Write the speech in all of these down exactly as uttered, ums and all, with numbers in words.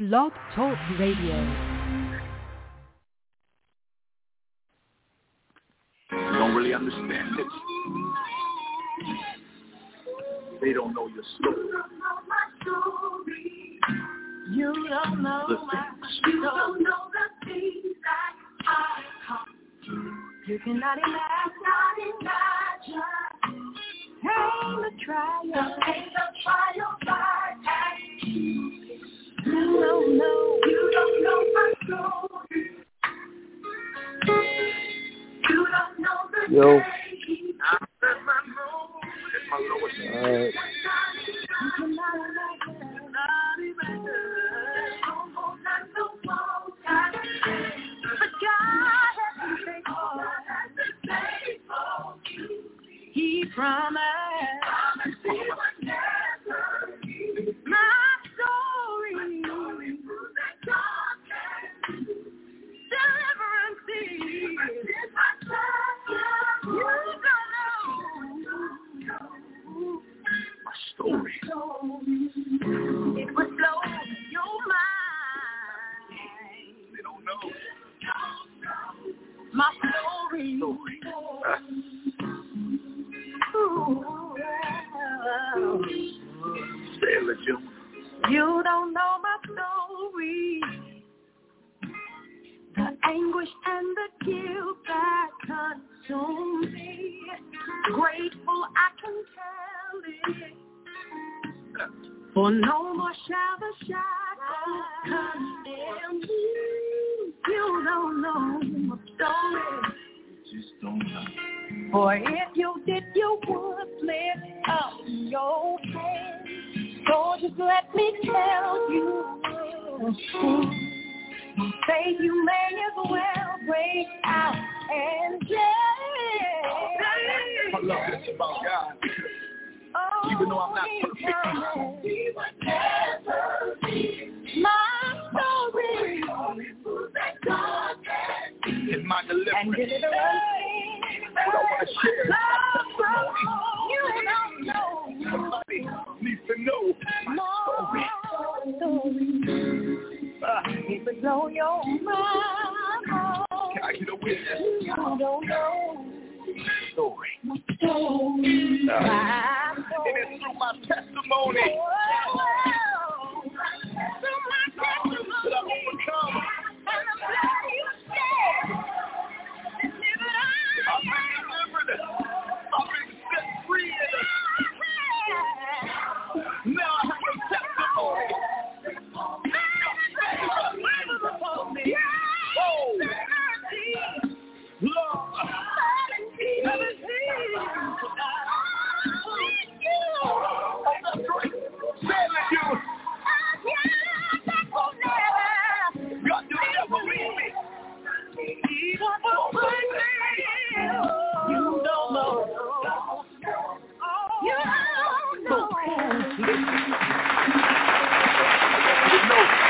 Blog Talk Radio. You don't really understand it. They don't know your story. You don't know the my, you don't know the things that I come. You cannot imagine, imagine. Pain the trial, the pain the trial I had. You don't know, you don't know my story. You don't know the Yo. day. I set my mood at my lowest. All right. You cannot imagine, not imagine. Almost like the walls I see. But God has been faithful. God has been faithful. He promised, promised he would never leave. My story, story proves that God can deliverance is my child. You don't know My story. it would blow your mind. They don't know. My story. Story. Huh? Ooh, Sailor June. you don't know my story. The anguish and the guilt that consumes me. Grateful I can tell it. For no more shall the shackles condemn me. You don't know my story. Just don't know. For if you did, you would lift up your hand. So just let me tell you, say you may as well break out and dance. I love this about God. Oh, Even though I'm not perfect, he would never leave. My story, In my and deliverance. deliverance. What I want to share is my testimony. You don't know. Somebody needs to know my story. Ah, It would blow your mind. can I get a witness? You don't know. Story. My story. Uh, My it story. is through my testimony Oh, through my testimony. that I've overcome. And the blood you shed. Delivered I I've been delivered. I've been set free. And now I have a testimony. Oh, Lord. That's right. Sailor June. God, you never leave me. You don't know. You don't know.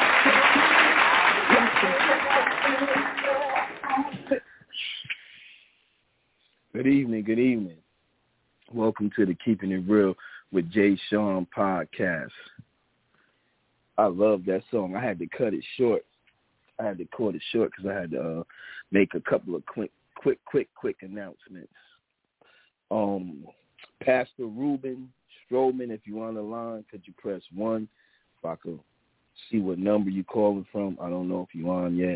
Good evening, good evening. Welcome to the Keeping It Real with Jay Sean podcast. I love that song. I had to cut it short. I had to cut it short because I had to uh, make a couple of quick, quick, quick, quick announcements. Um, Pastor Ruben Stroman, if you're on the line, could you press one? If I could see what number you're calling from. I don't know if you're on yet.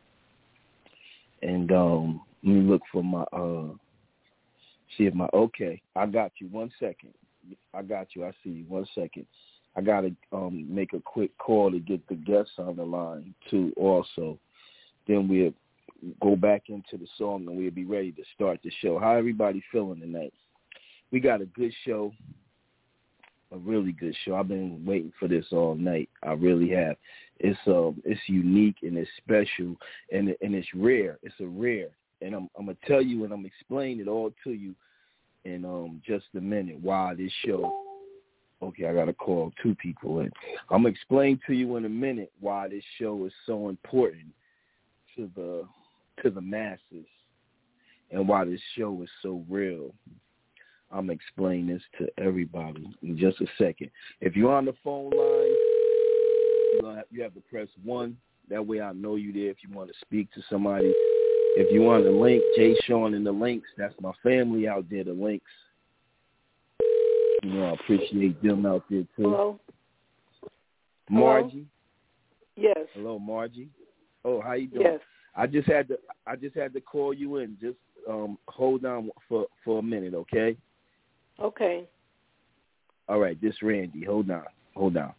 And um, let me look for my, uh, see if my, okay, I got you. One second. I got you. I see you. One second. I got to um, make a quick call to get the guests on the line, too, also. Then we'll go back into the song, and we'll be ready to start the show. How everybody feeling tonight? We got a good show, a really good show. I've been waiting for this all night. I really have. It's um, it's unique, and it's special, and and it's rare. It's a rare. And I'm, I'm going to tell you, and I'm explaining it all to you in um, just a minute why this show. Okay, I got to call two people in. I'm going to explain to you in a minute why this show is so important to the to the masses and why this show is so real. I'm going to explain this to everybody in just a second. If you're on the phone line, you're gonna have, you have to press one. That way I know you there if you want to speak to somebody. If you want the link, Jay Sean and the links, that's my family out there, the links. You know, I appreciate them out there too. Hello? Margie? Hello? Yes. Hello, Margie. Oh, how you doing? Yes. I just had to I just had to call you in. Just um, hold on for, for a minute, okay? Okay. All right, this Randy. Hold on. Hold on.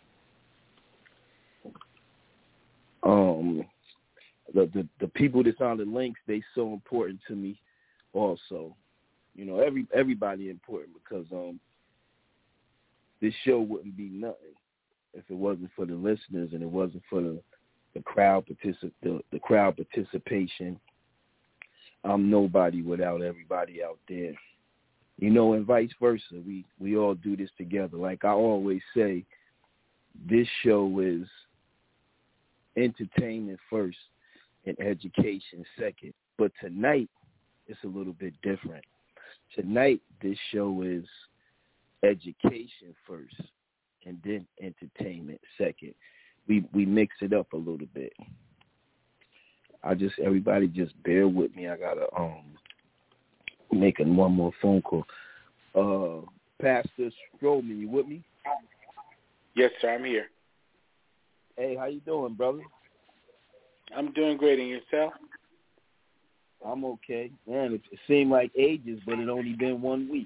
Um, the, the the people that's on the links, they so important to me. Also, you know, every everybody important because um, this show wouldn't be nothing if it wasn't for the listeners and it wasn't for the the crowd particip the, the crowd participation. I'm nobody without everybody out there. You know, and vice versa. We we all do this together. Like I always say, this show is entertainment first and education second. But tonight, it's a little bit different. Tonight, this show is education first and then entertainment second. We we mix it up a little bit. I just everybody just bear with me. I gotta um make one more phone call. Uh, Pastor Strowman, you with me? Yes, sir. I'm here. Hey, how you doing, brother? I'm doing great. And yourself? I'm okay. Man, it, it seemed like ages, but it only been one week.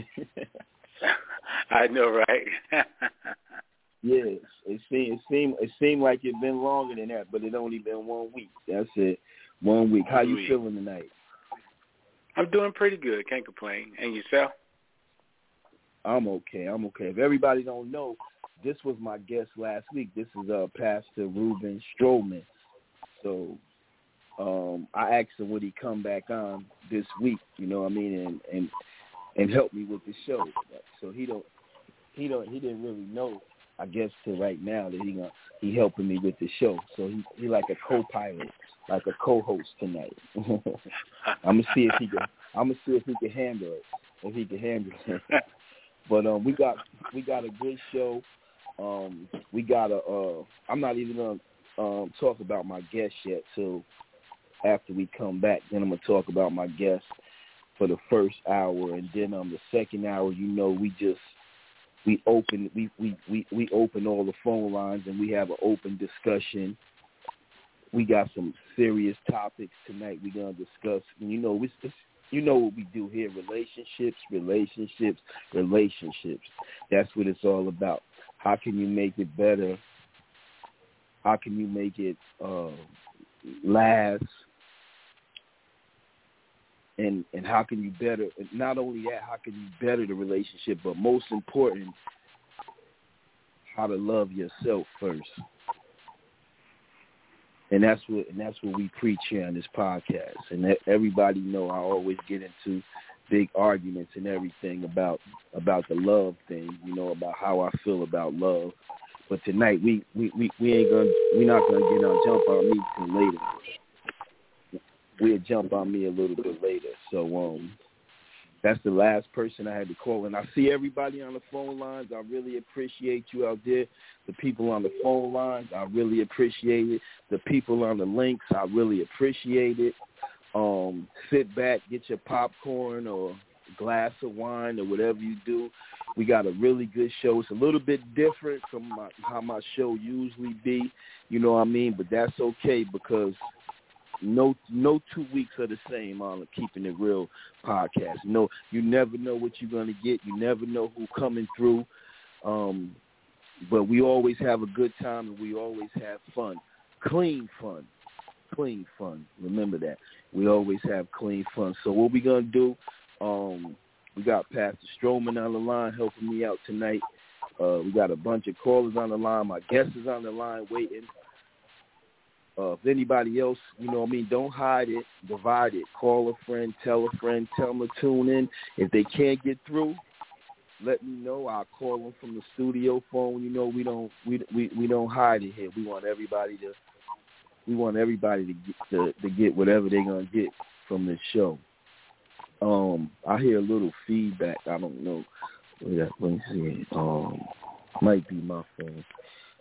I know, right? Yes, it seemed it seemed it seemed like it been longer than that, but it only been one week. That's it, one week. How you feeling tonight? I'm doing pretty good. Can't complain. And yourself? I'm okay. I'm okay. If everybody don't know, this was my guest last week. This is uh, Pastor Ruben Strowman. So um, I asked him would he come back on this week, you know what I mean, and and, and help me with the show. So he don't he don't he didn't really know, I guess, till right now that he gonna, he helping me with the show. So he he like a co-pilot, like a co-host tonight. I'm gonna see if he can. I'm gonna see if he can handle it. If he can handle it. But um, we got we got a good show. Um, we got a. Uh, I'm not even gonna um, talk about my guest yet till after we come back. Then I'm gonna talk about my guest for the first hour, and then on um, the second hour, you know, we just we open we, we, we, we open all the phone lines and we have an open discussion. We got some serious topics tonight we're gonna discuss. And you know, it's, it's you know what we do here: relationships, relationships, relationships. That's what it's all about. How can you make it better? How can you make it uh, last? And and how can you better? Not only that, how can you better the relationship? But most important, how to love yourself first. And that's what and that's what we preach here on this podcast. And everybody know I always get into big arguments and everything about about the love thing, you know, about how I feel about love. But tonight we, we, we, we ain't gonna we're not gonna get on jump on me till later. We'll jump on me a little bit later. So um that's the last person I had to call. And I see everybody on the phone lines. I really appreciate you out there. The people on the phone lines, I really appreciate it. The people on the links, I really appreciate it. Um, sit back, get your popcorn or a glass of wine or whatever you do. We got a really good show. It's a little bit different from my, how my show usually be, you know what I mean? But that's okay because No, no two weeks are the same on Keeping It Real podcast. No, you never know what you're going to get. You never know who's coming through. Um, but we always have a good time and we always have fun. Clean fun. Clean fun. Remember that. We always have clean fun. So what we going to do, um, we got Pastor Strowman on the line helping me out tonight. Uh, we got a bunch of callers on the line. My guest is on the line waiting. Uh, if anybody else, you know what I mean, don't hide it, divide it. Call a friend, tell a friend, tell them to tune in. If they can't get through, let me know. I'll call them from the studio phone. You know, we don't we we, we don't hide it here. We want everybody to we want everybody to get to, to get whatever they're gonna get from this show. Um, I hear a little feedback. I don't know. Let me see. Um, might be my phone.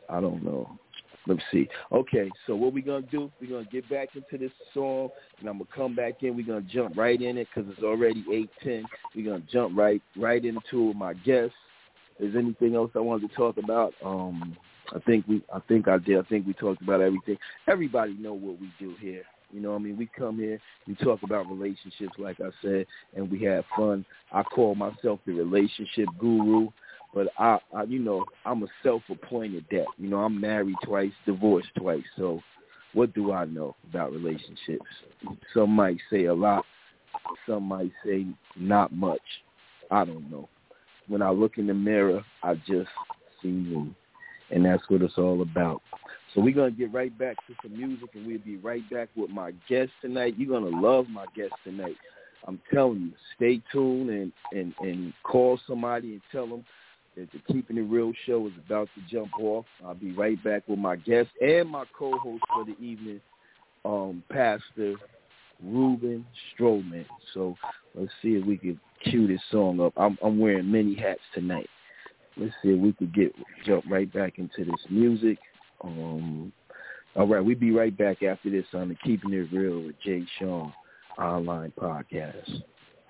I don't know. Let's see. Okay, so what we're going to do, we're going to get back into this song, and I'm going to come back in. We're going to jump right in it because it's already eight ten. We're going to jump right right into it with my guests. Is anything else I wanted to talk about? Um, I think we, I think I did. I think we talked about everything. Everybody know what we do here. You know what I mean? We come here, we talk about relationships, like I said, and we have fun. I call myself the relationship guru, but, I, I you know, I'm a self-appointed that. You know, I'm married twice, divorced twice, so what do I know about relationships? Some might say a lot. Some might say not much. I don't know. When I look in the mirror, I just see me, and that's what it's all about. So we're going to get right back to some music, and we'll be right back with my guest tonight. You're going to love my guest tonight. I'm telling you, stay tuned and, and, and call somebody and tell them that the Keeping It Real show is about to jump off. I'll be right back with my guest and my co-host for the evening, um, Pastor Ruben Stroman. So let's see if we can cue this song up. I'm, I'm wearing many hats tonight. Let's see if we could get jump right back into this music. Um, all right, we'll be right back after this on the Keeping It Real with Jay Sean online podcast.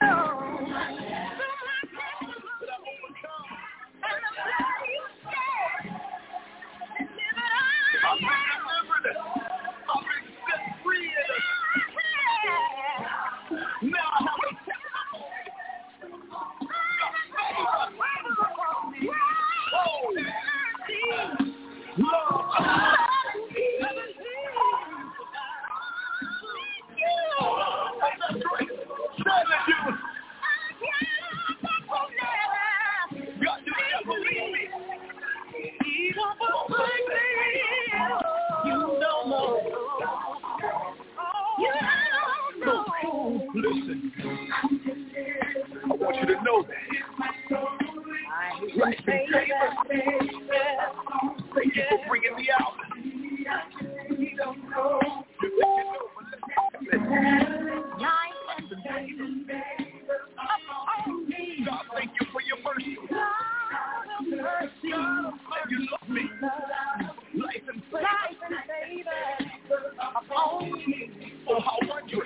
Listen, I want you to know that. Life and favor. Thank you for bringing me out. You think you know, but listen. God, thank you for your mercy. God, you love me. Life and favor. Oh, how wondrous.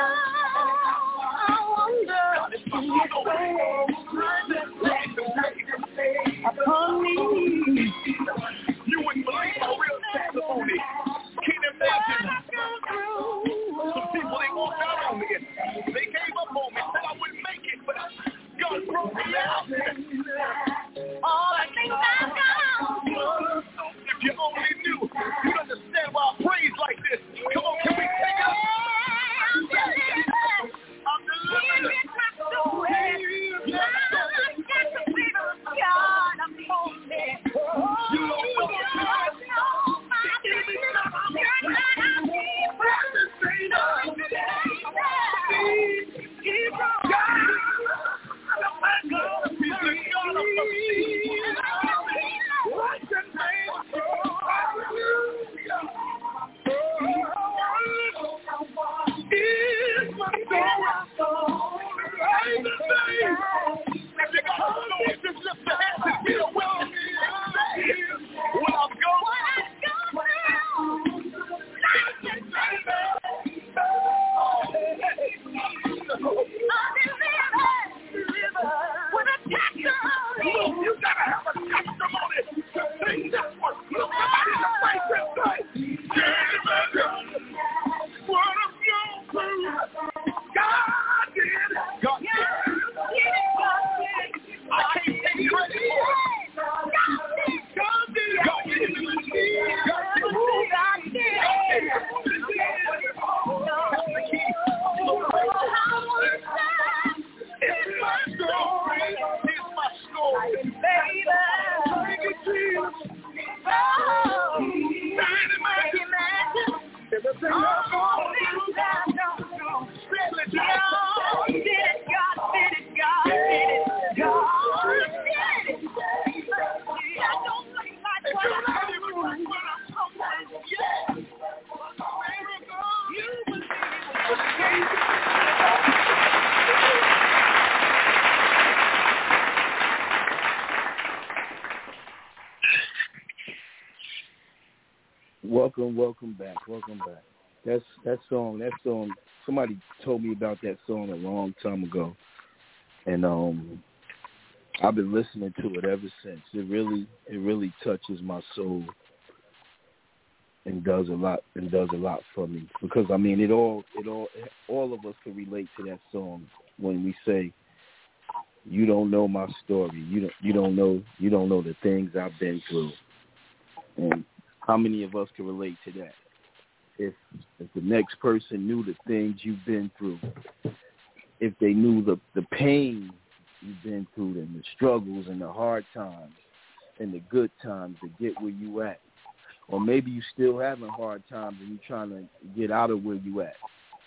God is my upon me. You wouldn't believe how real Welcome, welcome back, welcome back. That's that song. That song. Somebody told me about that song a long time ago, and um, I've been listening to it ever since. It really, it really touches my soul, and does a lot, and does a lot for me. Because I mean, it all, it all, all of us can relate to that song when we say, "You don't know my story. You don't, you don't know, you don't know the things I've been through." And how many of us can relate to that? If if the next person knew the things you've been through, if they knew the, the pain you've been through and the struggles and the hard times and the good times to get where you at. Or maybe you still having hard times and you're trying to get out of where you at.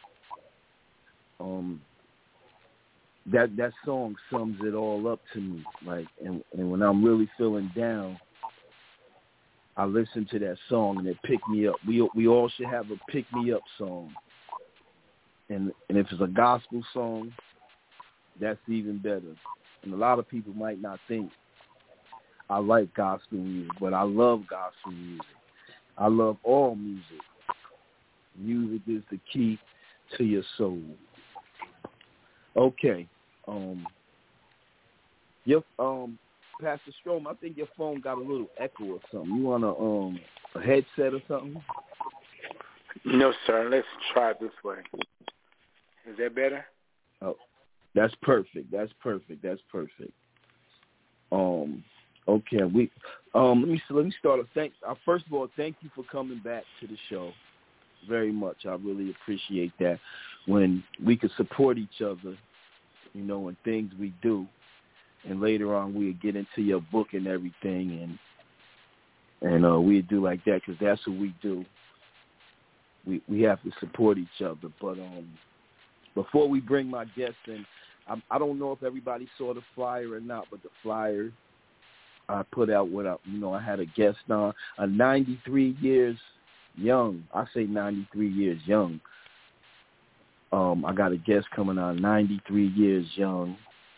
Um, that that song sums it all up to me. Like, and, and when I'm really feeling down, I listen to that song and it pick me up. We we all should have a pick me up song. And and if it's a gospel song, that's even better. And a lot of people might not think I like gospel music, but I love gospel music. I love all music. Music is the key to your soul. Okay. Um your um Pastor Strom, I think your phone got a little echo or something. You want a um a headset or something? No, sir. Let's try it this way. Is that better? Oh, that's perfect. That's perfect. That's perfect. Um, okay. We um let me let me start. Thank. Uh, first of all, thank you for coming back to the show. Very much. I really appreciate that. When we could support each other, you know, in things we do. And later on, we'd get into your book and everything, and and uh, we'd do like that because that's what we do. We we have to support each other. But um, before we bring my guests in, I, I don't know if everybody saw the flyer or not, but the flyer I put out what I, you know, I had a guest on, a ninety-three years young. I say ninety-three years young. Um, I got a guest coming on, ninety-three years young.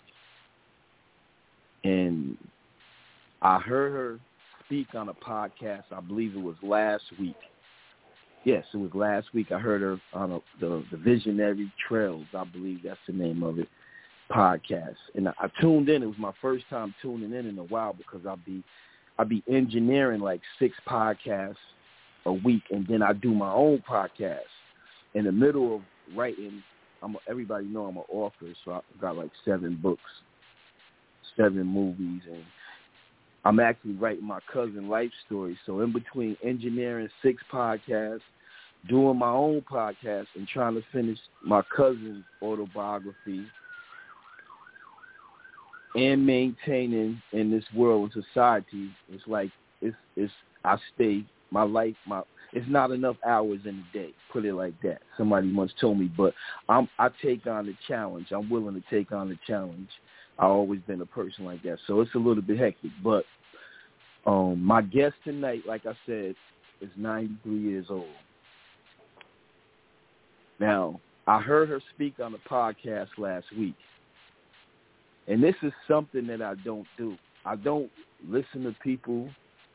And I heard her speak on a podcast, I believe it was last week. Yes, it was last week. I heard her on a, the, the Visionary Trails, I believe that's the name of it, podcast. And I, I tuned in. It was my first time tuning in in a while because I'll be, I'll be engineering like six podcasts a week, and then I do my own podcast. In the middle of writing, I'm a, everybody know I'm an author, so I've got like seven books. Seven movies, and I'm actually writing my cousin life story. So in between engineering six podcasts, doing my own podcast, and trying to finish my cousin's autobiography, and maintaining in this world and society, it's like it's it's I stay my life my it's not enough hours in a day. Put it like that. Somebody once told me, but I'm I take on the challenge. I'm willing to take on the challenge. I've always been a person like that. So it's a little bit hectic. But um, my guest tonight, like I said, is ninety-three years old. Now, I heard her speak on a podcast last week. And this is something that I don't do. I don't listen to people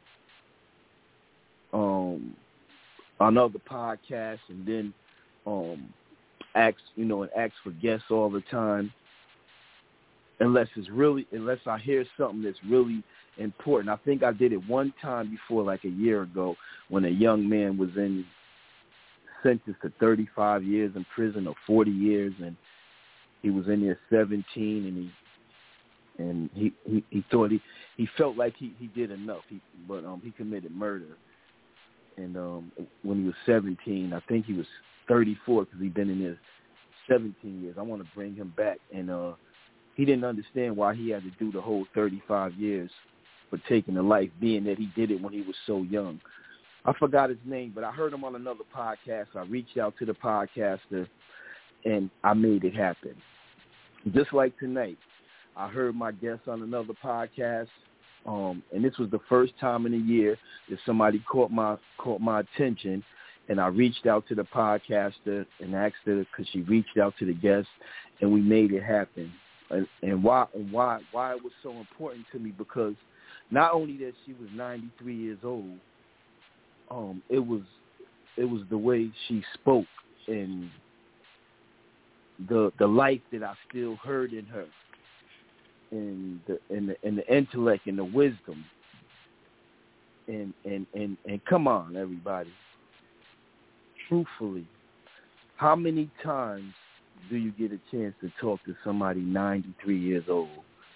um, on other podcasts and then um, ask, you know, and ask for guests all the time. Unless it's really, unless I hear something that's really important. I think I did it one time before, like a year ago, when a young man was in sentenced to thirty-five years in prison or forty years, and he was in there seventeen, and he and he, he, he thought he, he felt like he, he did enough, he, but um he committed murder. And um when he was seventeen, I think he was thirty-four because he'd been in there seventeen years. I want to bring him back, and uh. He didn't understand why he had to do the whole thirty-five years for taking a life, being that he did it when he was so young. I forgot his name, but I heard him on another podcast. I reached out to the podcaster, and I made it happen. Just like tonight, I heard my guest on another podcast, um, and this was the first time in a year that somebody caught my caught my attention, and I reached out to the podcaster and asked her because she reached out to the guest, and we made it happen. And, and why and why why it was so important to me, because not only that she was ninety-three years old, um, it was it was the way she spoke and the the life that I still heard in her, and the and the, and the intellect and the wisdom. And, and, and, and come on, everybody. Truthfully, how many times do you get a chance to talk to somebody ninety-three years old?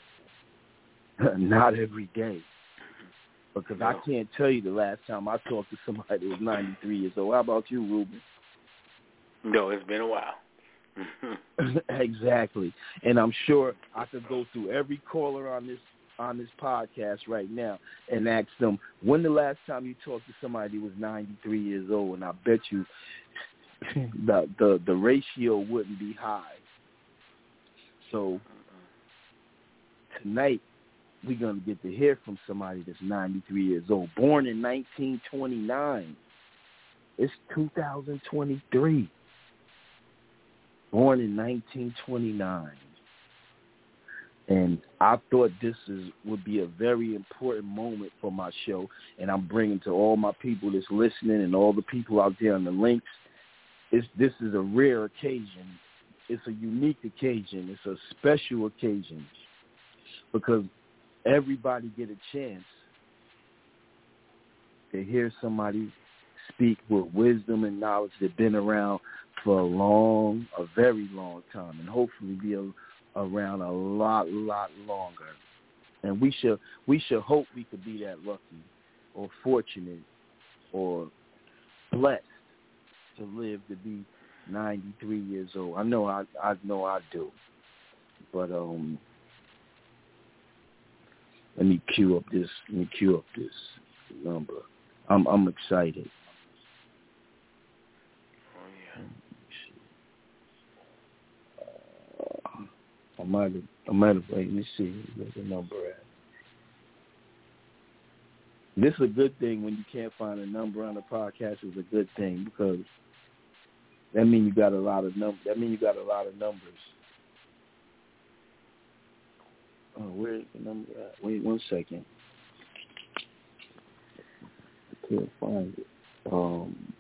Not every day. Because no. I can't tell you the last time I talked to somebody that was ninety-three years old. How about you, Ruben? No, it's been a while. Exactly. And I'm sure I could go through every caller on this on this podcast right now and ask them, when the last time you talked to somebody who was ninety-three years old? And I bet you the the, the ratio wouldn't be high. So tonight we're going to get to hear from somebody that's ninety-three years old, born in nineteen twenty-nine. It's two thousand twenty-three. Born in nineteen twenty-nine. And I thought this is would be a very important moment for my show, and I'm bringing to all my people that's listening and all the people out there on the links. It's, this is a rare occasion. It's a unique occasion. It's a special occasion because everybody get a chance to hear somebody speak with wisdom and knowledge that's been around for a long, a very long time, and hopefully be a around a lot, lot longer. And we should we should hope we could be that lucky or fortunate or blessed to live to be ninety-three years old. I know I I know I do. But um let me cue up this let me cue up this number. I'm I'm excited. I might have, I might have, wait, let me see where's the number at. This is a good thing when you can't find a number on the podcast. Is a good thing because that means you got a lot of num. That means you got a lot of numbers. Oh, where's the number at? Wait one second. I can't find it. Um.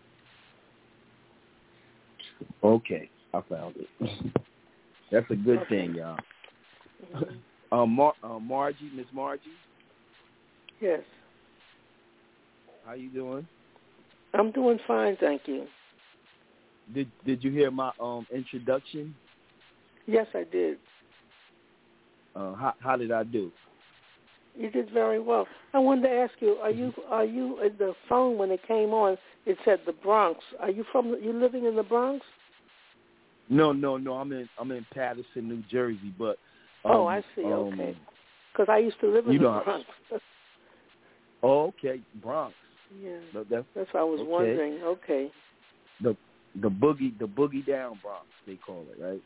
Okay, I found it. That's a good okay. thing, y'all. Mm-hmm. Um, Mar- uh, Margie, Miss Margie. Yes. How you doing? I'm doing fine, thank you. Did Did you hear my um introduction? Yes, I did. Uh, how How did I do? You did very well. I wanted to ask you: Are you Are you uh, the phone when it came on? It said the Bronx. Are you from? You living in the Bronx? No, no, no. I'm in I'm in Patterson, New Jersey, but um, oh, I see. Um, okay, because I used to live in you the know, Bronx. oh, okay, Bronx. Yeah, that, that's, that's what I was okay. wondering. Okay. The the boogie the boogie down Bronx they call it, right?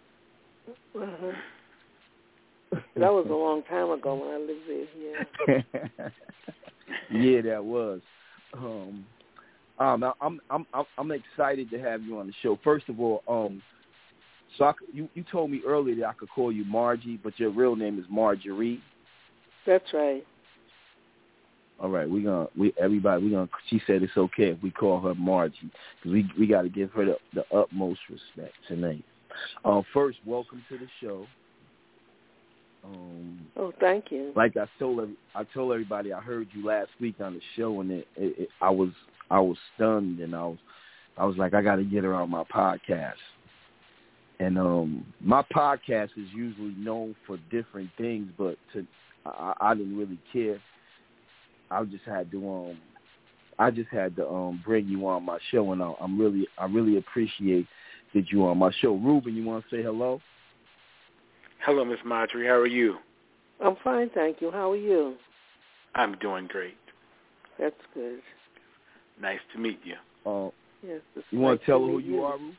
Uh-huh. That was a long time ago when I lived there. Yeah. Yeah, that was. Um, um, I'm I'm I'm I'm excited to have you on the show. First of all, um, so I, you you told me earlier that I could call you Margie, but your real name is Marjorie. That's right. All right, we gonna we everybody we gonna. She said it's okay if we call her Margie because we we got to give her the, the utmost respect tonight. Uh, first, welcome to the show. Um, oh, thank you. Like I told every, I told everybody, I heard you last week on the show, and it, it, it, I was I was stunned, and I was I was like, I got to get her on my podcast. And um, my podcast is usually known for different things, but to, I, I didn't really care. I just had to um, I just had to um bring you on my show, and I, I'm really I really appreciate that you on my show. Ruben, you want to say hello? Hello, Miss Marjorie. How are you? I'm fine, thank you. How are you? I'm doing great. That's good. Nice to meet you. Uh, yes, you nice want to tell her who you, you are, Ruben?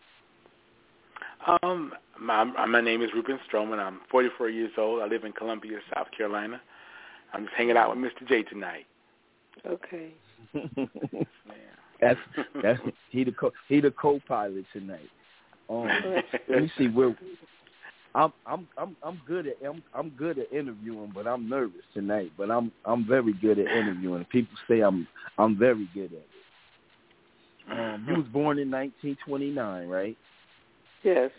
Um, my, my name is Ruben Stroman. I'm forty-four years old. I live in Columbia, South Carolina. I'm just hanging out with Mister J tonight. Okay. that's that's he the co, he the co-pilot tonight. Um, let me see where. I'm I'm I'm I'm good at I'm I'm good at interviewing, but I'm nervous tonight. But I'm I'm very good at interviewing. People say I'm I'm very good at it. you was born in nineteen twenty-nine, right? Yes.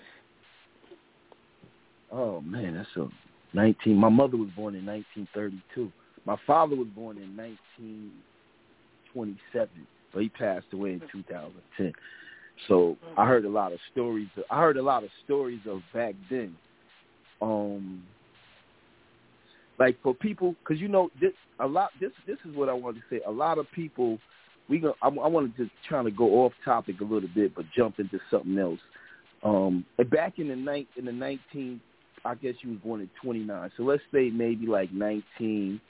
Oh man, that's a nineteen. My mother was born in nineteen thirty-two. My father was born in nineteen twenty-seven, but he passed away in two thousand ten. So I heard a lot of stories. I heard a lot of stories of back then. Um, like for people, because you know, this a lot. This this is what I wanted to say. A lot of people, we go. I, I wanted to try to go off topic a little bit, but jump into something else. Um, back in the night in the nineteen, I guess you was born in twenty-nine. So let's say maybe like nineteen.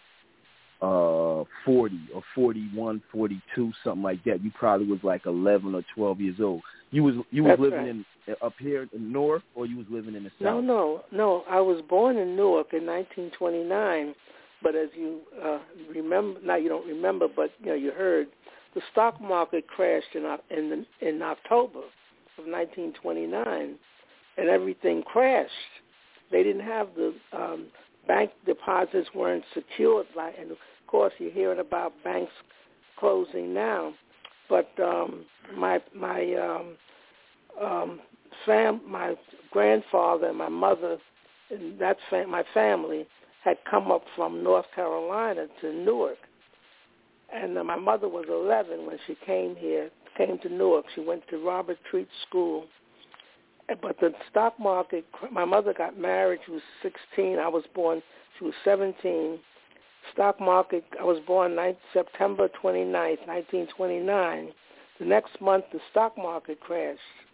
Uh, forty or forty-one, forty-two, something like that. You probably was like eleven or twelve years old. You was you was That's living right. in up here in North, or you was living in the South? No, no, no. I was born in Newark in nineteen twenty-nine, but as you uh, remember, now you don't remember, but you know you heard, the stock market crashed in in the, in October of nineteen twenty-nine, and everything crashed. They didn't have the um, bank deposits weren't secured, by, and of course you're hearing about banks closing now. But um, my my um, um, fam, my grandfather and my mother, and that fam- my family had come up from North Carolina to Newark, and uh, my mother was eleven when she came here, came to Newark. She went to Robert Treat School. But the stock market, my mother got married, she was sixteen. I was born, she was seventeen. Stock market, I was born September twenty-ninth, nineteen twenty-nine. The next month, the stock market crashed.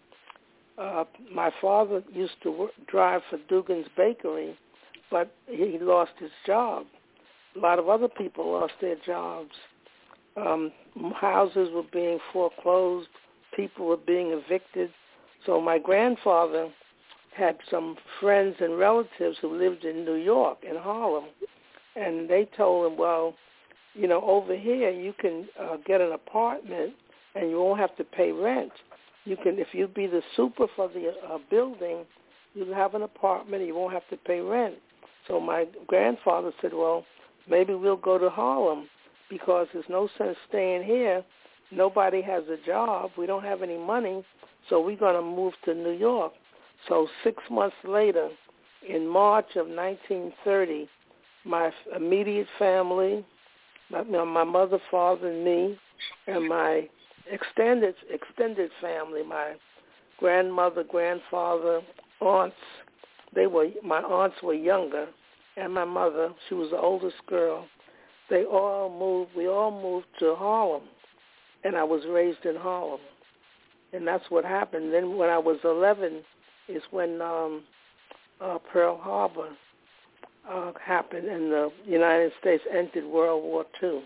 Uh, my father used to work, drive for Dugan's Bakery, but he lost his job. A lot of other people lost their jobs. Um, houses were being foreclosed. People were being evicted. So my grandfather had some friends and relatives who lived in New York, in Harlem, and they told him, well, you know, over here you can uh, get an apartment and you won't have to pay rent. You can, if you be the super for the uh, building, you'll have an apartment and you won't have to pay rent. So my grandfather said, well, maybe we'll go to Harlem because there's no sense staying here. Nobody has a job. We don't have any money. So we're going to move to New York. So six months later, in March of nineteen thirty, my immediate family, my, my mother, father, and me, and my extended extended family, my grandmother, grandfather, aunts, they were my aunts were younger, and my mother, she was the oldest girl. They all moved. We all moved to Harlem, and I was raised in Harlem. And that's what happened. Then when I was eleven is when um, uh, Pearl Harbor uh, happened and the United States entered World War Two.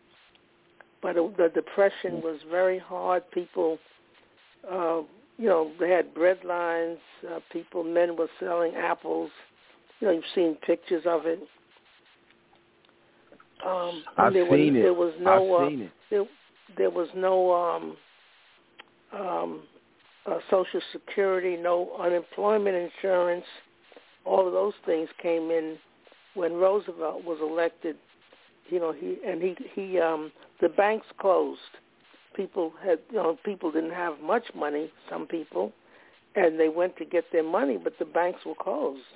But it, the Depression was very hard. People, uh, you know, they had bread lines. Uh, people, men were selling apples. You know, you've seen pictures of it. Um, I've there seen was, it. There was no, I've uh, seen it. There, there was no... Um, Um, uh, Social Security, no unemployment insurance. All of those things came in when Roosevelt was elected. You know, he and he he um, the banks closed. People had, you know, people didn't have much money. Some people, and they went to get their money, but the banks were closed.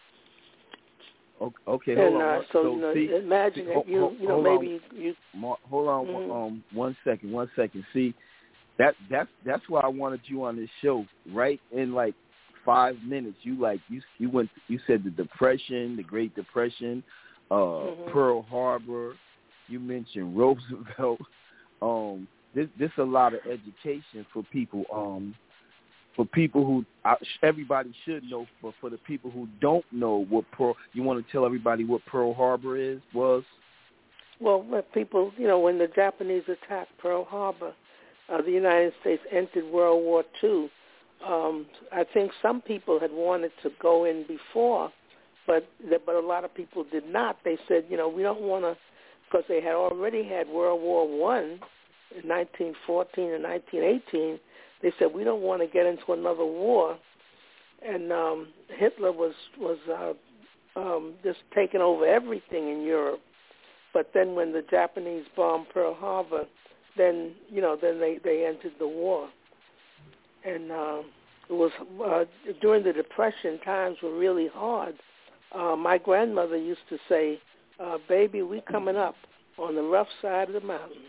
Okay, hold and, on. uh, so, so you know, see, imagine see, that you hold, you know hold maybe on. you. Hold on, mm-hmm. um, one second, one second. See. That that's that's why I wanted you on this show. Right in like five minutes, you like you you went you said the Depression, the Great Depression, uh, mm-hmm. Pearl Harbor. You mentioned Roosevelt. Um, this this a lot of education for people. Um, for people who uh, everybody should know. But for the people who don't know what Pearl, you want to tell everybody what Pearl Harbor is was. Well, when people, you know, when the Japanese attacked Pearl Harbor. Uh, the United States entered World War Two. Um, I think some people had wanted to go in before, but but a lot of people did not. They said, you know, we don't want to, because they had already had World War One in nineteen fourteen and nineteen eighteen. They said we don't want to get into another war, and um, Hitler was was uh, um, just taking over everything in Europe. But then when the Japanese bombed Pearl Harbor, then you know then they, they entered the war. And uh, it was uh, during the Depression, times were really hard. Uh, my grandmother used to say, uh, "Baby, we coming up on the rough side of the mountain."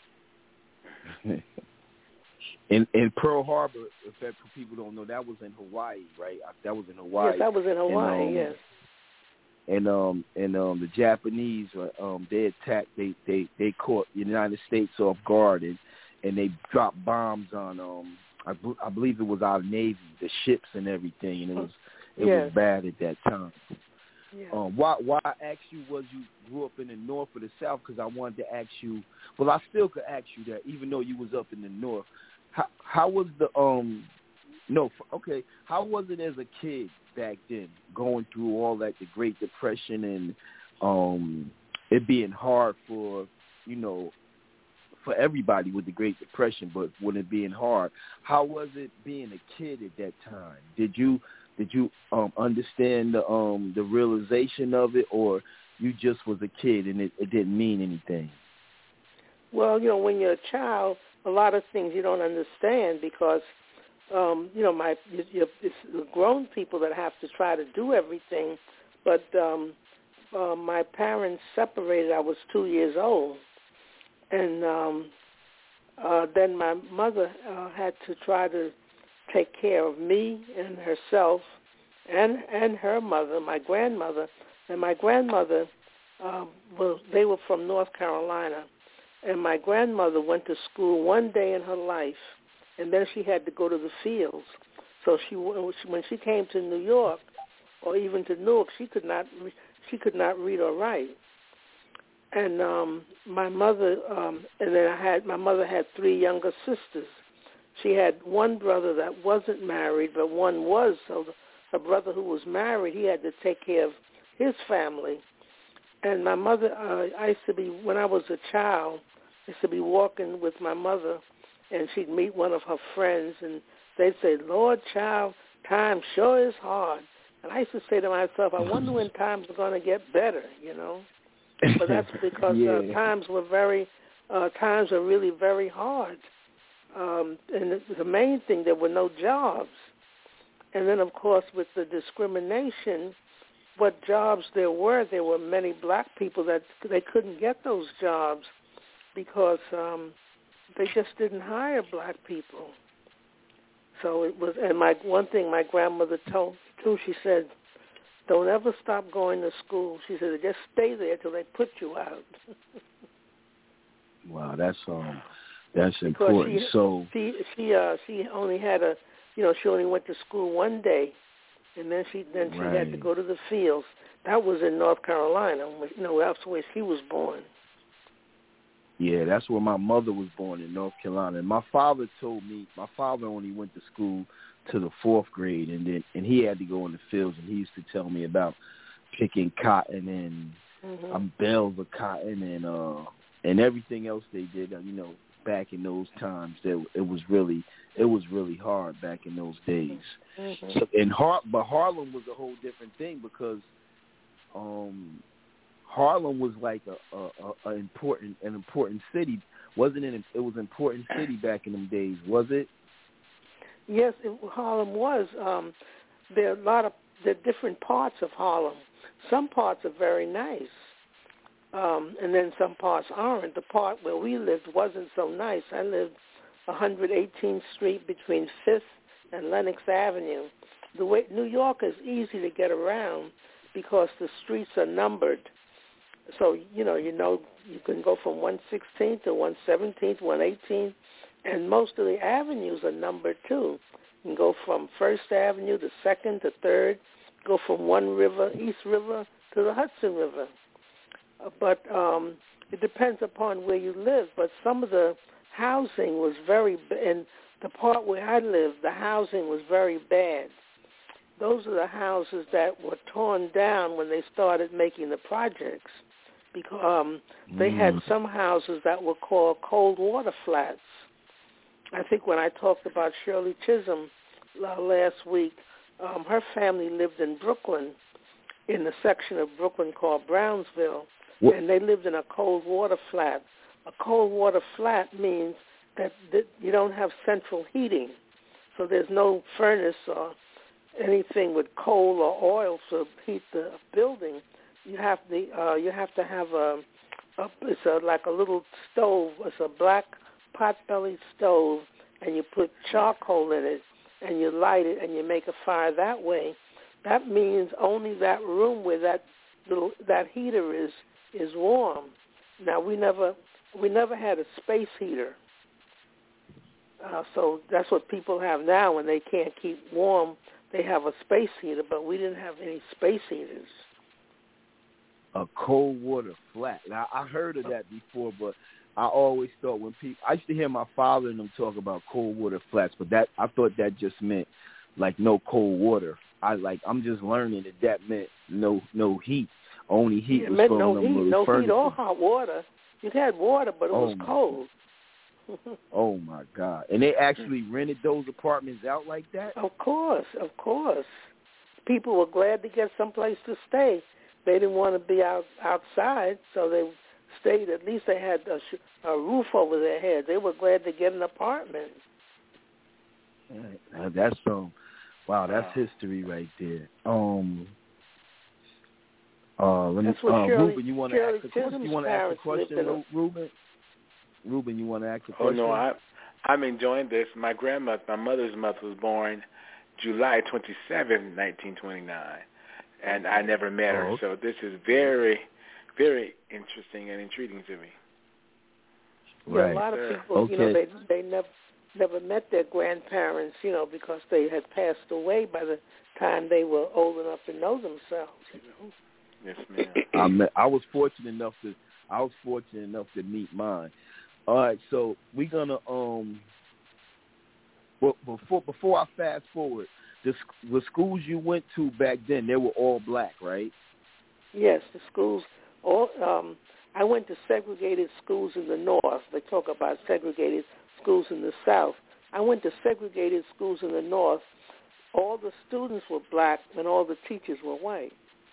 in in Pearl Harbor, if that for people don't know, that was in Hawaii, right? That was in Hawaii. Yes, that was in Hawaii. And, um, yes. And um and um the Japanese um they attacked they they they caught the United States off guard and and they dropped bombs on um I, I believe it was our Navy, the ships and everything, and it was it yes. was bad at that time. Yeah. Um, why why I asked you was you grew up in the North or the South, because I wanted to ask you. Well, I still could ask you that, even though you was up in the North. How how was the um no okay how was it as a kid back then, going through all that, the Great Depression, and um it being hard for you know for everybody with the Great Depression, but with it being hard, how was it being a kid at that time? Did you Did you um, understand the um, the realization of it, or you just was a kid and it, it didn't mean anything? Well, you know, when you're a child, a lot of things you don't understand because, um, you know, my you're, it's the grown people that have to try to do everything. But um, uh, my parents separated. I was two years old, and um, uh, then my mother uh, had to try to take care of me and herself and and her mother, my grandmother. And my grandmother, uh, was, they were from North Carolina, and my grandmother went to school one day in her life, and then she had to go to the fields. So she, when she came to New York, or even to Newark, she could not she could not read or write. And um, my mother, um, and then I had my mother had three younger sisters. She had one brother that wasn't married, but one was. So the, her brother who was married, he had to take care of his family. And my mother, uh, I used to be, when I was a child, I used to be walking with my mother, and she'd meet one of her friends, and they'd say, "Lord, child, time sure is hard." And I used to say to myself, I wonder when times are going to get better, you know. But that's because yeah. uh, times were very, uh, times are really very hard. Um, and the, the main thing, there were no jobs. And then, of course, with the discrimination, what jobs there were, there were many black people that they couldn't get those jobs because um, they just didn't hire black people. So it was, and my one thing my grandmother told me too, she said, "Don't ever stop going to school." She said, "Just stay there till they put you out." Wow, that's um, that's because important. She, so she she uh she only had a, you know, she only went to school one day, and then she then she right. had to go to the fields. That was in North Carolina. You know, that's where she was born. Yeah, that's where my mother was born, in North Carolina. And my father told me, my father only went to school to the fourth grade, and then and he had to go in the fields, and he used to tell me about picking cotton and mm-hmm. um, bales of cotton and uh and everything else they did. You know, back in those times, that it was really it was really hard back in those days. Mm-hmm. So in Har- but Harlem was a whole different thing because um. Harlem was like a, a, a, a important an important city, wasn't it? It was an important city back in them days, was it? Yes, it, Harlem was. Um, there are a lot of there are different parts of Harlem. Some parts are very nice, um, and then some parts aren't. The part where we lived wasn't so nice. I lived one eighteenth Street between Fifth and Lenox Avenue. The way New York is easy to get around because the streets are numbered. So, you know, you know, you can go from one sixteenth to one seventeenth, one eighteenth, and most of the avenues are numbered too. You can go from First Avenue to Second to Third, go from one river, East River, to the Hudson River. Uh, but um, it depends upon where you live. But some of the housing was very, in the part where I lived, the housing was very bad. Those are the houses that were torn down when they started making the projects. Because um, they had some houses that were called cold water flats. I think when I talked about Shirley Chisholm uh, last week, um, her family lived in Brooklyn, in the section of Brooklyn called Brownsville, what? And they lived in a cold water flat. A cold water flat means that, that you don't have central heating, so there's no furnace or anything with coal or oil to heat the building. You have the uh, you have to have a, a it's a, like a little stove. It's a black pot-bellied stove, and you put charcoal in it, and you light it, and you make a fire that way. That means only that room where that little that heater is is warm. Now we never we never had a space heater, uh, so that's what people have now when they can't keep warm. They have a space heater, but we didn't have any space heaters. A cold water flat. Now, I heard of that before, but I always thought when people, I used to hear my father and them talk about cold water flats, but that I thought that just meant like no cold water. I like I'm just learning that that meant no no heat. Only heat it was meant from no them heat, little no furnaces. heat or hot water. You had water, but it oh was cold. Oh, my God. And they actually rented those apartments out like that? Of course, of course. People were glad to get someplace to stay. They didn't want to be out outside, so they stayed. At least they had a, sh- a roof over their head. They were glad to get an apartment. Yeah, that's um, wow, that's history right there. Um, uh, let me, That's what uh, Shirley, Ruben, you want to Shirley ask a question? You want to ask a question, Ruben? Ruben, you want to ask a question? Oh, no, I, I'm enjoying this. My grandmother, my mother's mother was born July twenty-seventh, nineteen twenty-nine, and I never met her. Oh, okay. So this is very, very interesting and intriguing to me. Yeah, Right. a lot of people, Okay. you know, they they never never met their grandparents, you know, because they had passed away by the time they were old enough to know themselves. You know. Yes, ma'am. I met, I was fortunate enough to I was fortunate enough to meet mine. All right, so we're gonna um. Well, before before I fast forward, the the schools you went to back then, they were all black, right? Yes, the schools. All um, I went to segregated schools in the north. They talk about segregated schools in the south. I went to segregated schools in the north. All the students were black, and all the teachers were white.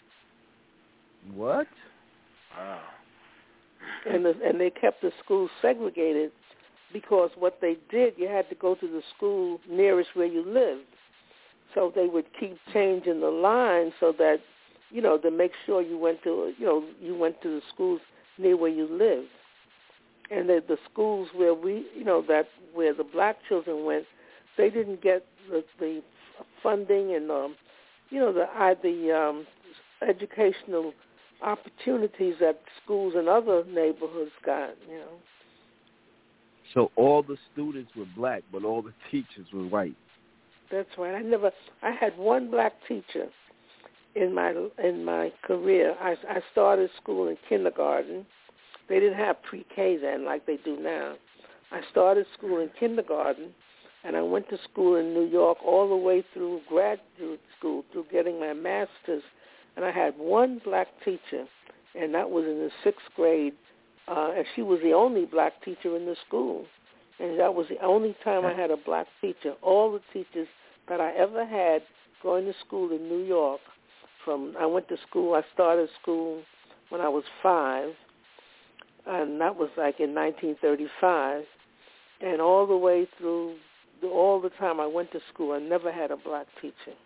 What? Wow. And the, and they kept the schools segregated because what they did, you had to go to the school nearest where you lived. So they would keep changing the line so that, you know, to make sure you went to, you know, you went to the schools near where you lived. And the, the schools where we, you know, that where the black children went, they didn't get the, the funding and, um, you know, the uh, the um, educational opportunities that schools in other neighborhoods got, you know. So all the students were black, but all the teachers were white. That's right. I never. I had one black teacher in my in my career. I, I started school in kindergarten. They didn't have pre-K then like they do now. I started school in kindergarten, and I went to school in New York all the way through graduate school, through getting my master's. And I had one black teacher, and that was in the sixth grade. Uh, and she was the only black teacher in the school. And that was the only time I had a black teacher. All the teachers that I ever had going to school in New York, from I went to school, I started school when I was five, and that was like in nineteen thirty-five. And all the way through, all the time I went to school, I never had a black teacher.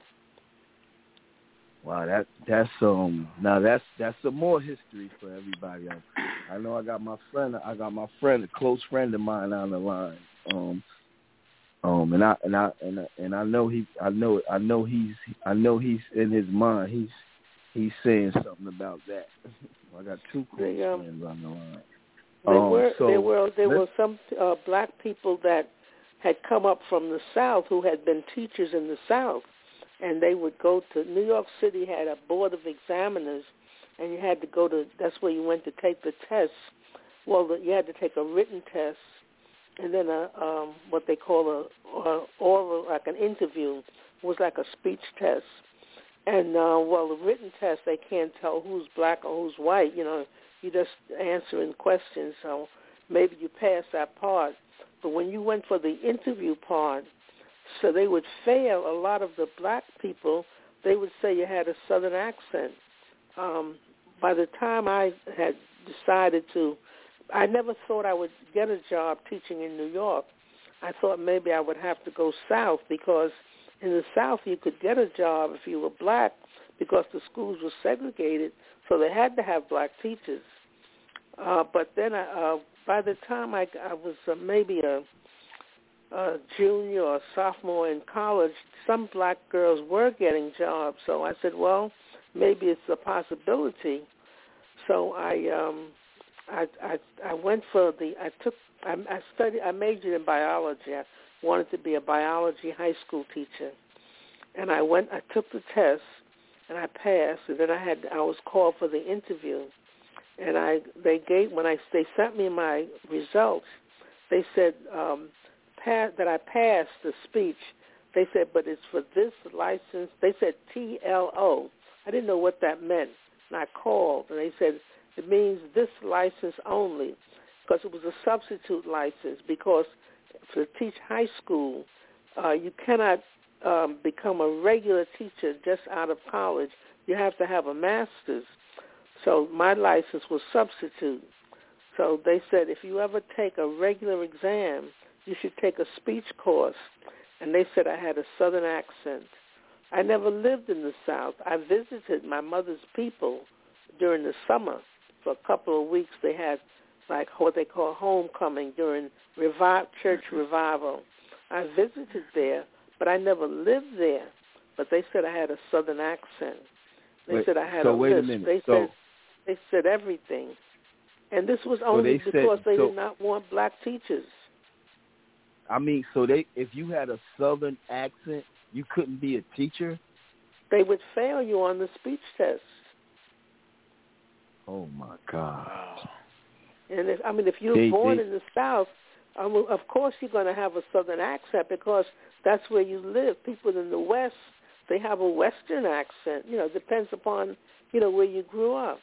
Wow, that that's um now that's that's some more history for everybody else. I know I got my friend I got my friend, a close friend of mine on the line. Um um and I and I and I, and I know he I know I know he's I know he's in his mind he's he's saying something about that. I got two close they, um, friends on the line. There um, were so there were there were some uh, black people that had come up from the South who had been teachers in the South. And they would go to New York City had a board of examiners, and you had to go to. That's where you went to take the tests. Well, the, you had to take a written test, and then a um, what they call a, a oral, like an interview, was like a speech test. And uh, well, the written test, they can't tell who's black or who's white. You know, you just answering questions. So maybe you pass that part. But when you went for the interview part. So they would fail a lot of the black people. They would say you had a Southern accent. Um, by the time I had decided to I never thought I would get a job teaching in New York. I thought maybe I would have to go south because in the South you could get a job if you were black because the schools were segregated, so they had to have black teachers. Uh, but then I, uh, by the time I, I was uh, maybe a, a junior or sophomore in college, some black girls were getting jobs. So I said, well, maybe it's a possibility. So I, um, I, I, I went for the. I took. I, I studied. I majored in biology. I wanted to be a biology high school teacher, and I went. I took the test, and I passed. And then I had. I was called for the interview, and I. They gave when I. They sent me my results. They said um, pass, that I passed the speech. They said, but it's for this license. They said T L O. I didn't know what that meant, and I called, and they said it means this license only, because it was a substitute license. Because to teach high school, uh, you cannot um, become a regular teacher just out of college. You have to have a master's. So my license was substitute. So they said if you ever take a regular exam, you should take a speech course. And they said I had a Southern accent. I never lived in the South. I visited my mother's people during the summer. For a couple of weeks, they had like what they call homecoming during revive, church revival. I visited there, but I never lived there. But they said I had a Southern accent. They wait, said I had so a wait lisp. a minute. They so, said they said everything, and this was only so they because said, they so, did not want black teachers. I mean, so they if you had a Southern accent, you couldn't be a teacher? They would fail you on the speech test. Oh, my God. And if, I mean, if you're they, born they, in the South, I mean, of course you're going to have a Southern accent because that's where you live. People in the West, they have a Western accent. You know, it depends upon, you know, where you grew up.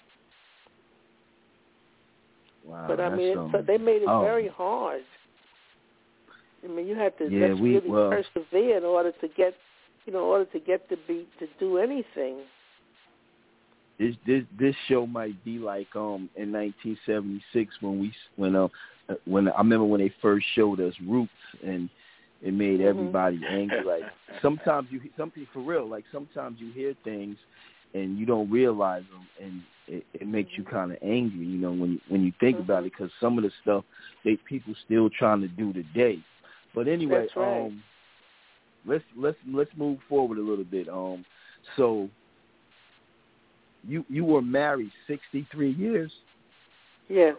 Wow, but, I mean, um, so they made it oh. very hard. I mean, you had to yeah, let's we, really well, persevere in order to get, you know, in order to get to be to do anything. This this this show might be like um in nineteen seventy-six when we when uh when I remember when they first showed us Roots, and it made Mm-hmm. everybody angry. Like sometimes you something for real. Like sometimes you hear things and you don't realize them, and it, it makes you kind of angry. You know when you, when you think mm-hmm. about it, because some of the stuff they people still trying to do today. But anyway, That's right. um, let's let's let's move forward a little bit. Um, so. You you were married sixty-three years? Yes.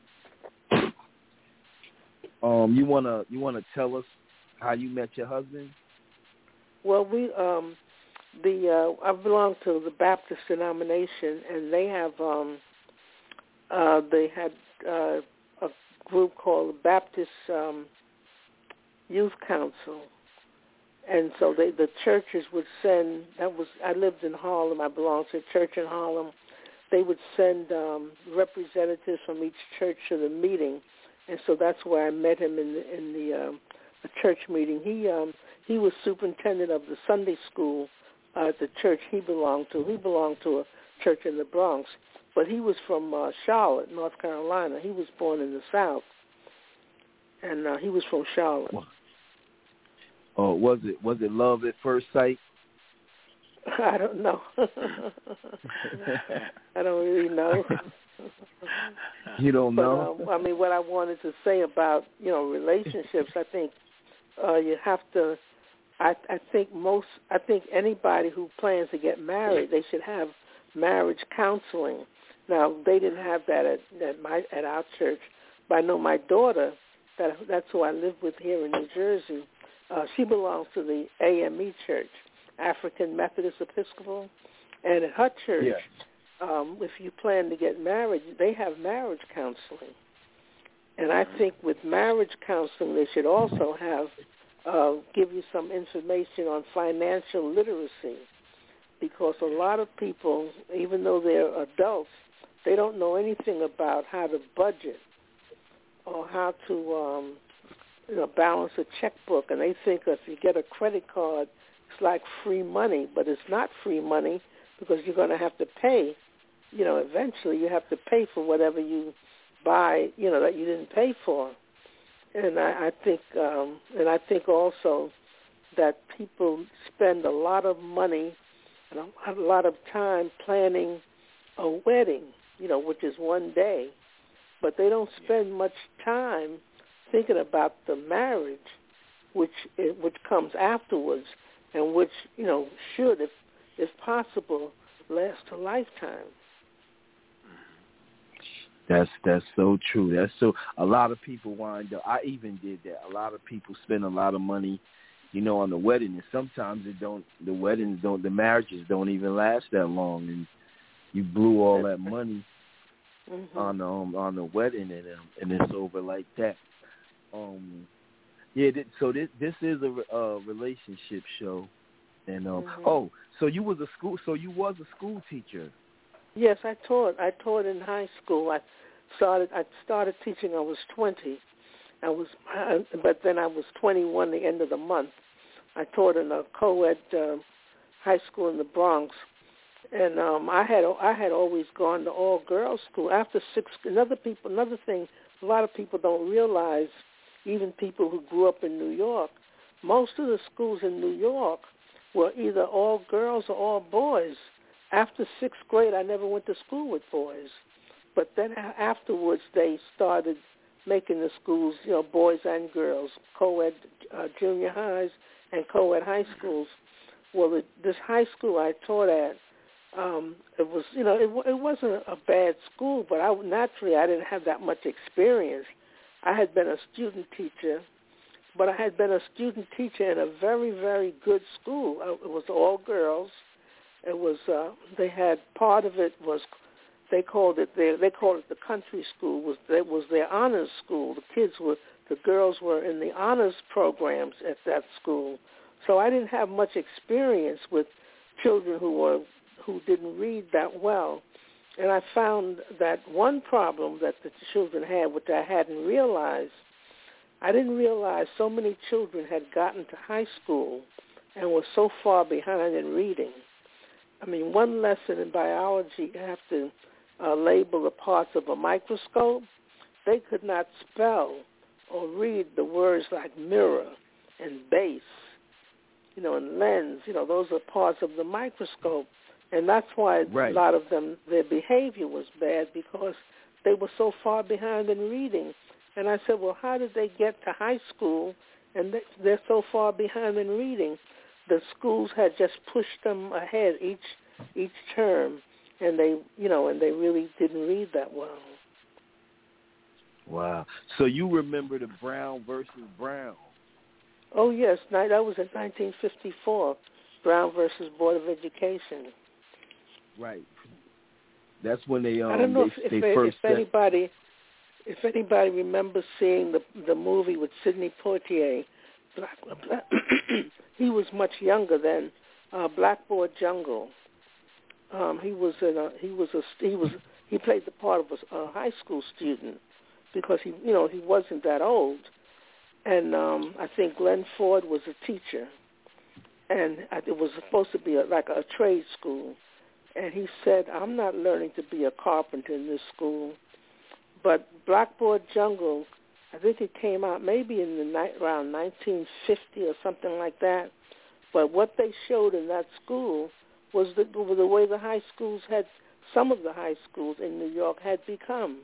Um, you wanna you wanna tell us how you met your husband? Well, we um, the uh, I belong to the Baptist denomination, and they have um, uh, they had uh, a group called the Baptist um, Youth Council. And so they, the churches would send, that was, I lived in Harlem, I belonged to a church in Harlem. They would send um, representatives from each church to the meeting. And so that's where I met him in the, in the um, a church meeting. He um, he was superintendent of the Sunday school uh, at the church he belonged to. He belonged to a church in the Bronx. But he was from uh, Charlotte, North Carolina. He was born in the South. And uh, he was from Charlotte. Wow. Oh, was it was it love at first sight? I don't know. I don't really know. You don't but, know? Um, I mean, what I wanted to say about, you know, relationships, I think uh, you have to, I, I think most, I think anybody who plans to get married, they should have marriage counseling. Now, they didn't have that at, at, my, at our church, but I know my daughter, that that's who I live with here in New Jersey, Uh, she belongs to the A M E Church, African Methodist Episcopal, and at her church, yeah. um, if you plan to get married, they have marriage counseling. And I think with marriage counseling, they should also have uh, give you some information on financial literacy, because a lot of people, even though they're adults, they don't know anything about how to budget or how to um, you know, balance a checkbook, and they think if you get a credit card, it's like free money, but it's not free money because you're going to have to pay. You know, eventually you have to pay for whatever you buy, you know, that you didn't pay for. And I, I think, um, and I think also that people spend a lot of money and a lot of time planning a wedding, you know, which is one day, but they don't spend much time thinking about the marriage, which which comes afterwards, and which, you know, should, if if possible, last a lifetime. That's that's so true. That's so. A lot of people wind up. I even did that. A lot of people spend a lot of money, you know, on the wedding, and sometimes it don't. The weddings don't. The marriages don't even last that long, and you blew all that money mm-hmm. on the um, on the wedding, and um, and it's over like that. Um, yeah. Th- so this this is a uh, relationship show, and um. Mm-hmm. Oh, so you was a school. So you was a school teacher. Yes, I taught. I taught in high school. I started. I started teaching. I was twenty. I was, but then I was twenty-one. The end of the month, I taught in a co-ed uh, high school in the Bronx, and um, I had I had always gone to all girls school. After sixth, another people, another thing, a lot of people don't realize. Even people who grew up in New York, most of the schools in New York were either all girls or all boys. After sixth grade, I never went to school with boys. But then afterwards, they started making the schools, you know, boys and girls, co-ed uh, junior highs and co-ed high schools. Well, it, this high school I taught at, um, it was, you know, it, it wasn't a bad school, but I, naturally I didn't have that much experience. I had been a student teacher, but I had been a student teacher in a very, very good school. It was all girls. It was uh, they had part of it was they called it their they called it the country school was it was their honors school. The kids were the girls were in the honors programs at that school. So I didn't have much experience with children who were who didn't read that well. And I found that one problem that the children had, which I hadn't realized, I didn't realize so many children had gotten to high school and were so far behind in reading. I mean, one lesson in biology, you have to uh, label the parts of a microscope. They could not spell or read the words like mirror and base, you know, and lens. You know, those are parts of the microscope. And that's why right. a lot of them, their behavior was bad because they were so far behind in reading. And I said, well, how did they get to high school and they're so far behind in reading? The schools had just pushed them ahead each each term, and they, you know, and they really didn't read that well. Wow! So you remember the Brown versus Brown? Oh yes, that was in nineteen fifty-four. Brown versus Board of Education. Right. That's when they um I don't know they, if, they if, first if anybody if anybody remembers seeing the the movie with Sidney Poitier. Black, Black he was much younger then. Uh, Blackboard Jungle. Um, he was in a, he was a, he was he played the part of a, a high school student because he you know he wasn't that old, and um, I think Glenn Ford was a teacher, and it was supposed to be a, like a trade school, and he said, "I'm not learning to be a carpenter in this school," but Blackboard Jungle. I think it came out maybe in the night around nineteen fifty or something like that. But what they showed in that school was the, the way the high schools had, some of the high schools in New York had become.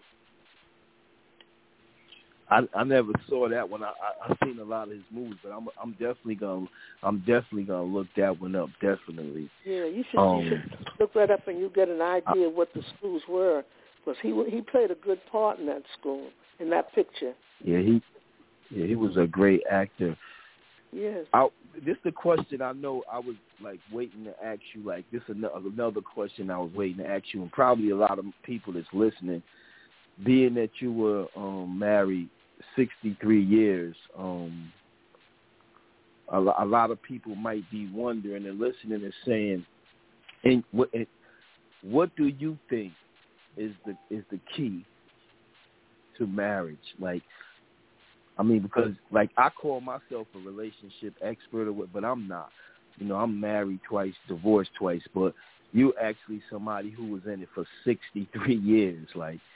I, I never saw that one. I, I I've seen a lot of his movies, but I'm I'm definitely gonna I'm definitely gonna look that one up. Definitely. Yeah, you should, um, you should look that up, and you get an idea of what the schools were, because he he played a good part in that school, in that picture. Yeah, he yeah he was a great actor. Yes. I, this is the question I know I was like waiting to ask you. Like this is another question I was waiting to ask you, and probably a lot of people that's listening, being that you were um, married sixty-three years, um, a, a lot of people might be wondering and listening and saying, and what, and what do you think is the is the key to marriage? Like, I mean, because like I call myself a relationship expert, or what, but I'm not. You know, I'm married twice, divorced twice, but you actually somebody who was in it for sixty-three years. Like,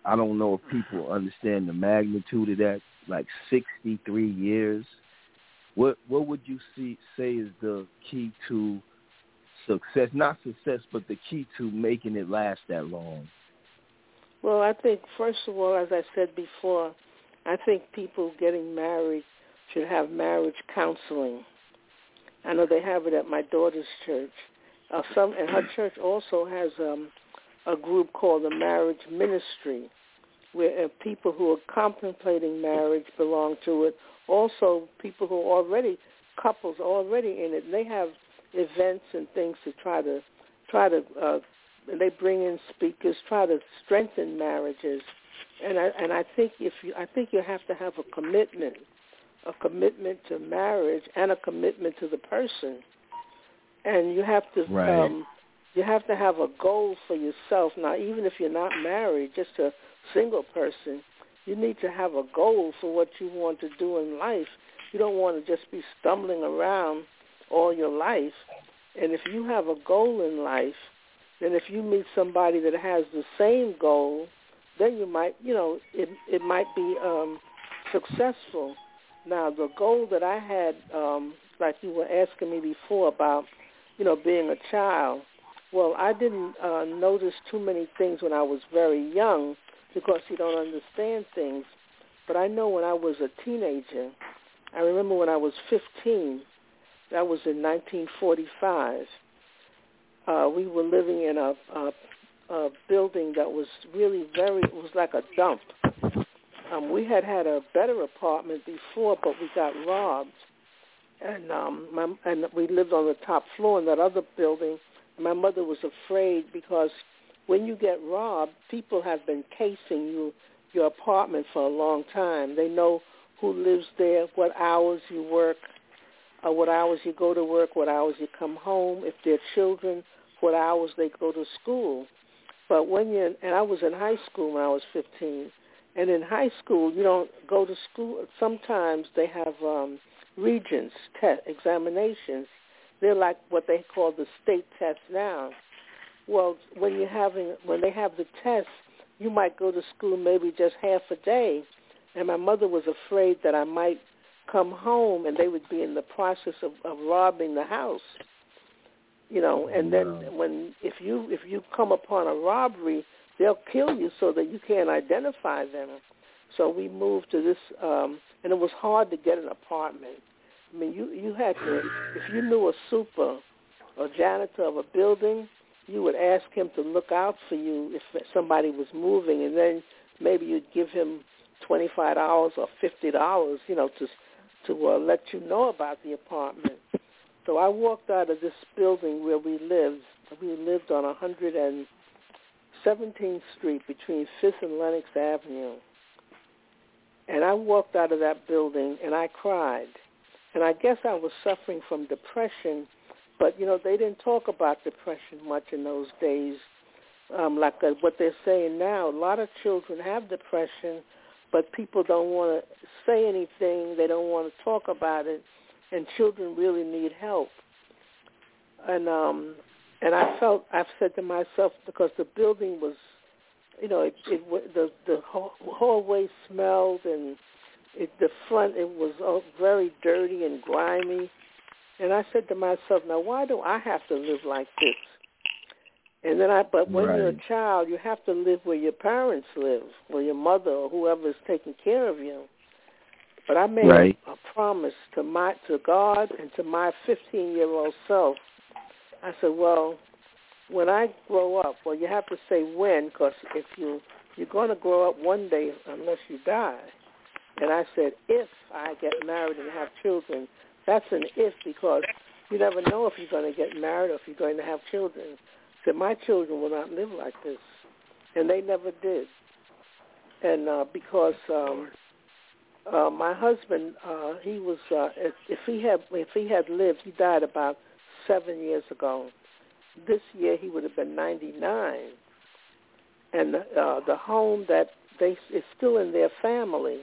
I don't know if people understand the magnitude of that, like sixty-three years. What what would you see say is the key to success? Not success, but the key to making it last that long? Well, I think, first of all, as I said before, I think people getting married should have marriage counseling. I know they have it at my daughter's church. Uh, some, and her church also has um, a group called the Marriage Ministry, where uh, people who are contemplating marriage belong to it. Also, people who are already, couples already in it, they have events and things to try to, try to, uh, they bring in speakers, try to strengthen marriages. And I, and I think if you, I think you have to have a commitment, a commitment to marriage and a commitment to the person. And you have to, right. um, you have to have a goal for yourself. Now, even if you're not married, just a single person, you need to have a goal for what you want to do in life. You don't want to just be stumbling around all your life. And if you have a goal in life, then if you meet somebody that has the same goal, then you might, you know, it it might be um, successful. Now, the goal that I had, um, like you were asking me before about, you know, being a child, well, I didn't uh, notice too many things when I was very young because you don't understand things. But I know when I was a teenager, I remember when I was fifteen, that was in nineteen forty-five, uh, we were living in a, a, a building that was really very, it was like a dump. Um, we had had a better apartment before, but we got robbed. And um, my, and we lived on the top floor in that other building. My mother was afraid because when you get robbed, people have been casing you, your apartment for a long time. They know who lives there, what hours you work, uh, what hours you go to work, what hours you come home, if they're children, what hours they go to school. But when you're, and I was in high school when I was fifteen, and in high school you don't go to school. Sometimes they have um, regents, test, examinations. They're like what they call the state test now. Well, when you're having, when they have the test, you might go to school maybe just half a day. And my mother was afraid that I might come home and they would be in the process of, of robbing the house. You know, and then when if you if you come upon a robbery, they'll kill you so that you can't identify them. So we moved to this, um, and it was hard to get an apartment. I mean, you you had to, if you knew a super or janitor of a building, you would ask him to look out for you if somebody was moving, and then maybe you'd give him twenty-five dollars or fifty dollars, you know, to to uh, let you know about the apartment. So I walked out of this building where we lived. We lived on one hundred seventeenth Street between Fifth and Lenox Avenue. And I walked out of that building and I cried. And I guess I was suffering from depression, but, you know, they didn't talk about depression much in those days. Um, like uh, what they're saying now, a lot of children have depression, but people don't want to say anything. They don't want to talk about it. And children really need help. And um, and I felt, I've said to myself, because the building was, you know, it, it the the hallway smelled, and it, the front, it was uh, very dirty and grimy. And I said to myself, now why do I have to live like this? And then I, but when right. you're a child, you have to live where your parents live, where your mother or whoever is taking care of you. But I made right. a, a promise to my to God and to my fifteen-year-old self. I said, well, when I grow up, well, you have to say when, because if you, you're going to grow up one day unless you die. And I said, if I get married and have children, that's an if, because you never know if you're going to get married or if you're going to have children. I said, my children will not live like this. And they never did. And uh, because... Um, Uh, my husband, uh, he was, uh, if, if he had, if he had lived, he died about seven years ago. This year he would have been ninety-nine. And uh, the home that they is still in their family.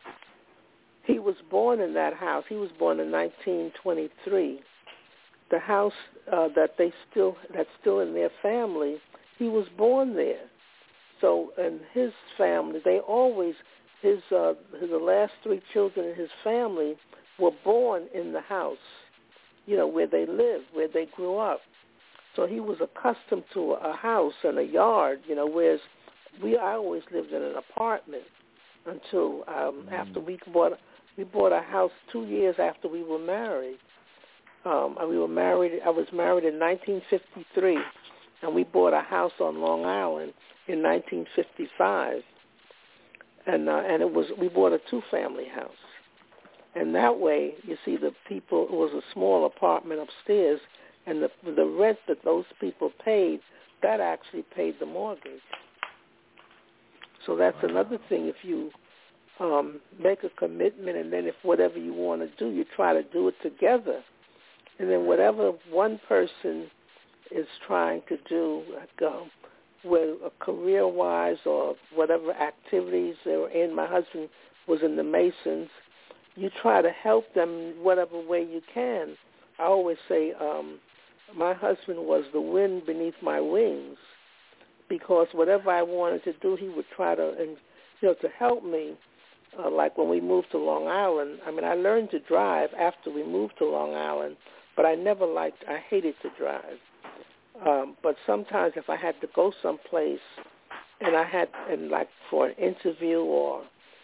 He was born in that house. He was born in nineteen twenty-three. The house uh, that they still, that's still in their family, he was born there. So in his family, they always, his, uh, his the last three children in his family were born in the house, you know, where they lived, where they grew up. So he was accustomed to a house and a yard, you know, whereas we, I always lived in an apartment until um, mm. after we bought, we bought a house two years after we were married. Um, and we were married, I was married in nineteen fifty-three, and we bought a house on Long Island in nineteen fifty-five. And uh, and it was, we bought a two-family house. And that way, you see, the people, it was a small apartment upstairs, and the the rent that those people paid, that actually paid the mortgage. So that's wow. another thing. If you um, make a commitment, and then if whatever you want to do, you try to do it together. And then whatever one person is trying to do, like um, where, uh, career-wise or whatever activities they were in, my husband was in the Masons, you try to help them whatever way you can. I always say um, my husband was the wind beneath my wings, because whatever I wanted to do, he would try to, and you know, to help me. Uh, like when we moved to Long Island, I mean, I learned to drive after we moved to Long Island, but I never liked, I hated to drive. Um, but sometimes if I had to go someplace and I had, and like for an interview or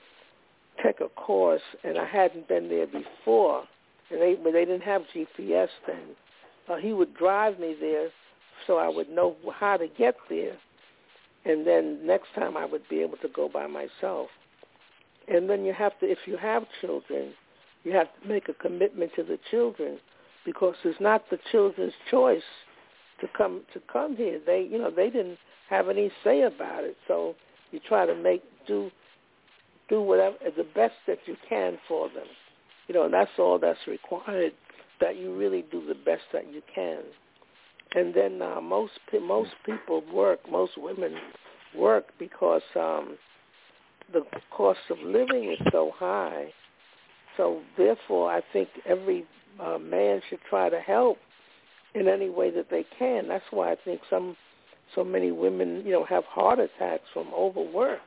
take a course, and I hadn't been there before, and they, but they didn't have G P S then, uh, he would drive me there so I would know how to get there. And then next time I would be able to go by myself. And then you have to, if you have children, you have to make a commitment to the children, because it's not the children's choice to come to come here. They, you know, they didn't have any say about it. So you try to make do do whatever the best that you can for them. You know, and that's all that's required. That you really do the best that you can. And then uh, most most people work. Most women work because um, the cost of living is so high. So therefore, I think every uh, man should try to help in any way that they can. That's why I think some so many women, you know, have heart attacks from overwork,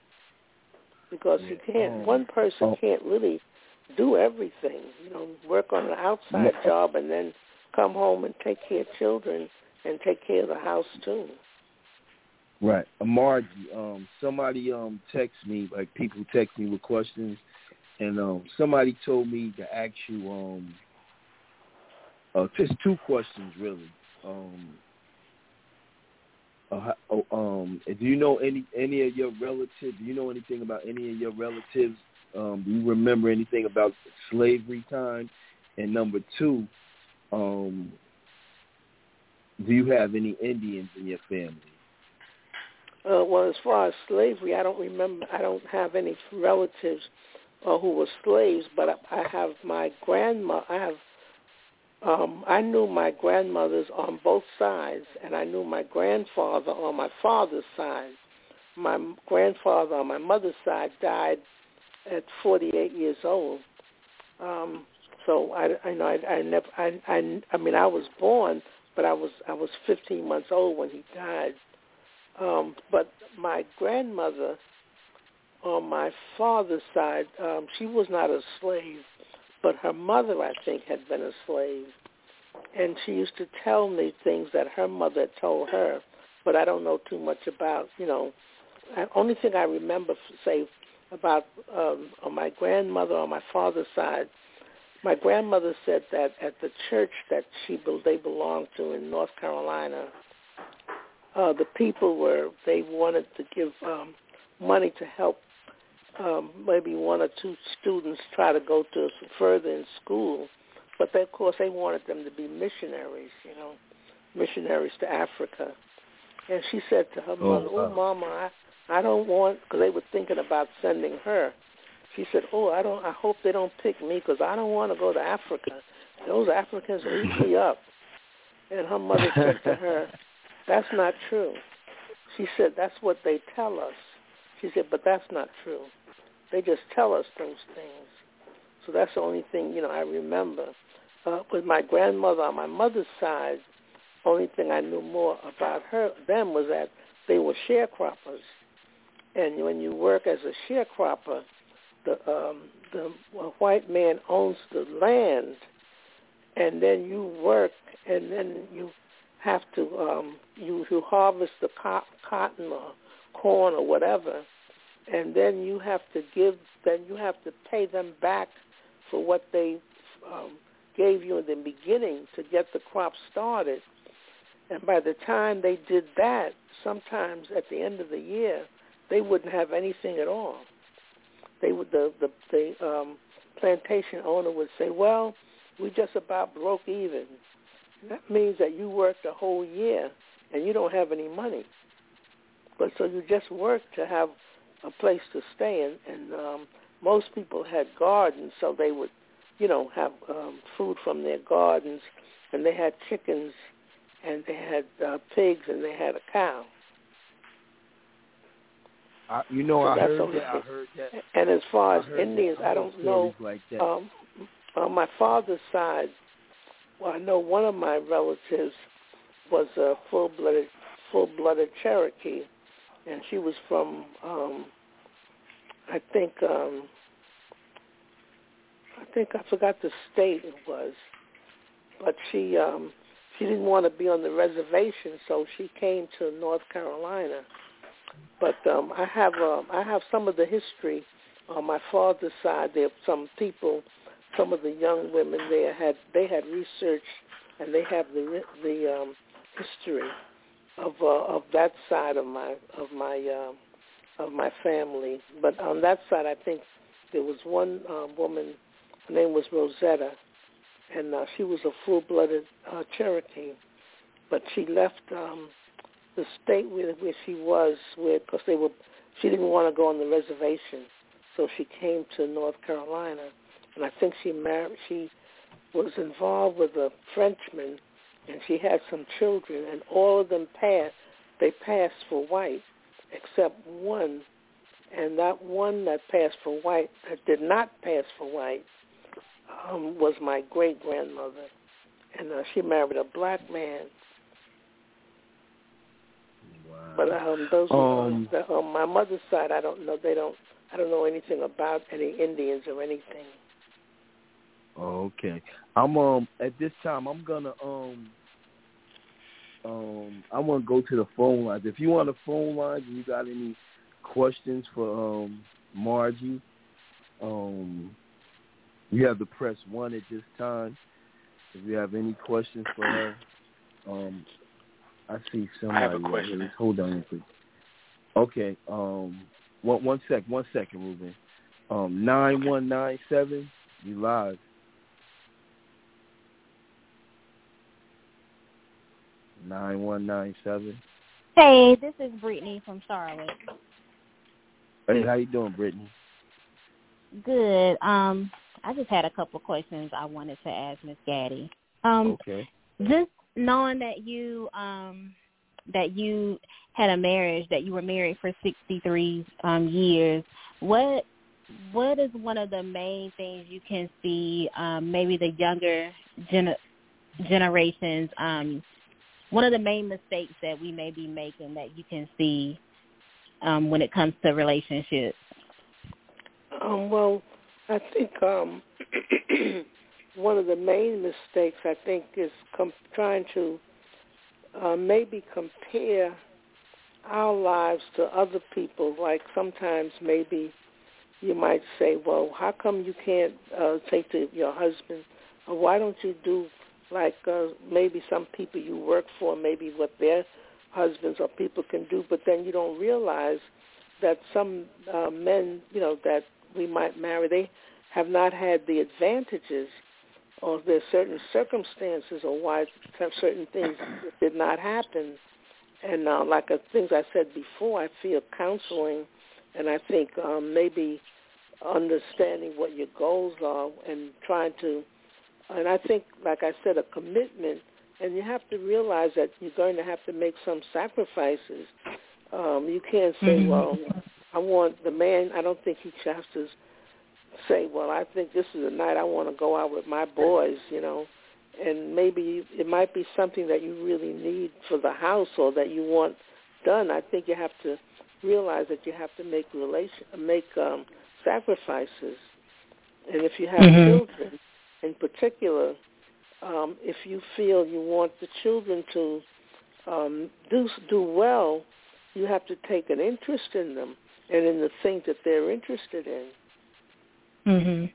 because you can't. One person can't really do everything. You know, work on an outside job and then come home and take care of children and take care of the house too. Right. Margie, um, somebody um text me, like people text me with questions, and um somebody told me to ask you um uh, just two questions really. Um, uh, oh, um, do you know any any of your relatives? Do you know anything about any of your relatives? Um, do you remember anything about slavery time? And number two, um, do you have any Indians in your family? Uh, well, as far as slavery, I don't remember. I don't have any relatives uh, who were slaves, but I, I have my grandma. I have. Um, I knew my grandmothers on both sides, and I knew my grandfather on my father's side. My grandfather on my mother's side died at forty-eight years old. Um, so I, I know I, I never. I, I, I mean, I was born, but I was I was fifteen months old when he died. Um, but my grandmother on my father's side, um, she was not a slave, but her mother, I think, had been a slave. And she used to tell me things that her mother had told her, but I don't know too much about, you know. The only thing I remember, say, about um, on my grandmother on my father's side, my grandmother said that at the church that she they belonged to in North Carolina, uh, the people were, they wanted to give um, money to help um, maybe one or two students try to go to further in school. But they, of course, they wanted them to be missionaries, you know, missionaries to Africa. And she said to her mother, oh, oh Mama, I, I don't want, because they were thinking about sending her. She said, oh, I don't. I hope they don't pick me, because I don't want to go to Africa. Those Africans will eat me up. And her mother said to her, that's not true. She said, that's what they tell us. She said, but that's not true. They just tell us those things. So that's the only thing, you know, I remember. Uh, with my grandmother on my mother's side, only thing I knew more about her, them, was that they were sharecroppers. And when you work as a sharecropper, the um, the white man owns the land, and then you work, and then you have to um, you you harvest the co- cotton or corn or whatever, and then you have to give, then you have to pay them back for what they um, gave you in the beginning to get the crop started. And by the time they did that, sometimes at the end of the year, they wouldn't have anything at all. They would the the, the um, plantation owner would say, "Well, we just about broke even." That means that you worked a whole year and you don't have any money. But so you just worked to have a place to stay, and, and um, most people had gardens, so they would, you know, have um, food from their gardens, and they had chickens, and they had uh, pigs, and they had a cow. I, you know, so I, heard only, that, I heard that. And as far as I Indians, that. I, I don't know. Like that. Um, on my father's side, well, I know one of my relatives was a full-blooded, full-blooded Cherokee, and she was from, um, I think, um, I think I forgot the state it was, but she um, she didn't want to be on the reservation, so she came to North Carolina. But um, I have um, I have some of the history on my father's side. There are some people, some of the young women there had they had researched, and they have the the um, history of uh, of that side of my of my uh, of my family. But on that side, I think there was one uh, woman. Her name was Rosetta, and uh, she was a full-blooded uh, Cherokee. But she left um, the state where, where she was, where because they were, she didn't want to go on the reservation, so she came to North Carolina, and I think she married. She was involved with a Frenchman, and she had some children, and all of them passed. They passed for white, except one, and that one that passed for white, that did not pass for white, um, was my great-grandmother, and uh, she married a black man. Wow. But um, those um, are, the, um, my mother's side, I don't know. They don't. I don't know anything about any Indians or anything. Okay. I'm um at this time I'm gonna um um I wanna go to the phone lines. If you want the phone lines and you got any questions for um Margie, um you have to press one at this time. If you have any questions for her. Um I see somebody. I have a question. Right. Hold on, please. Okay. Um one one sec, one second, Ruben. Um nine one nine seven, you live. Nine one nine seven. Hey, this is Brittany from Charlotte. Hey, how you doing, Brittany? Good. Um, I just had a couple of questions I wanted to ask Miss Gaddy. Um, okay. Just knowing that you um that you had a marriage, that you were married for sixty-three um, years, what what is one of the main things you can see um, maybe the younger gen- generations? Um, one of the main mistakes that we may be making that you can see um, when it comes to relationships? Um, well, I think um, one of the main mistakes, I think, is com- trying to uh, maybe compare our lives to other people. Like sometimes maybe you might say, well, how come you can't uh, say to your husband, or why don't you do like uh, maybe some people you work for, maybe what their husbands or people can do, but then you don't realize that some uh, men, you know, that we might marry, they have not had the advantages, or there's certain circumstances or why certain things did not happen. And uh, like the things I said before, I feel counseling, and I think um, maybe understanding what your goals are and trying to, and I think, like I said, a commitment, and you have to realize that you're going to have to make some sacrifices. Um, you can't say, mm-hmm. well, I want the man, I don't think he has to say, well, I think this is the night I want to go out with my boys, you know, and maybe it might be something that you really need for the house or that you want done. I think you have to realize that you have to make relation, make um, sacrifices. And if you have mm-hmm. children, in particular, um, if you feel you want the children to um, do do well, you have to take an interest in them and in the things that they're interested in. Mhm.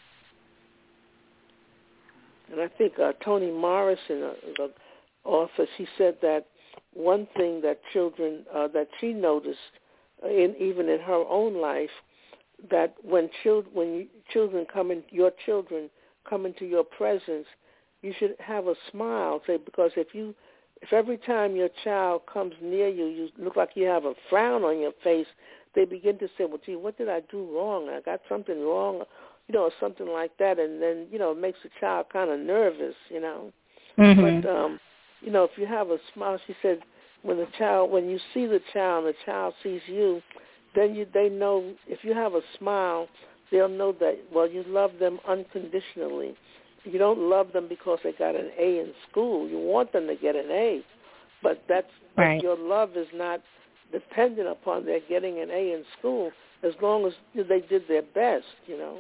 And I think uh, Toni Morrison, uh, the author, she said that one thing that children uh, that she noticed, uh, in even in her own life, that when children when you, children come in, your children come into your presence, you should have a smile. Say, because if you if every time your child comes near you, you look like you have a frown on your face, they begin to say, well, gee, what did I do wrong? I got something wrong, you know, or something like that. And then, you know, it makes the child kind of nervous, you know. Mm-hmm. But, um, you know, if you have a smile, she said, when the child, when you see the child and the child sees you, then you, they know, if you have a smile, they'll know that, well, you love them unconditionally. You don't love them because they got an A in school. You want them to get an A, but that's right. but your love is not dependent upon their getting an A in school, as long as they did their best, you know.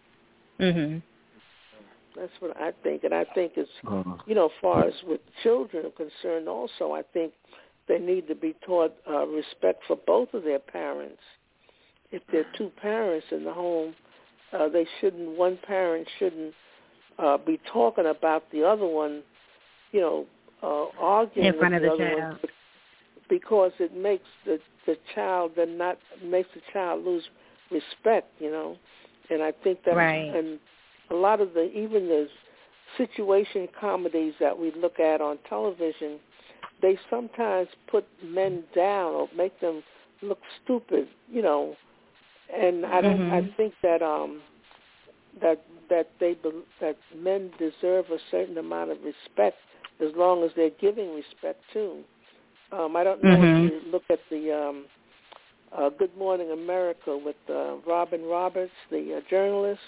Mhm. That's what I think, and I think it's, you know, as far as with children are concerned also, I think they need to be taught uh, respect for both of their parents. If there are two parents in the home, uh, they shouldn't, one parent shouldn't uh, be talking about the other one, you know, uh, arguing in front with of the, the other child. one, because it makes the, the child then not, makes the child lose respect, you know. And I think that, right. and a lot of the, even the situation comedies that we look at on television, they sometimes put men down or make them look stupid, you know. And I don't. Mm-hmm. I think that um, that that they that men deserve a certain amount of respect as long as they're giving respect too. Um, I don't know mm-hmm. if you look at the um, uh, Good Morning America with uh, Robin Roberts, the uh, journalist.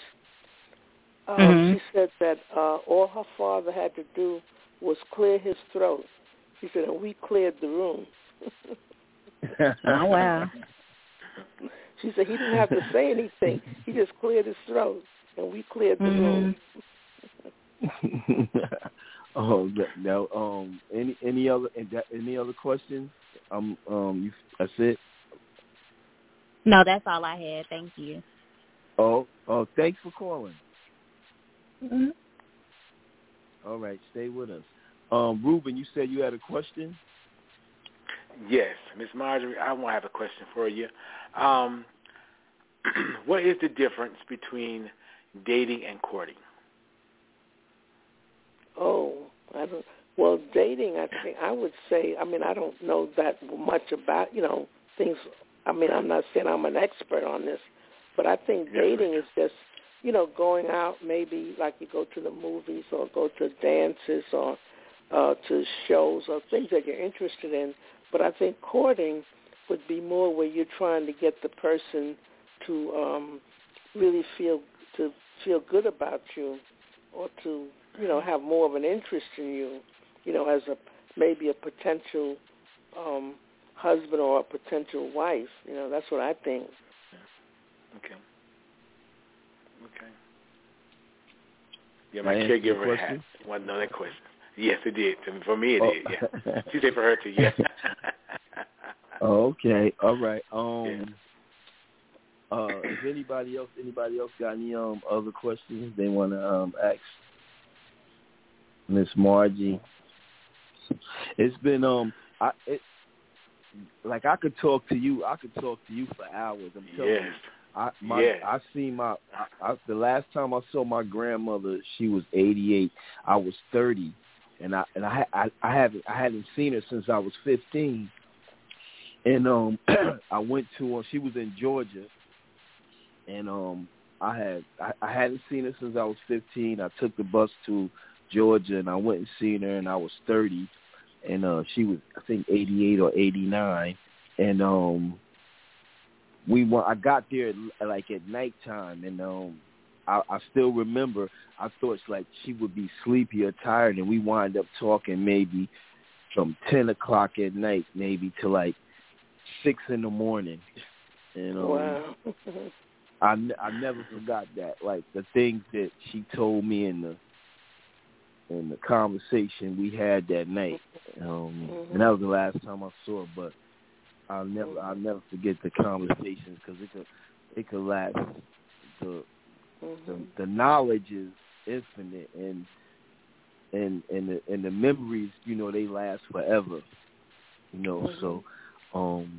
Um, mm-hmm. She said that uh, all her father had to do was clear his throat. She said, and we cleared the room. Oh, wow. She said he didn't have to say anything. He just cleared his throat, and we cleared the mm-hmm. room. Oh, now, um, any any other any other questions? Um, um, you, that's it. No, that's all I had. Thank you. Oh, oh, thanks for calling. Mm-hmm. All right, stay with us. Um, Ruben, you said you had a question? Yes, Miss Marjorie, I want to have a question for you. Um, what is the difference between dating and courting? Oh, I don't. Well, dating, I think I would say. I mean, I don't know that much about, you know, things. I mean, I'm not saying I'm an expert on this, but I think yes, dating is just, you know, going out, maybe like you go to the movies or go to dances or uh, to shows or things that you're interested in. But I think courting would be more where you're trying to get the person to um, really feel to feel good about you, or to, you know, have more of an interest in you, you know, as a maybe a potential um, husband or a potential wife. You know, that's what I think. Okay. Okay. Yeah, my caregiver had one another question. Yes, it did. For me, it oh. did. Yeah. She said for her too. Yeah. Okay. All right. Um. Yeah. Uh, if anybody else, anybody else got any um other questions they want to um ask Miss Margie? It's been um I it like I could talk to you. I could talk to you for hours. I'm telling yes. you. I my yes. I seen my I, I, the last time I saw my grandmother, she was eighty-eight. I was thirty, and I and I I, I haven't I hadn't seen her since I was fifteen. And um I went to her. She was in Georgia. And um, I had I, I hadn't seen her since I was fifteen. I took the bus to Georgia, and I went and seen her, and I was thirty, and uh, she was I think eighty-eight or eighty-nine, and um, we went, I got there like at nighttime, and um, I, I still remember. I thought like she would be sleepy or tired, and we wind up talking maybe from ten o'clock at night, maybe to like six in the morning. And um, wow. I, I never forgot that. Like the things that she told me in the in the conversation we had that night. Um, mm-hmm. And that was the last time I saw her. But I'll never I'll never forget the conversations because it could it could last. The, mm-hmm. the the knowledge is infinite, and and and the, and the memories, you know, they last forever. You know, mm-hmm. so um,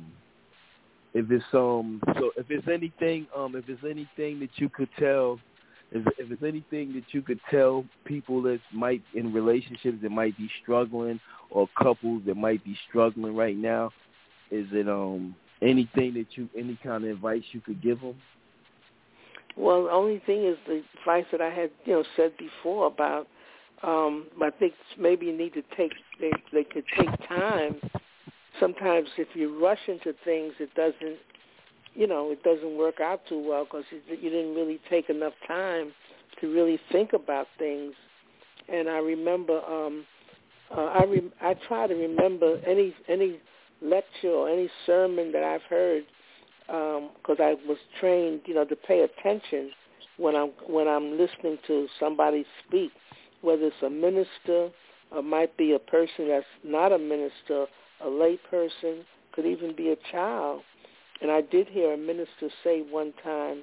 if it's um, so if it's anything um, if it's anything that you could tell, if if it's anything that you could tell people that might in relationships that might be struggling, or couples that might be struggling right now, is it um anything that you any kind of advice you could give them? Well, the only thing is the advice that I had, you know, said before about. Um, I think maybe you need to take. They they could take time. Sometimes if you rush into things, it doesn't, you know, it doesn't work out too well because you, you didn't really take enough time to really think about things. And I remember, um, uh, I re- I try to remember any any lecture or any sermon that I've heard because um, I was trained, you know, to pay attention when I'm when I'm listening to somebody speak, whether it's a minister or might be a person that's not a minister. A lay person, could even be a child. And I did hear a minister say one time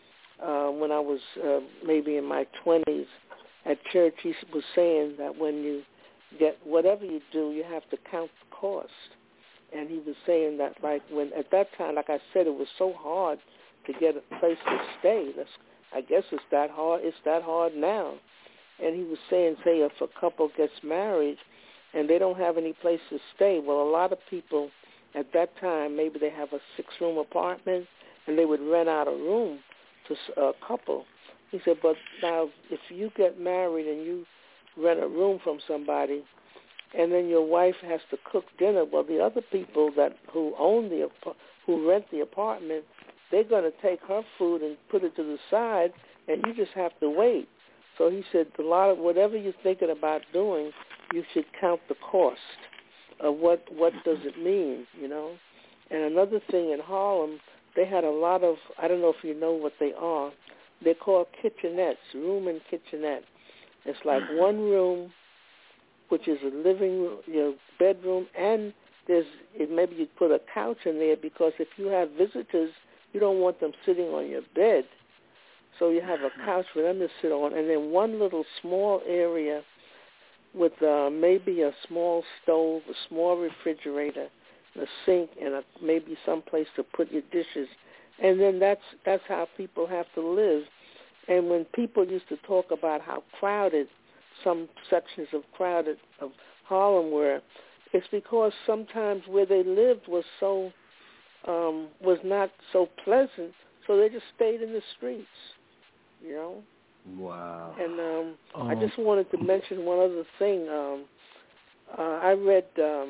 uh, when I was uh, maybe in my twenties at church, he was saying that when you get, whatever you do, you have to count the cost. And he was saying that like when, at that time, like I said, it was so hard to get a place to stay. That's, I guess it's that hard, it's that hard now. And he was saying, say if a couple gets married, and they don't have any place to stay. Well, a lot of people at that time, maybe they have a six-room apartment, and they would rent out a room to a couple. He said, but now if you get married and you rent a room from somebody, and then your wife has to cook dinner, well, the other people that who own the who rent the apartment, they're going to take her food and put it to the side, and you just have to wait. So he said, a lot of whatever you're thinking about doing, you should count the cost of what what does it mean, you know. And another thing in Harlem, they had a lot of, I don't know if you know what they are, they're called kitchenettes, room and kitchenette. It's like one room, which is a living room, you know, bedroom, and there's maybe you put a couch in there because if you have visitors, you don't want them sitting on your bed. So you have a couch for them to sit on, and then one little small area with uh, maybe a small stove, a small refrigerator, a sink, and a, maybe some place to put your dishes. And then that's that's how people have to live. And when people used to talk about how crowded some sections of crowded of Harlem were, it's because sometimes where they lived was so um, was not so pleasant, so they just stayed in the streets. You know? Wow. And um, um, I just wanted to mention one other thing. Um, uh, I read um,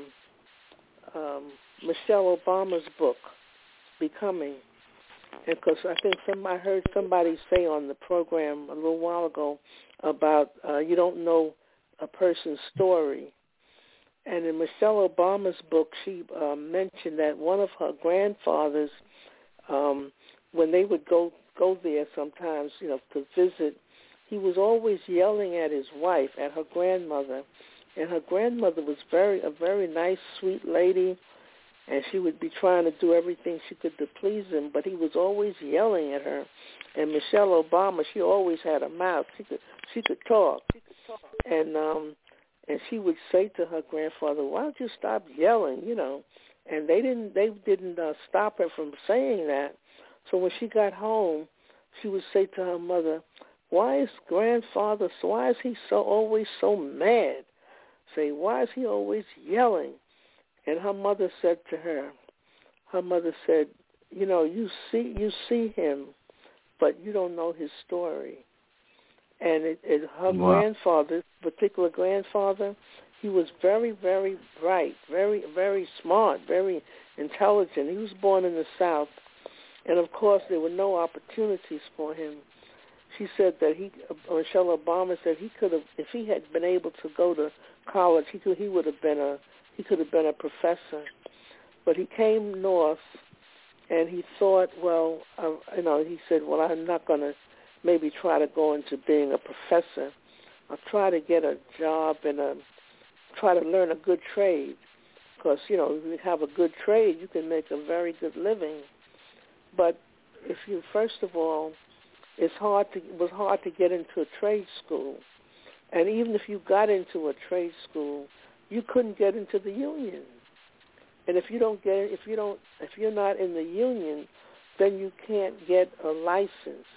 um, Michelle Obama's book, Becoming, because I think some I heard somebody say on the program a little while ago about uh, you don't know a person's story. And in Michelle Obama's book, she uh, mentioned that one of her grandfathers, um, when they would go go there sometimes, you know, to visit, he was always yelling at his wife, at her grandmother. And her grandmother was very a very nice, sweet lady, and she would be trying to do everything she could to please him, but he was always yelling at her. And Michelle Obama, she always had a mouth. She could she could talk. And um and she would say to her grandfather, "Why don't you stop yelling?" You know. And they didn't they didn't uh, stop her from saying that. So when she got home, she would say to her mother, "Why is grandfather, so why is he so always so mad? Say, why is he always yelling?" And her mother said to her, her mother said, "You know, you see you see him, but you don't know his story." And it, it, her wow. grandfather, particular grandfather, he was very, very bright, very, very smart, very intelligent. He was born in the South. And, of course, there were no opportunities for him. She said that he, Michelle Obama said he could have, if he had been able to go to college, he could, he would have been a, he could have been a professor. but he came north, and he thought, well, uh, you know, he said, well, I'm not going to maybe try to go into being a professor. I'll try to get a job and a, try to learn a good trade, because, you know, if you have a good trade, you can make a very good living. But if you, first of all, it's hard to, it was hard to get into a trade school. And even if you got into a trade school, you couldn't get into the union. And if you don't get, if you don't, if you're not in the union, then you can't get a license.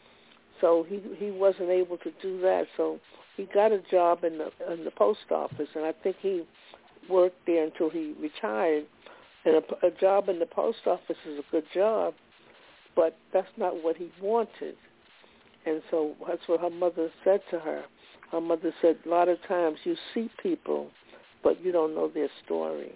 So he he wasn't able to do that. So he got a job in the in the post office, and I think he worked there until he retired. And a, a job in the post office is a good job, but that's not what he wanted. And so that's what her mother said to her. Her mother said, a lot of times you see people, but you don't know their story.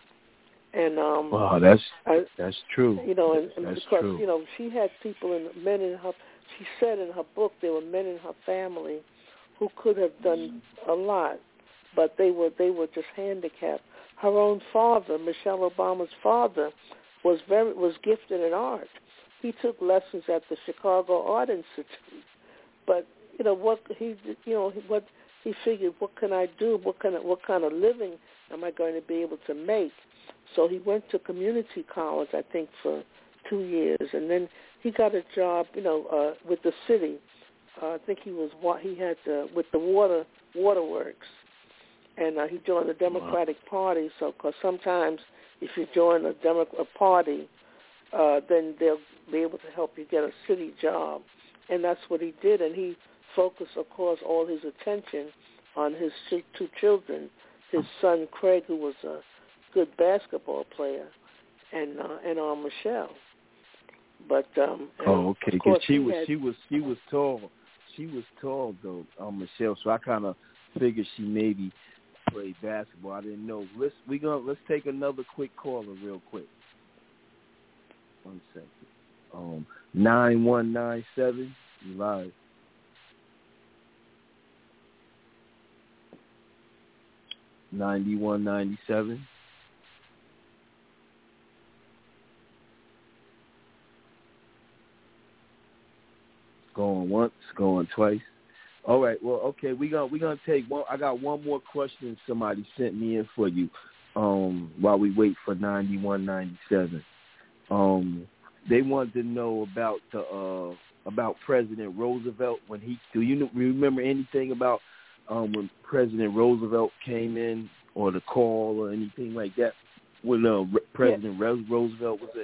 And um, wow, that's I, that's true. You know, and, and that's because true. you know she had people and men in her. She said in her book there were men in her family who could have done a lot, but they were they were just handicapped. Her own father, Michelle Obama's father, was very was gifted in art. He took lessons at the Chicago Art Institute, but you know what he you know what he figured, what can I do? What kind of what kind of living am I going to be able to make? So he went to community college, I think, for two years, and then he got a job, you know, uh, with the city. Uh, I think he was he had to, with the water waterworks, and uh, he joined the Democratic wow. Party. So, because sometimes if you join a Democratic party, uh, then they'll be able to help you get a city job, and that's what he did. And he focused, of course, all his attention on his two, two children, his son Craig, who was a good basketball player, and uh, and on uh, Michelle. But um, oh, okay, because she was had, she was she was tall, she was tall though, um, Michelle. So I kind of figured she maybe played basketball. I didn't know. Let's we gonna let's take another quick caller real quick. One second. Um, nine one nine seven. You live. Ninety one ninety seven. Going once, going twice. All right. Well, okay. We gonna we gonna take one. I got one more question somebody sent me in for you. Um, while we wait for ninety one ninety seven. Um, they wanted to know about the uh about President Roosevelt when he. Do you remember anything about um when President Roosevelt came in, or the call, or anything like that? When uh, President yes. Roosevelt was there?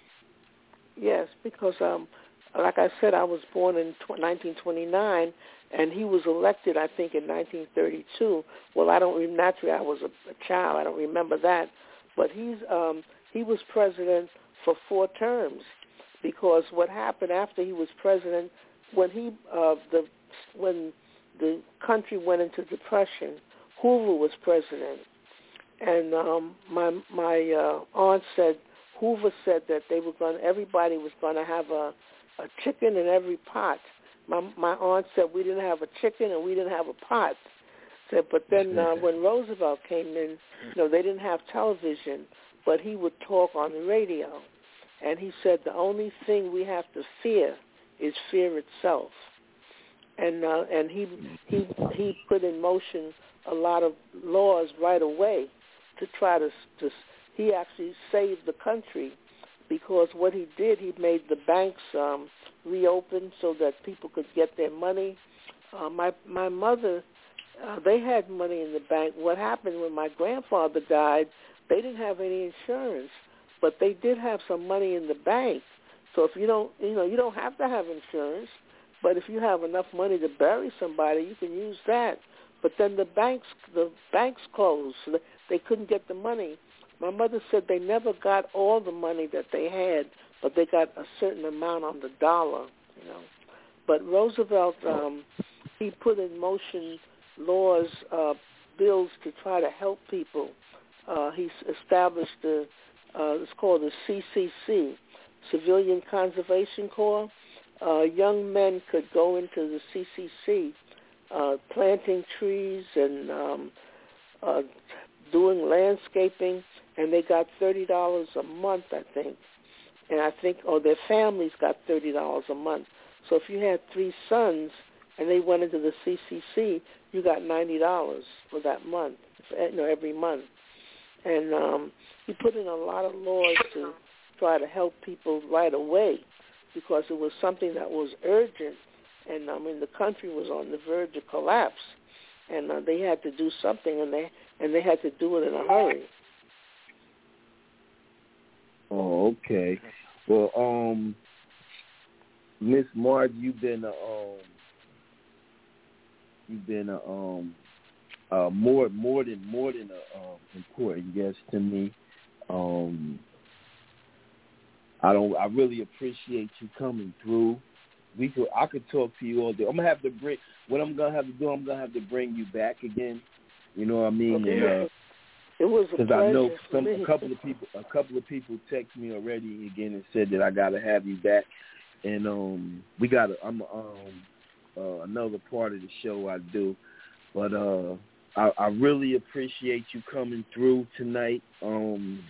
Yes, because um. Like I said, I was born in nineteen twenty-nine, and he was elected, I think, in nineteen thirty-two. Well, I don't naturally, I was a, a child. I don't remember that, but he's um, he was president for four terms, because what happened after he was president, when he uh, the when the country went into depression, Hoover was president, and um, my my uh, aunt said Hoover said that they were going, everybody was going to have a a chicken in every pot. My my aunt said we didn't have a chicken and we didn't have a pot. Said, but then uh, when Roosevelt came in, you know, they didn't have television, but he would talk on the radio, and he said the only thing we have to fear is fear itself. And uh, and he he he put in motion a lot of laws right away to try to to. He actually saved the country. Because what he did, he made the banks um, reopen so that people could get their money. Uh, my my mother, uh, they had money in the bank. What happened when my grandfather died, they didn't have any insurance, but they did have some money in the bank. So if you don't, you know, you don't have to have insurance, but if you have enough money to bury somebody, you can use that. But then the banks, the banks closed, so they couldn't get the money. My mother said they never got all the money that they had, but they got a certain amount on the dollar, you know. But Roosevelt, um, he put in motion laws, uh, bills to try to help people. Uh, he established the, uh, it's called the C C C, Civilian Conservation Corps. Uh, young men could go into the C C C, uh, planting trees and um, uh, doing landscaping, and they got thirty dollars a month, I think. And I think, oh, their families got thirty dollars a month. So if you had three sons and they went into the C C C, you got ninety dollars for that month, you know, every month. And um, he put in a lot of laws to try to help people right away because it was something that was urgent. And, I mean, the country was on the verge of collapse. And uh, they had to do something, and they and they had to do it in a hurry. Oh, okay. Well, um, Miss Marge, you've been a um, you've been a um, uh, more more than more than a um, important guest to me. Um, I don't. I really appreciate you coming through. We could. I could talk to you all day. I'm gonna have to bring. What I'm gonna have to do. I'm gonna have to bring you back again. You know what I mean? Okay. And, uh, it was a Because I know some me. a couple of people a couple of people text me already again and said that I gotta have you back, and um we got I'm um uh, another part of the show I do, but uh I, I really appreciate you coming through tonight. Um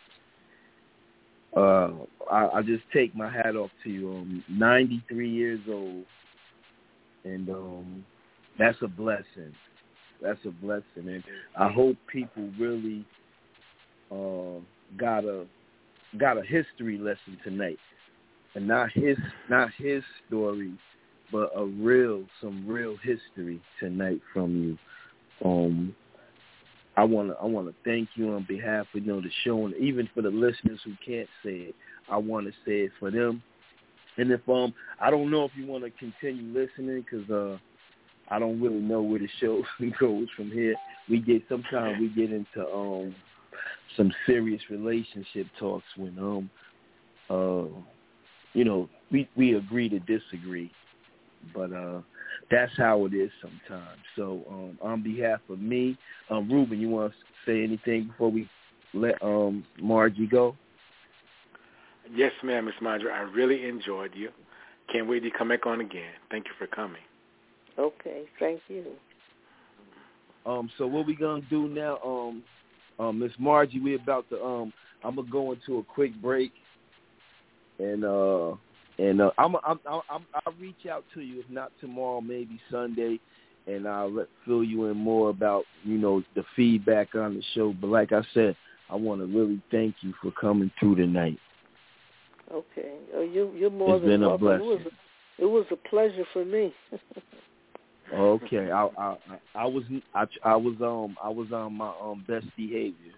uh I, I just take my hat off to you. Um, ninety-three years old, and um that's a blessing. That's a blessing, and I hope people really uh, got a got a history lesson tonight, and not his not his story, but a real some real history tonight from you. Um, I want to I want to thank you on behalf of you know the show, and even for the listeners who can't say it, I want to say it for them. And if um I don't know if you want to continue listening because uh. I don't really know where the show goes from here. We get sometimes we get into um some serious relationship talks when um uh you know we we agree to disagree, but uh that's how it is sometimes. So um on behalf of me, um Ruben, you want to say anything before we let um Margie go? Yes, ma'am, Miss Marjorie. I really enjoyed you. Can't wait to come back on again. Thank you for coming. Okay, thank you. Um, so what we gonna do now, um, um, Miss Margie? We about to um, I'm gonna go into a quick break, and uh, and uh, I'm I'm I'm I'll reach out to you if not tomorrow, maybe Sunday, and I'll let fill you in more about you know the feedback on the show. But like I said, I want to really thank you for coming through tonight. Okay, oh, you you're more it's than been welcome. a blessing. It was a, it was a pleasure for me. Okay, I, I I was I, I was um I was on my um best behavior.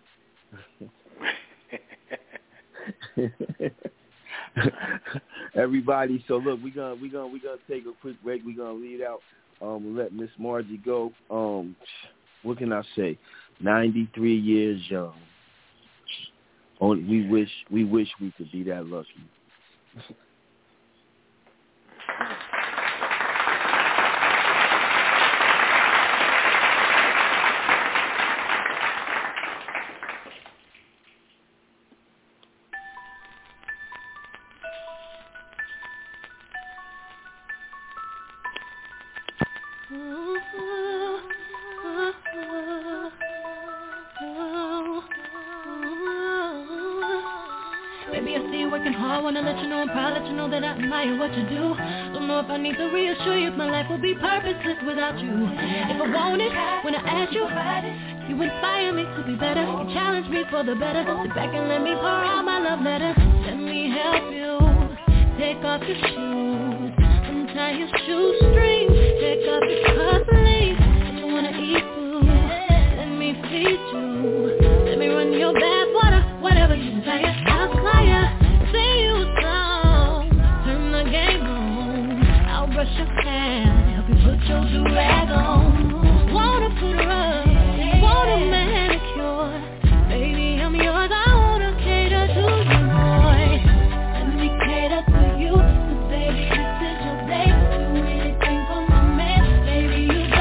Everybody, so look, we gonna we gonna we gonna take a quick break. We gonna lead out. Um, let Miss Margie go. Um, what can I say? ninety-three years young. Only we wish we wish we could be that lucky. Baby, I see you working hard, wanna let you know I'm proud, let you know that I admire what you do. Don't know if I need to reassure you if my life would be purposeless without you. If I want it, when I ask you, you inspire me to be better, you challenge me for the better. Sit back and let me pour out my love letter. Let me help you, take off your shoes, untie your shoestrings, take off your cufflinks. You wanna eat food, let me feed you, let me run your bath water, whatever you desire. Say you a song, turn the game on. I'll brush your hair, help you put your do-rag on. Wanna put her up, want a manicure. Baby, I'm yours, I wanna cater to you, boy. Let me cater to you, 'cause baby, this is your day. Do anything for my man, baby, you got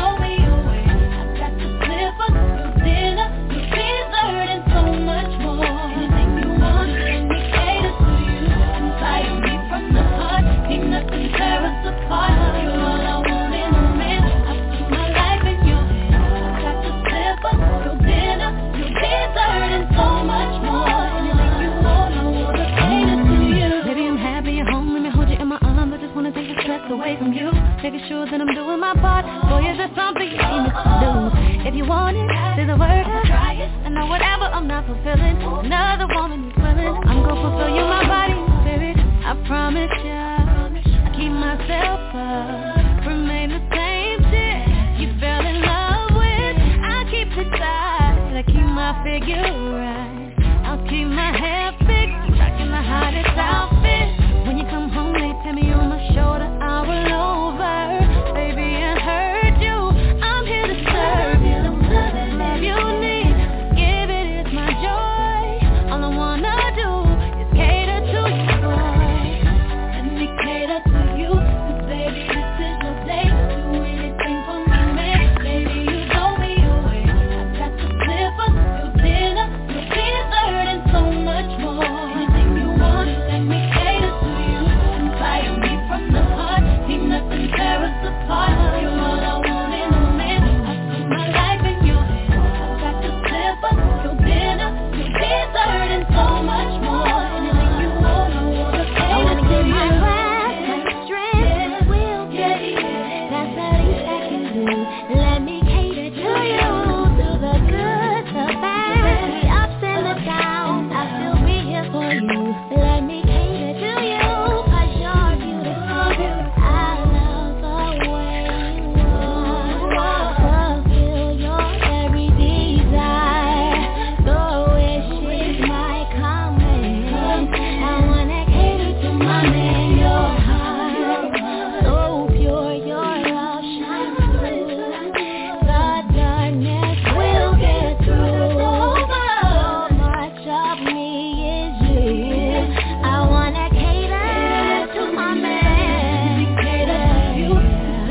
figure right. I'll keep my hair fixed, rocking the hottest outfit. When you come home, they tell me on my shoulder, I will over. Baby, I heard you, I'm here to serve you. Love you need, give it is my joy. All I wanna do is cater to you, boy. Let me cater to you, 'cause baby, this is your day. Do anything for me, man. Baby, you blow me away. I got the slippers, your dinner, your dessert, and so much more. Anything you want, let me cater to you. Inspire me from the heart, ain't nothing tear us apart. You're all I want in a man. I put my life in your hands. I got the slippers, your dinner, your dessert, and so much more. Anything you want, I wanna cater I wanna to give you. My breath, my strength, will get it. That's the least I can do. Let me cater to you, to the good, the bad, the ups and the downs. I'll still be here for you. Let me cater to you, 'cause you're beautiful. I love the way you walk, fulfill your every desire. The wish is my command. I wanna cater to my man, your heart, so pure, your love shines through. The darkness will get through. So much of me is you. I wanna cater to my man. Cater to you.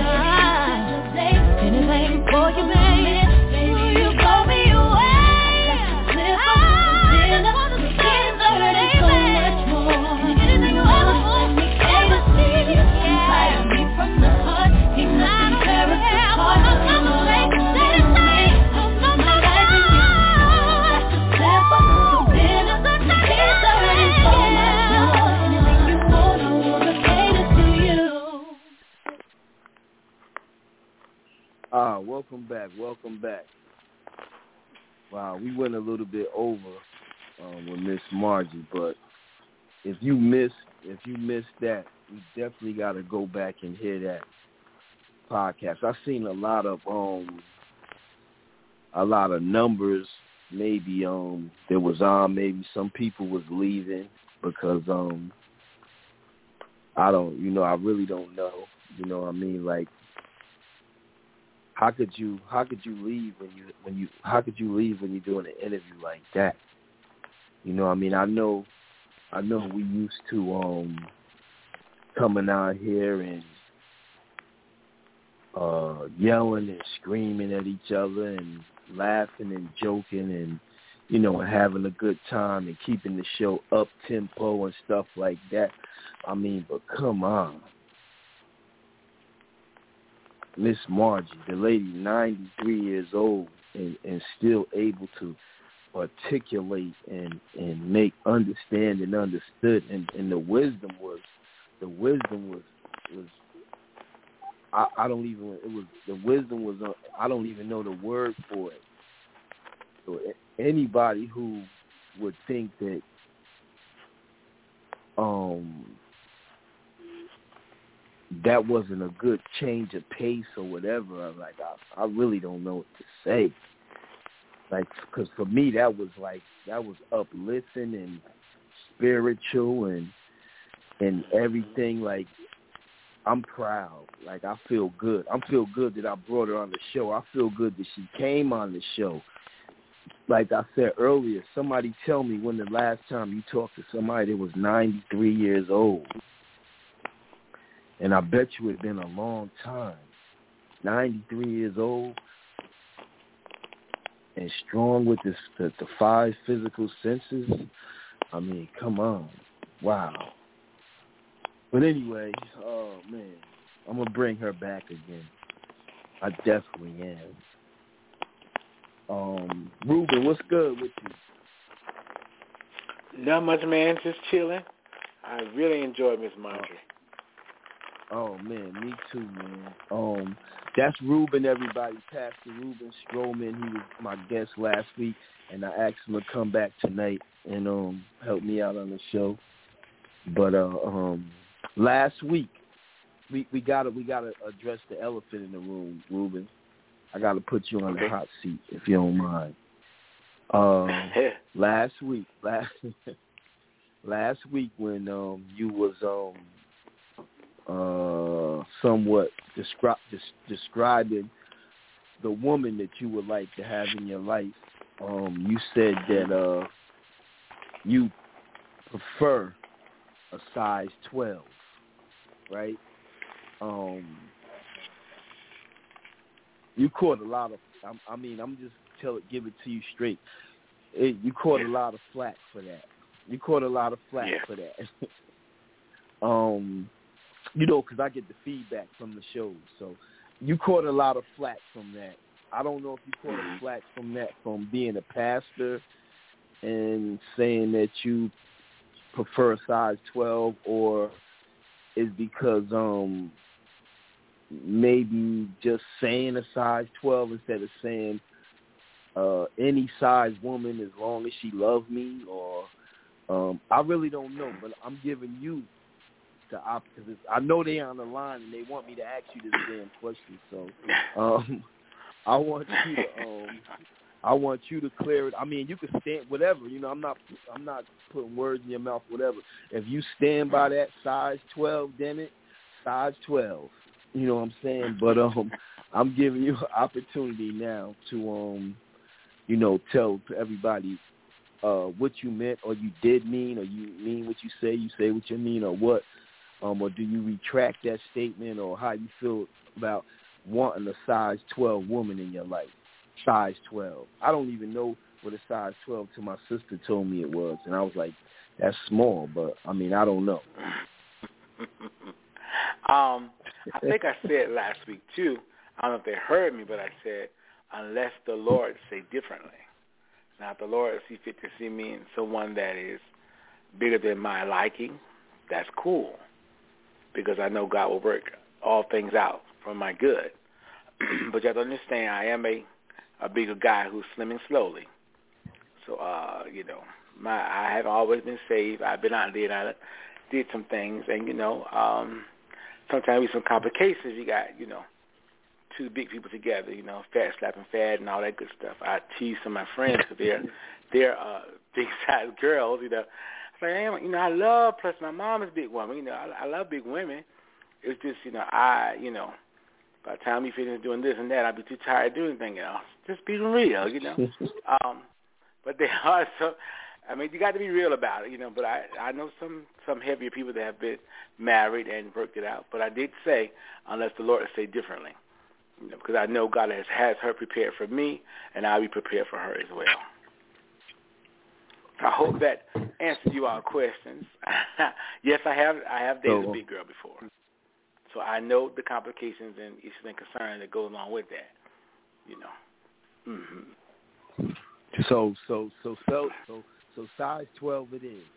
Anything for you, baby. Baby, you blow me away. Dinner, dessert, and so much more. Anything you ever want, me cater to you. Inspire me from the heart, ain't nothing tear us apart. You're all I want in a man. I put my life in you. I got the slippers, your dinner, your dessert, and so much more. Anything you want, I wanna cater to you. Ah, welcome back, welcome back. Wow, we went a little bit over um, with Miss Margie, but if you missed, if you missed that, you definitely got to go back and hear that podcast. I've seen a lot of um, a lot of numbers. Maybe um, there was on. Maybe some people was leaving because um, I don't, you know, I really don't know. You know what I mean? Like, how could you, how could you leave when you, when you, how could you leave when you're doing an interview like that? You know what I mean? I know, I know we used to um, coming out here and uh, yelling and screaming at each other and laughing and joking and, you know, and having a good time and keeping the show up tempo and stuff like that. I mean, but come on. Miss Margie, the lady, ninety-three years old and, and still able to articulate and, and make understand and understood. And, and the wisdom was, the wisdom was, was I, I don't even, it was, the wisdom was, uh, I don't even know the word for it. So anybody who would think that, um, that wasn't a good change of pace or whatever, I'm like, I, I really don't know what to say. Like, because for me, that was like, that was uplifting and spiritual and and everything. Like, I'm proud. Like, I feel good. I feel good that I brought her on the show. I feel good that she came on the show. Like I said earlier, somebody tell me when the last time you talked to somebody that was ninety-three years old. And I bet you it's been a long time. ninety-three years old and strong with this, the, the five physical senses. I mean, come on. Wow. But anyway, oh, man, I'm going to bring her back again. I definitely am. Um, Ruben, what's good with you? Not much, man. Just chilling. I really enjoyed Miss Margie. Oh, man, me too, man. Um, that's Ruben, everybody. Pastor Ruben Stroman. He was my guest last week, and I asked him to come back tonight and um help me out on the show. But uh, um, last week, we we gotta we gotta address the elephant in the room, Ruben. I gotta put you on the hot seat if you don't mind. Um, last week, last last week when um you was um uh somewhat descri- des- describing the woman that you would like to have in your life, um, you said that uh you prefer a size twelve, right? Um, you caught a lot of. I, I mean, I'm just tell it, give it to you straight. It, you caught a lot of flack for that. You caught a lot of flack yeah. for that. um, you know, because I get the feedback from the shows, so you caught a lot of flack from that. I don't know if you caught a flack from that from being a pastor and saying that you prefer a size twelve, or is because um maybe just saying a size twelve instead of saying uh any size woman as long as she loves me, or um I really don't know, but I'm giving you the opposite. I know they on the line and they want me to ask you this damn question, so um I want you to um I want you to clear it. I mean, you can stand whatever. You know, I'm not. I'm not putting words in your mouth. Whatever. If you stand by that size twelve, damn it, size twelve. You know what I'm saying? But um, I'm giving you an opportunity now to um, you know, tell everybody uh what you meant, or you did mean, or you mean what you say. You say what you mean, or what, um, or do you retract that statement, or how you feel about wanting a size twelve woman in your life? Size twelve. I don't even know what a size twelve till my sister told me it was, and I was like, that's small, but I mean, I don't know. um, I think I said last week too, I don't know if they heard me, but I said, unless the Lord say differently. Now, if the Lord see fit to see me in someone that is bigger than my liking, that's cool, because I know God will work all things out for my good. But you have to understand, I am a a bigger guy who's slimming slowly. So, uh, you know, my I have always been saved. I've been out there and I did some things. And, you know, um, sometimes with some complications, you got, you know, two big people together, you know, fat slapping fat and all that good stuff. I tease some of my friends because they're, they're uh, big-sized girls, you know. I say, you know, I love, plus my mom is a big woman. You know, I, I love big women. It's just, you know, I, you know, by the time we finish doing this and that, I'd be too tired to do anything else. Just being real, you know. um, but they are so. I mean, you got to be real about it, you know. But I, I know some some heavier people that have been married and worked it out. But I did say, unless the Lord say differently, you know, because I know God has has her prepared for me, and I'll be prepared for her as well. I hope that answered you all questions. Yes, I have. I have dated a big girl before. So I know the complications and issues and concerns that go along with that, you know. Mm-hmm. So, so, so, so, so, so, size twelve it is.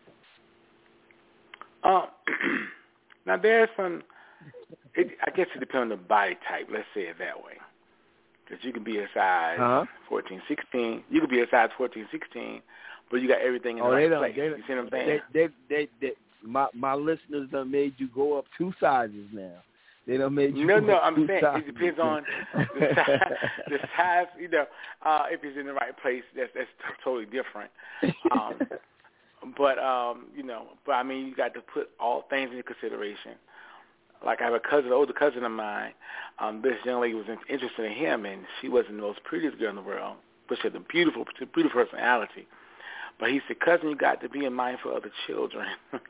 Um, now there's some. It, I guess it depends on the body type. Let's say it that way, because you can be a size huh? fourteen, sixteen. You could be a size fourteen, sixteen, but you got everything in oh, the right they place. They you see what I'm saying? They, they, they, they, my my listeners done made you go up two sizes now. They done made you no, go no. up I'm two saying sizes. it depends on the size. The size, you know, uh, if it's in the right place, that's that's totally different. Um, but um, you know, but I mean, you got to put all things into consideration. Like I have a cousin, an older cousin of mine. Um, this young lady was interested in him, and she wasn't the most prettiest girl in the world, but she had a beautiful, beautiful personality. But he said, cousin, you got to be mindful of the children.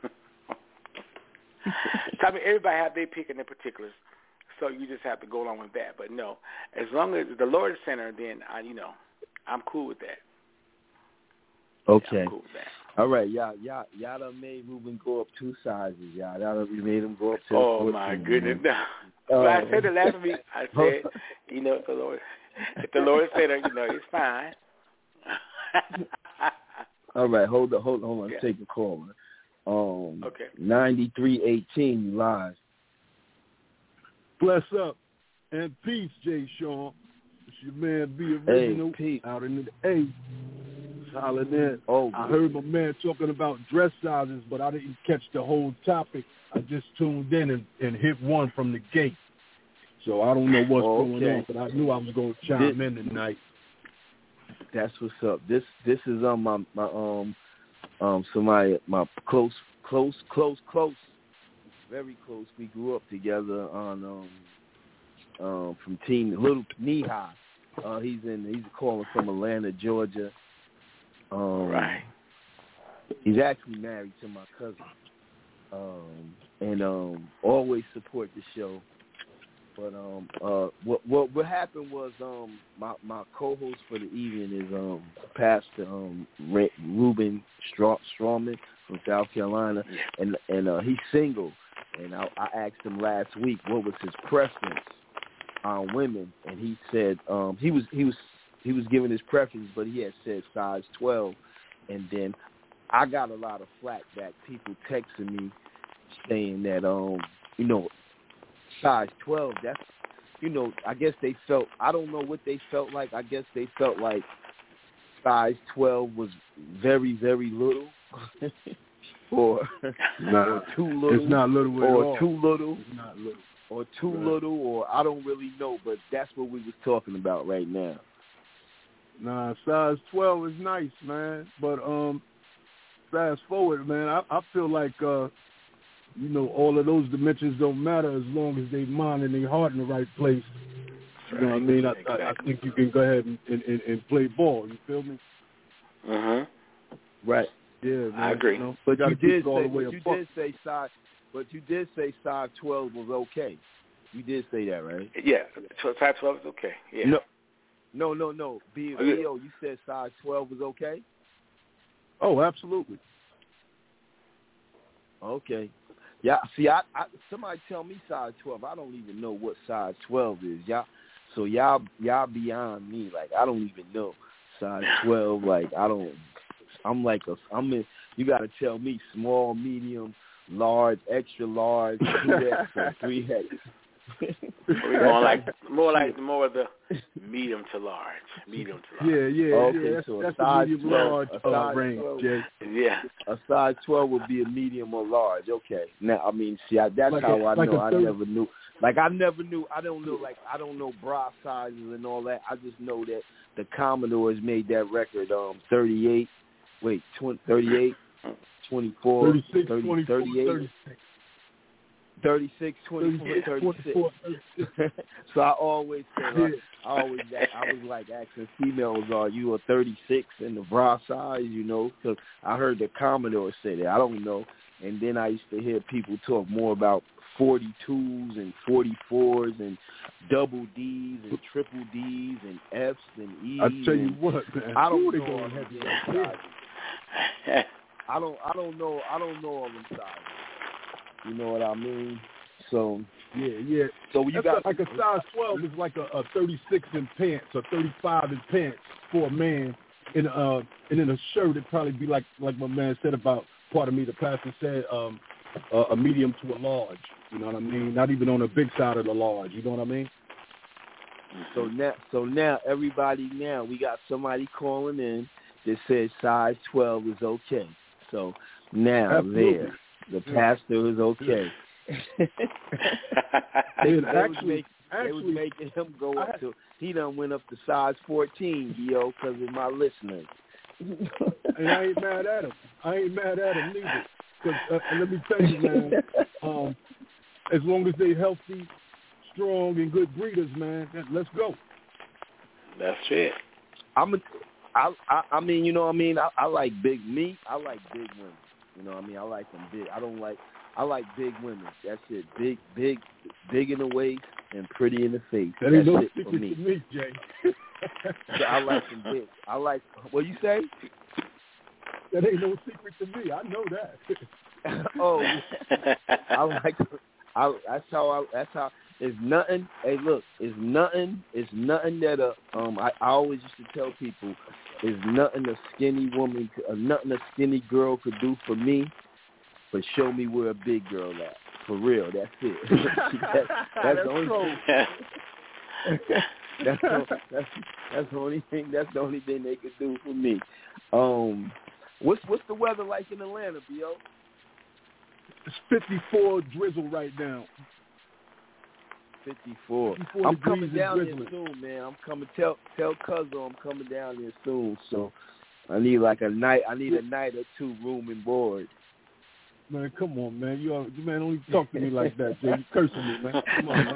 So, I mean, everybody have their pick and their particulars, so you just have to go along with that. But no, as long as the Lord is center, then, I, you know, I'm cool with that. Okay. Yeah, I'm cool with that. All right, y'all, y'all, y'all done made Ruben go up two sizes, y'all. Y'all done made him go up to Oh, fourteen, my goodness. Man. No. Uh, But I said it last week. I said, you know, if the Lord, if the Lord said it, you know, it's fine. All right, hold on, hold on, hold on. Yeah. Take a call, man. Um, okay. ninety-three eighteen, you live. Bless up and peace, Jay Sean. It's your man B Original hey, peace. Out in the A. Solid in. Oh, I heard my man talking about dress sizes, but I didn't catch the whole topic. I just tuned in and, and hit one from the gate. So I don't know what's oh, going okay. on, but I knew I was going to chime this, in tonight. That's what's up. This this is on um, my my um um somebody my close close close close very close. We grew up together on um um from Team Little Knee High. Uh, he's in he's calling from Atlanta, Georgia. Um, right. He's actually married to my cousin. Um, and um, always support the show. But um, uh, what what what happened was um, my my co-host for the evening is um, Pastor um, Ruben Straw- Strawman from South Carolina, and and uh, he's single. And I, I asked him last week what was his preference on women, and he said um, he was he was he was giving his preference, but he had said size twelve, and then I got a lot of flack back. People texting me saying that um, you know. size twelve, that's, you know, I guess they felt, I don't know what they felt like. I guess they felt like size twelve was very, very little or, nah, or too little. It's not little at or all. too little. It's not little. Or too right. little, or I don't really know, but that's what we was talking about right now. Nah, size twelve is nice, man. But um, fast forward, man, I, I feel like, uh, you know, all of those dimensions don't matter as long as they mind and their heart in the right place. You know what I mean? I, exactly. I, I think you can go ahead and, and, and play ball. You feel me? Uh-huh. Right. Yeah, man. I agree. You know, But you, you did all say, the way but you apart. did say size, but you did say size twelve was okay. You did say that, right? Yeah, size twelve is okay. Yeah. No, no, no, no. B- Oh, yeah. B O, you said size twelve was okay? Oh, absolutely. Okay. Yeah, see, I, I somebody tell me size twelve. I don't even know what size twelve is. Y'all, so y'all, y'all beyond me. Like, I don't even know size twelve. Like, I don't, I'm like a, I'm in, you got to tell me small, medium, large, extra large, two X, or three X. We're going like more like more of the medium to large, medium to large. Yeah, yeah, Okay, yeah. That's, so a that's size a medium twelve, large a uh, size range, twelve. Jay. Yeah. A size twelve would be a medium or large. Okay. Now, I mean, see, I, that's Like how a- I like know. a I thirty never knew. Like, I never knew. I don't know. Like, I don't know bra sizes and all that. I just know that the Commodores made that record. Um, thirty-eight. Wait, twenty, thirty-eight, twenty-four, thirty-six, thirty, twenty-four, thirty-eight, thirty-six. thirty-six, twenty-four, thirty-six. So I always said, Yeah. I always, I was like asking females, "Are you a thirty-six in the bra size?" You know, because I heard the Commodore say that. I don't know. And then I used to hear people talk more about forty-twos and forty-fours and double D's and triple D's and F's and E's. I tell you and what, man. I don't Ooh, they know all going them heavy damn right sizes. I don't, I don't know, I don't know all them sizes. You know what I mean? So yeah, yeah. So you That's got like a size twelve is like a, a thirty-six in pants or thirty-five in pants for a man. In uh, and in a shirt, it'd probably be like like my man said about. Pardon me, the pastor said um, a, a medium to a large. You know what I mean? Not even on the big side of the large. You know what I mean? So now, so now everybody now we got somebody calling in that says size twelve is okay. So now Absolutely. there, the pastor is okay. Yeah, they, they, actually, was make, actually, they was making him go up I, to. He done went up to size fourteen, yo, because of my listeners. And I ain't mad at him. I ain't mad at him neither. Cause, uh, and let me tell you, man, um, as long as they healthy, strong, and good breeders, man, let's go. That's it. I'm a, I, I, I mean, you know what I mean? I, I like big meat. I like big women. You know what I mean? I like them big. I don't like, I like big women. That's it. Big, big, big in the waist and pretty in the face. That ain't That's no it for secret me. to me, Jay. So I like them big. I like, what you say? That ain't no secret to me. I know that. Oh, I like, I, that's how I, that's how, it's nothing, hey look, it's nothing, it's nothing that a, um, I, I always used to tell people, it's nothing a skinny woman, uh, nothing a skinny girl could do for me, but show me where a big girl at. For real, that's it. that, that's, that's the only thing. that's, the, that's, that's the only thing, that's the only thing they could do for me. Um, what's, what's the weather like in Atlanta, B O? It's fifty-four drizzle right now. fifty-four. fifty-four I'm coming degrees down and there drizzling. soon, man. I'm coming. Tell tell Cuzzo I'm coming down there soon. So I need like a night. I need a night or two room and board. Man, come on, man. You, are, you man, don't even talk to me like that, Jay. You cursing me, man. Come on,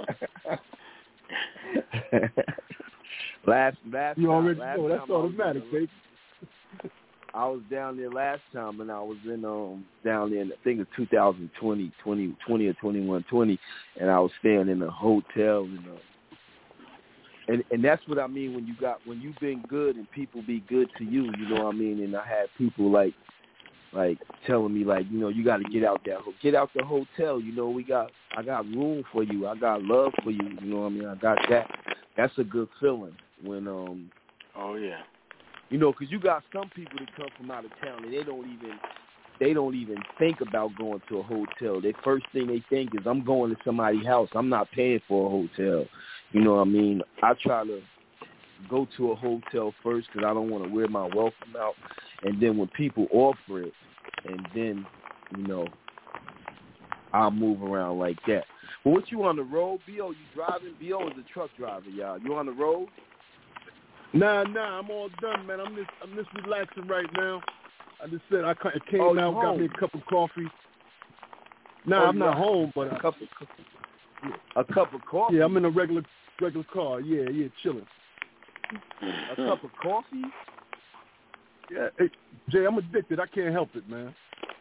man. last last you already time, last know that's time automatic, baby. I was down there last time, and I was in um down there in I think it's two thousand twenty, twenty, twenty or twenty-one, twenty, and I was staying in a hotel, you know. And and that's what I mean when you got when you've been good and people be good to you, you know what I mean. And I had people like like telling me like, you know, you got to get out that get out the hotel, you know. We got I got room for you, I got love for you, you know what I mean. I got that. That's a good feeling when um. Oh yeah. You know, because you got some people that come from out of town and they don't even they don't even think about going to a hotel. The first thing they think is, I'm going to somebody's house. I'm not paying for a hotel. You know what I mean? I try to go to a hotel first because I don't want to wear my welcome out. And then when people offer it, and then, you know, I'll move around like that. But what you on the road, B O? You driving? B O is a truck driver, y'all. You on the road? Nah, nah, I'm all done, man. I'm just, I'm just relaxing right now. I just said I came oh, out, got home. me a cup of coffee. Nah, oh, I'm not home, but a cup of a cup of coffee. Yeah, I'm in a regular regular car. Yeah, yeah, chilling. A cup of coffee. Yeah, hey, Jay, I'm addicted. I can't help it, man.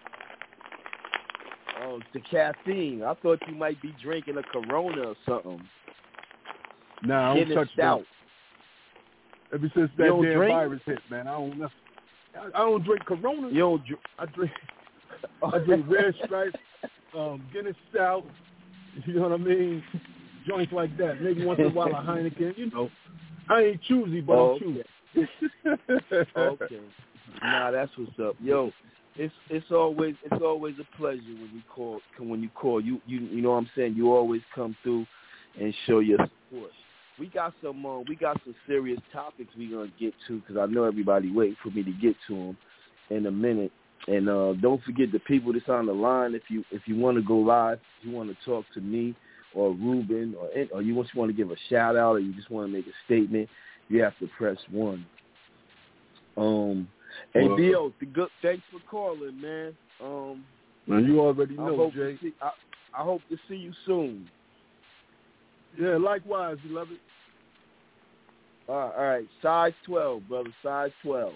Oh, it's the caffeine. I thought you might be drinking a Corona or something. Nah, I don't touch that. Ever since that damn drink? virus hit, man, I don't. I, I don't drink Corona. You don't dr- I drink. I drink Red Stripe, um, Guinness Stout. You know what I mean? Joints like that. Maybe once in a while a Heineken. You know, I ain't choosy, but oh, I'm choosy. Okay. okay. Nah, that's what's up, yo. It's it's always it's always a pleasure when you call when you call you you you know what I'm saying. You always come through and show your support. We got some uh, we got some serious topics we gonna get to because I know everybody waiting for me to get to them in a minute. And uh, don't forget the people that's on the line. If you if you want to go live, if you want to talk to me or Ruben or or you just want to give a shout out or you just want to make a statement, you have to press one. Um, hey well, B O, the good. Thanks for calling, man. Um, man, you already know, I hope Jay. To see, I, I hope to see you soon. Yeah, likewise, beloved. All right, all right, size twelve, brother, size twelve.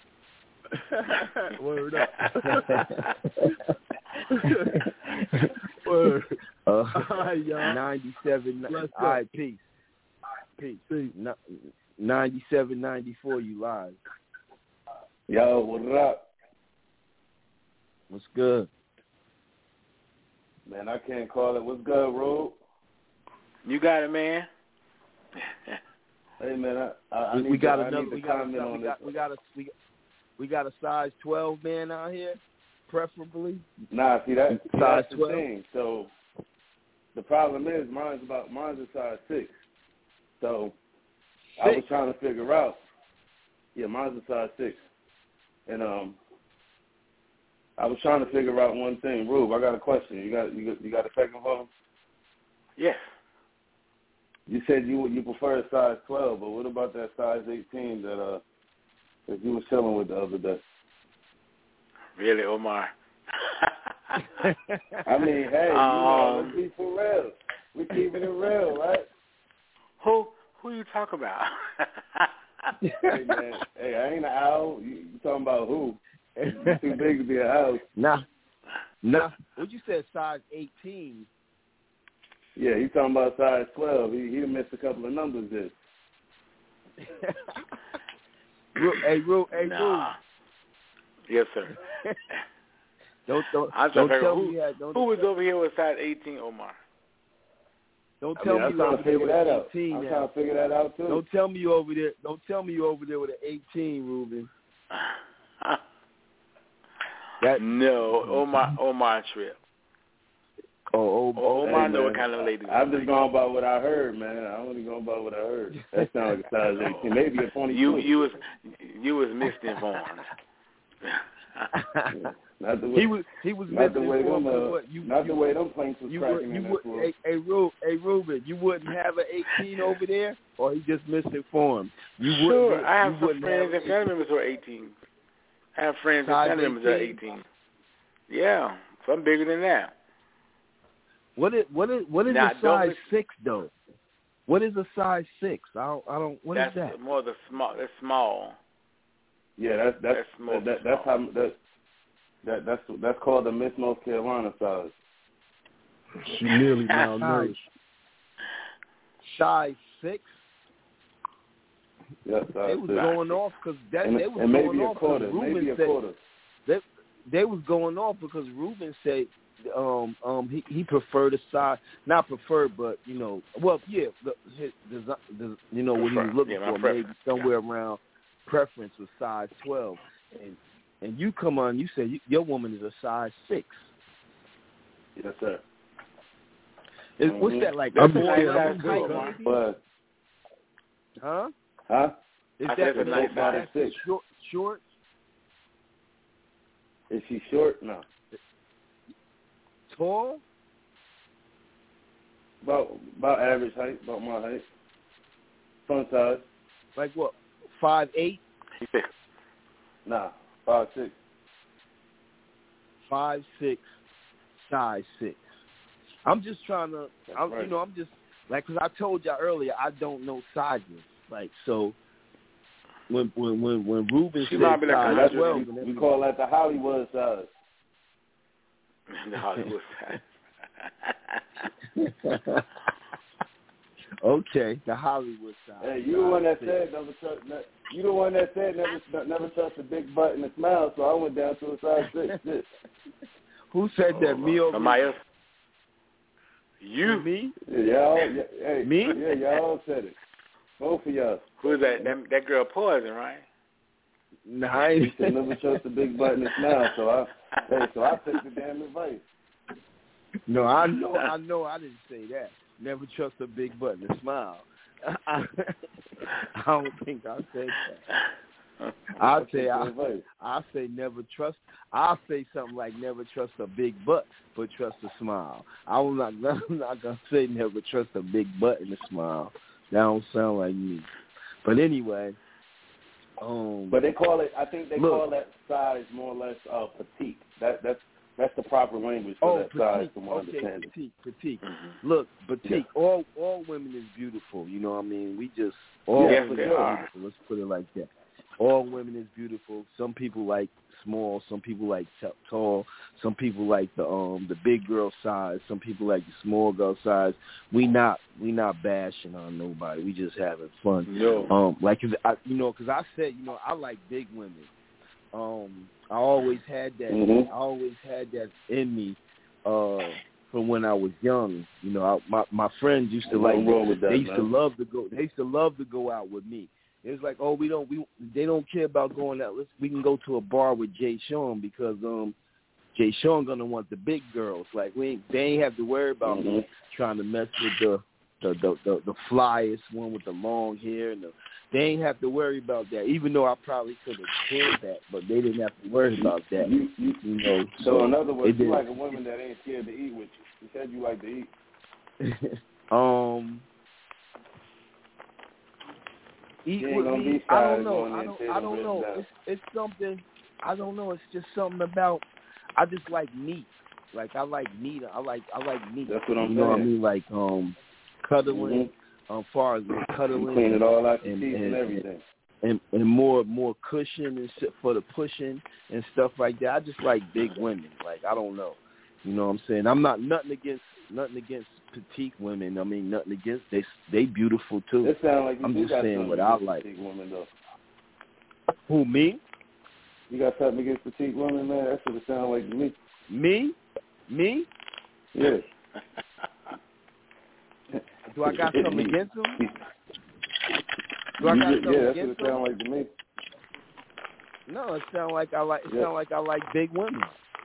Word up. Word. Uh, all right, y'all. ninety-seven. All right, peace. Peace. peace. No, ninety-seven, ninety-four, you live. Yo, what up? What's good? Man, I can't call it. What's good, Rube? You got it, man. Hey, man, I, I, I we, need we got to, another. I need We to got, comment a, on we, this. got, we got a we, we got a size twelve man out here, preferably. Nah, see that see, size that's twelve. The thing. So the problem is mine's about mine's a size six. So six. I was trying to figure out. Yeah, mine's a size six, and um, I was trying to figure out one thing. Rube, I got a question. You got you got, you got a second for him? Yes. You said you you prefer a size twelve, but what about that size eighteen that uh that you were chilling with the other day? Really, Omar? I mean, hey, you know, um, let's be for real. We keeping it real, right? Who who you talk about? Hey man, hey, I ain't an owl. You, you talking about who? You too big to be an owl. Nah, nah. What you said, size eighteen? Yeah, he's talking about size twelve. He he missed a couple of numbers there. Hey, Ru, hey, nah. Ru. Yes, sir. don't don't, I'm don't tell who, me that. Don't who was tell, over here with size eighteen, Omar? Don't I tell mean, me I'm you trying over to there figure with that an out. eighteen. I'm now. trying to figure that out too. Don't tell me you over there. Don't tell me you over there with an eighteen, Ruben. That no, Omar Omar trip. Oh, oh, Omar hey, know man, what kind of lady. I'm just going by what I heard, man. I'm only going by what I heard. That sounds like a size eighteen, maybe a twenty-two. You you was you was misinformed. Not the way, he was he was not the way them, uh, what, you, not you, the way them planks was you cracking would, in you that would, floor. hey, hey, Ru, hey, Ruben, you wouldn't have an eighteen over there, or he just misinformed. You sure, wouldn't. I have you some wouldn't friends have and family members who are eighteen. I have friends and Size family members who are eighteen. Yeah, so I'm bigger than that. What is what is what is Now, a size listen, six though? What is a size six? I don't. I don't. What that's is that? more the small. That's small. Yeah, that's that's That's more that, that, that's how that that that's that's called the Miss North Carolina size. She nearly malnourished. Size six. Yeah, size They was six. going off because that and, they was and going maybe off a quarter, because Ruben maybe a said quarter. they they was going off because Ruben said um um he he preferred a size, not preferred, but you know, well yeah, the, his, the, the, you know what he was looking yeah, for, preference. maybe somewhere yeah. around preference was size twelve, and and you come on, you say you, your woman is a size six. Yes, sir. Is, mm-hmm. What's that like? I'm Four nice eleven size height, too, maybe? But Huh? huh? Is I that said it's a nice size. that's Six. short? Short? Is she short? No. Tall? About about average height, about my height. Fun size. Like what? Five eight? Nah, five six. Five six, size six. I'm just trying to, I'm, right. you know, I'm just like, cause I told y'all earlier, I don't know sizes. Like, so when when when when Ruben She said might be like size a twelve, we, we call that the Hollywood size. The Hollywood size. Okay, the Hollywood size. Hey, you the one that said never trust. You the one that said never never trust a big butt and a smile. So I went down to a size six. Who said that? Me or somebody else? You? Me? Yeah, y'all. Yeah, hey, Me? Yeah, y'all said it. Both of y'all. Who's that? That, that girl Poison, right? No, I ain't. You said never trust a big butt and a smile. So I, hey, so I took the damn advice. No, I know, I know, I didn't say that. Never trust a big butt and a smile. I, I don't think I said that. I'll say I, I say never trust. I'll say something like never trust a big butt, but trust a smile. I'm not. I'm not gonna say never trust a big butt and a smile. That don't sound like me. But anyway, um. But they call it. I think they look, call that size more or less uh, petite. That that's that's the proper language for oh, that petite, size. From my okay, understanding. petite, petite. Mm-hmm. Look, petite. Yeah. All all women is beautiful. You know what I mean? We just all yes, women they are are. beautiful. Let's put it like that. All women is beautiful. Some people like small. Some people like t- tall. Some people like the um the big girl size. Some people like the small girl size. We not we not bashing on nobody. We just having fun. No. Um, like cause I, you know, because I said you know I like big women. Um, I always had that. Mm-hmm. I always had that in me. Uh, from when I was young, you know, I, my my friends used to like. With that, they used man. to love to go. They used to love to go out with me. It was like, oh, we don't, we they don't care about going out. Let's we can go to a bar with Jay Sean because um, Jay Sean gonna want the big girls. Like we, ain't, they ain't have to worry about mm-hmm. me trying to mess with the the the the, the flyest one with the long hair and the. They ain't have to worry about that, even though I probably could have said that, but they didn't have to worry about that. You, you, you know. So, so in other words, you did. like a woman that ain't scared to eat with you. You said you like to eat. um. Eat with me. I don't know. I don't. I don't know. It's it's something. I don't know. It's just something about. I just like meat. Like I like meat. I like I like meat. That's what I'm you saying. You know what I mean? Like um, cuddling. Mm-hmm. Um, far as like cuddling, you clean it all out your and, teeth and, and everything. And, and more more cushion and shit for the pushing and stuff like that. I just like big women. Like I don't know. You know what I'm saying? I'm not nothing against nothing against petite women. I mean nothing against they they beautiful too. It sound like you I'm do just got saying something what I against like. petite women though. Who, me? You got something against petite women, man? That's what it sounds like to me. Me? Me? Yeah. Do I got something against them? Do I got yeah, something yeah, that's against what it them? sounds like to me. No, it sound like I like. It yeah. sound like I like big women.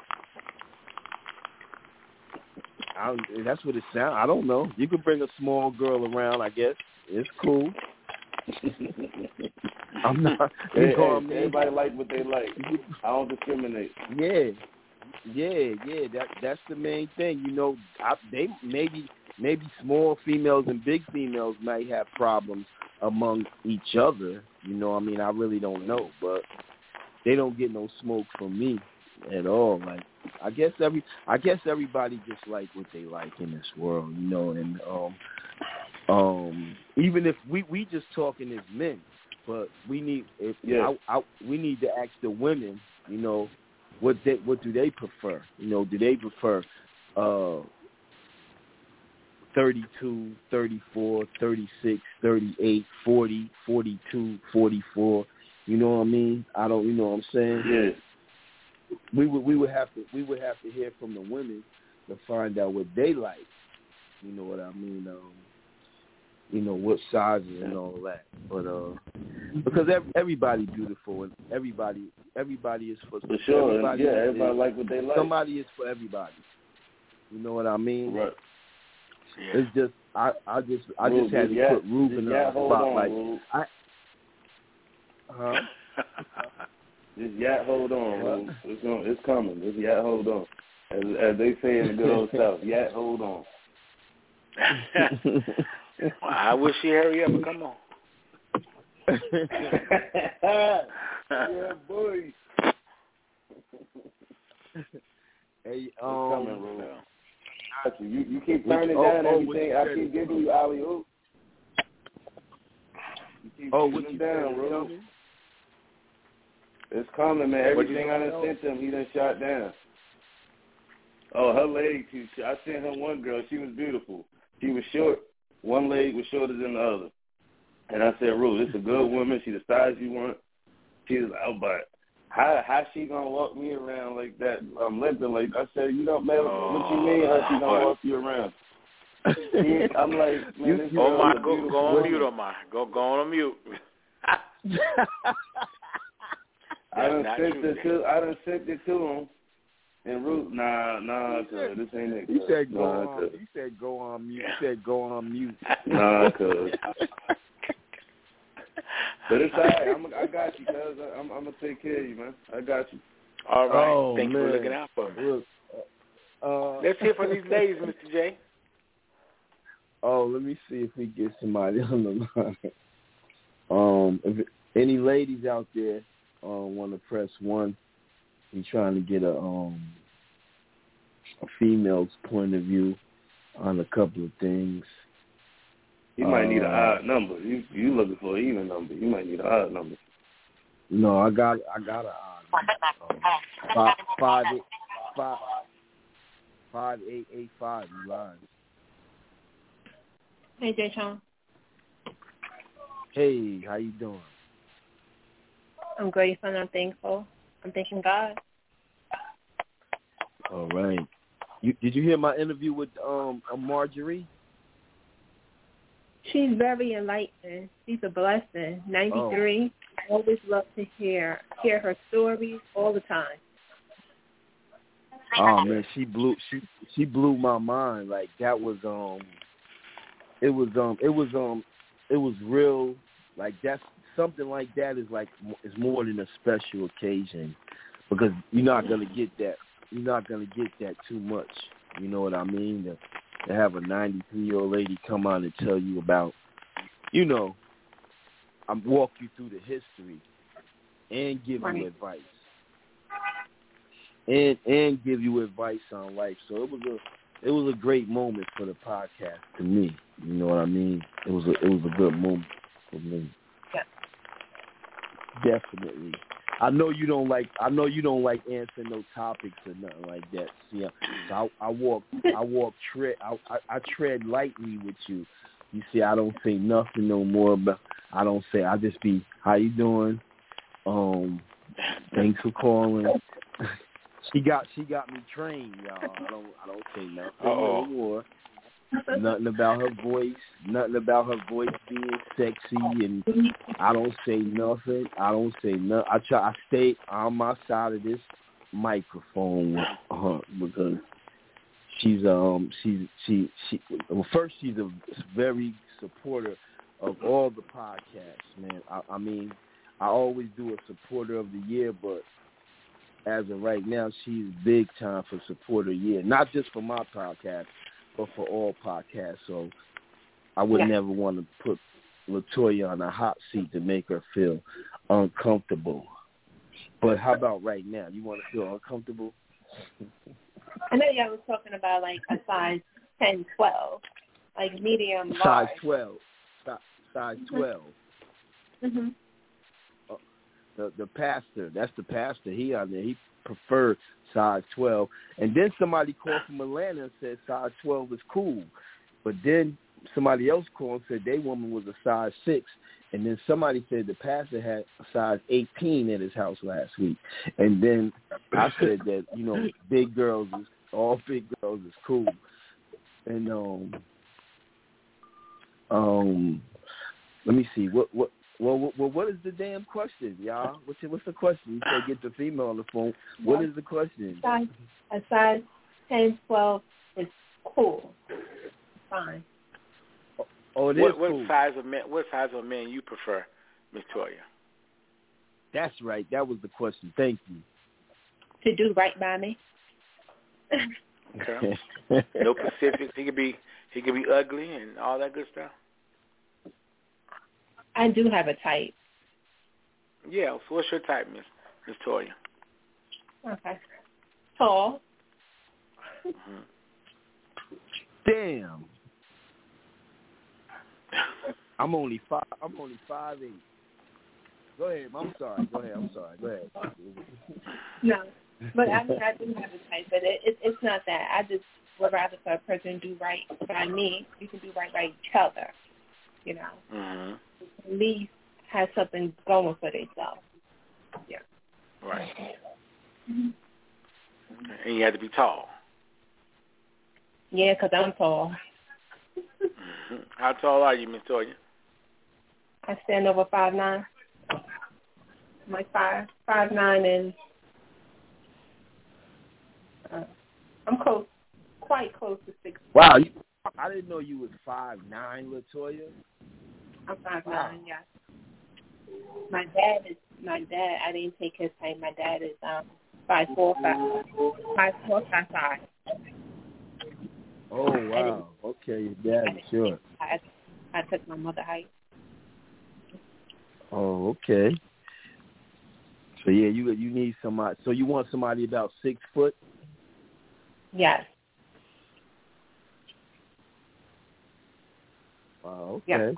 I, that's what it sound. I don't know. You could bring a small girl around. I guess it's cool. I'm not. You Hey, know hey, what I mean? Everybody like what they like. I don't discriminate. Yeah, yeah, yeah. That that's the main thing. You know, I, they maybe maybe small females and big females might have problems among each other. You know, what I mean, I really don't know, but they don't get no smoke from me at all. Like, I guess every I guess everybody just like what they like in this world. You know, and um um even if we we just talking as men. But we need if yeah. I, I, we need to ask the women, you know, what they what do they prefer? You know, do they prefer uh, thirty-two, thirty-four, thirty-six, thirty-eight, forty, forty-two, forty-four? You know what I mean? I don't. You know what I'm saying? Yeah. We would we would have to we would have to hear from the women to find out what they like. You know what I mean? Um, you know, what sizes and all that. But uh, because every, everybody beautiful and everybody everybody is for, for sure. Everybody yeah, everybody is, like what they like. Somebody is for everybody. You know what I mean? Right. Yeah. It's just I, I just I Rube, just had to yeah, put Ruben in yeah, the spot. on, Like Rube. I huh? Just yeah, hold on, Rube. It's going, it's coming. Just yeah, hold on. As, as they say in the good old South, yeah, hold on. Well, I wish she hurry up and come on. Yeah, boy. Hey, um, um, you, you you keep turning oh, down oh, everything. I keep giving you alley oop. You keep oh, turning what you down, said, bro. It's coming, man. Everything I done know? sent him, he done shot down. Oh, her leg too. I sent her one girl. She was beautiful. She was short. One leg was shorter than the other. And I said, Rue, this is a good woman. She the size you want. She was like, oh, but how how she gonna walk me around like that? I'm limping like I said, you know, man, oh, what you mean? How she gonna walk you around? She, I'm like, man, this oh girl my, is go beautiful go on woman. mute, oh my, go go on mute. I done not sent true, it to I done sent it to him. And Root, nah, nah, cuz this ain't it. He said go nah, on. He said go on mute. He said go on mute. Nah, cuz. But it's all right. I'm, I got you, cuz. I'm, I'm gonna take care of you, man. I got you. All right. Oh, Thank man. you for looking out for me. Look, uh, Let's hear from these ladies, Mister J. Oh, let me see if we get somebody on the line. Um, if any ladies out there uh, want to press one, he's trying to get a um a female's point of view on a couple of things. You might uh, need an odd number. You you looking for an even number. You might need an odd number. No, I got I got an odd number. Um, five five eight five five eight eight five. You lying? Hey, Jay Sean. Hey, how you doing? I'm grateful and I'm thankful. I'm thanking God. All right. You, did you hear my interview with um Marjorie? She's very enlightened. She's a blessing. ninety-three. Oh. I always love to hear hear her stories all the time. Oh man, she blew she she blew my mind. Like that was um it was um it was um it was real. Like that's something like that is like is more than a special occasion because you're not gonna get that you're not gonna get that too much. You know what I mean? To, to have a ninety-three year old lady come on and tell you about, you know, I'm walk you through the history and give right. you advice. And and give you advice on life. So it was a it was a great moment for the podcast to me. You know what I mean? It was a it was a good moment for me. Yeah. Definitely. I know you don't like I know you don't like answering no topics or nothing like that. See, so I, I walk I walk tread I, I, I tread lightly with you. You see, I don't say nothing no more, but I don't say I just be how you doing? Um, thanks for calling. She got she got me trained, y'all. I don't I don't say nothing Uh-oh. no more. Nothing about her voice. Nothing about her voice being sexy, and I don't say nothing. I don't say nothing. I try. I stay on my side of this microphone with her because she's um she's she she well first she's a very supporter of all the podcasts, man. I, I mean, I always do a supporter of the year, but as of right now, she's big time for supporter of the year. Not just for my podcast, but for all podcasts. So I would yeah. never want to put LaToya on a hot seat to make her feel uncomfortable. But how about right now? You want to feel uncomfortable? I know y'all was talking about like a size ten, twelve, like medium, size large. twelve. Size twelve. Mm-hmm. Uh, the the pastor, that's the pastor. He on there. He preferred size twelve. And then somebody called from Atlanta and said size twelve is cool. But then somebody else called and said their woman was a size six. And then somebody said the pastor had a size eighteen at his house last week. And then I said that, you know, big girls, is all big girls is cool. And um, um, let me see. What what well, well what is the damn question, y'all? What's what's the question? You said get the female on the phone. What is the question? Size, a size ten, twelve is cool. Fine. Oh, it what, is what cool. size of men? What size of men you prefer, Miss Toya? That's right. That was the question. Thank you. To do right by me. Okay. No specifics. He could be he could be ugly and all that good stuff. I do have a type. Yeah. So what's your type, Miss Miss Toya? Okay. Tall. Mm-hmm. Damn. I'm only five. I'm only five eight. Go ahead. I'm sorry. Go ahead. I'm sorry. Go ahead. No, but I mean I do have a type, but it, it, it's not that. I just would rather for a person do right by me. You can do right by each other. You know, mm-hmm. At least have something going for themselves. Yeah. Right. Mm-hmm. And you have to be tall. Yeah, because I'm tall. Mm-hmm. How tall are you, Miss Toya? I stand over five nine. I'm like five five nine, and uh, I'm close, quite close to six. Wow, you, I didn't know you was five nine, LaToya. I'm five wow. nine. Yeah. My dad is my dad. I didn't take his time. My dad is um five four five five four five five. Oh wow. Okay, your dad is short. I, I took my mother height. Oh, okay. So yeah, you you need somebody. So you want somebody about six foot? Yes. Oh, okay. Yeah.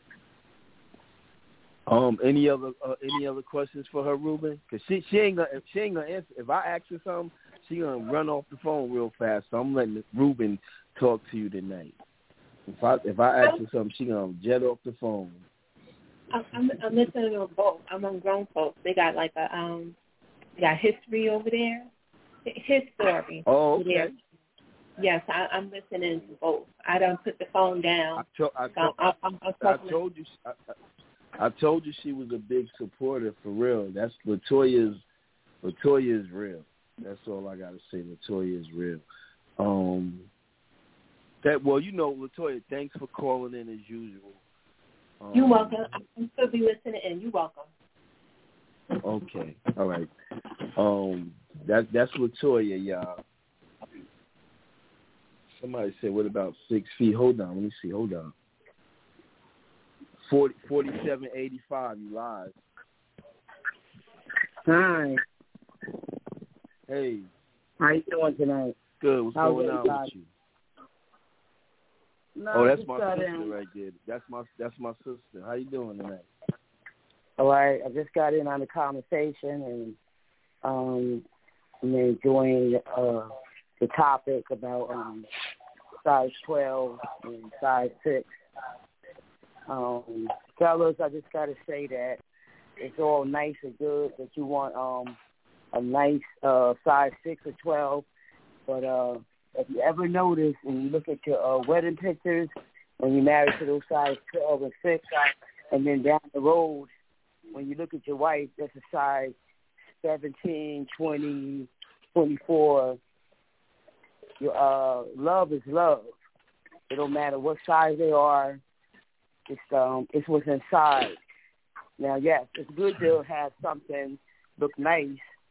Um, any other uh, any other questions for her, Ruben? Cause she she ain't gonna she ain't gonna answer. If I ask her something, she gonna run off the phone real fast. So I'm letting Ruben talk to you tonight. If I if I ask her something, she gonna jet off the phone. I'm, I'm, I'm listening to both. I'm on grown folks. They got like a um, they got history over there. His story. Oh, okay. There. Yes, I, I'm listening to both. I don't put the phone down. I, to, I, to, so I'm, I'm, I'm I told you. I, I told you she was a big supporter for real. That's LaToya's. LaToya is real. That's all I gotta say. LaToya is real. Um. That well, you know, LaToya. Thanks for calling in as usual. Um, You're welcome. I'm still be listening in. You're welcome. Okay. All right. Um. That that's LaToya, y'all. Somebody said, "What about six feet?" Hold on. Let me see. Hold on. Forty forty-seven eighty-five. You live. Hi. Hey. How you doing tonight? Good. What's How's going on everybody? with you? No, oh, that's my sister in. right there. That's my that's my sister. How you doing tonight? All right. I just got in on the conversation and um, I'm enjoying uh, the topic about um, size twelve and size six. Um, fellas, I just got to say that it's all nice and good that you want um, a nice uh, size six or twelve, but uh, if you ever notice and you look at your uh, wedding pictures when you're married to those size twelve and six, and then down the road when you look at your wife, that's a size seventeen, twenty, twenty-four. Your uh, love is love. It don't matter what size they are. It's um, it's what's inside. Now, yes, it's good to have something look nice,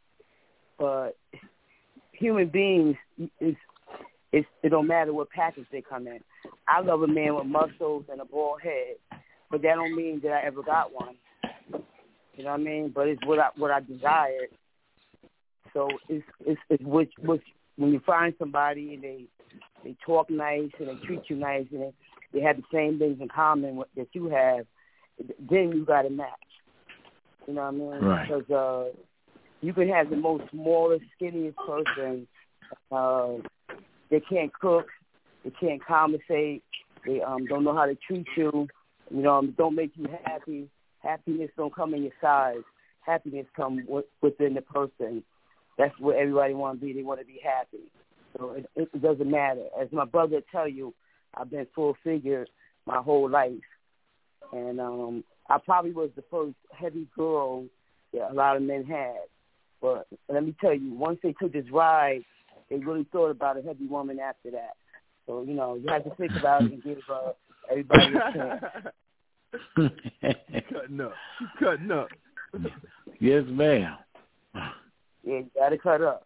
but human beings is it's, it don't matter what package they come in. I love a man with muscles and a bald head, but that don't mean that I ever got one. You know what I mean? But it's what I what I desired. So it's it's, it's which which when you find somebody and they they talk nice and they treat you nice and they, they have the same things in common that you have, then you got to match. You know what I mean? Right. Because uh, you can have the most smallest, skinniest person. Uh, they can't cook. They can't conversate. They um, don't know how to treat you. You know, don't make you happy. Happiness don't come in your size. Happiness comes w- within the person. That's what everybody want to be. They want to be happy. So it, it doesn't matter. As my brother tell you, I've been full figure my whole life. And um, I probably was the first heavy girl that a lot of men had. But let me tell you, once they took this ride, they really thought about a heavy woman after that. So, you know, you have to think about it and give uh, everybody a chance. Cutting up. She's cutting up. Yes, ma'am. Yeah, you got to cut up.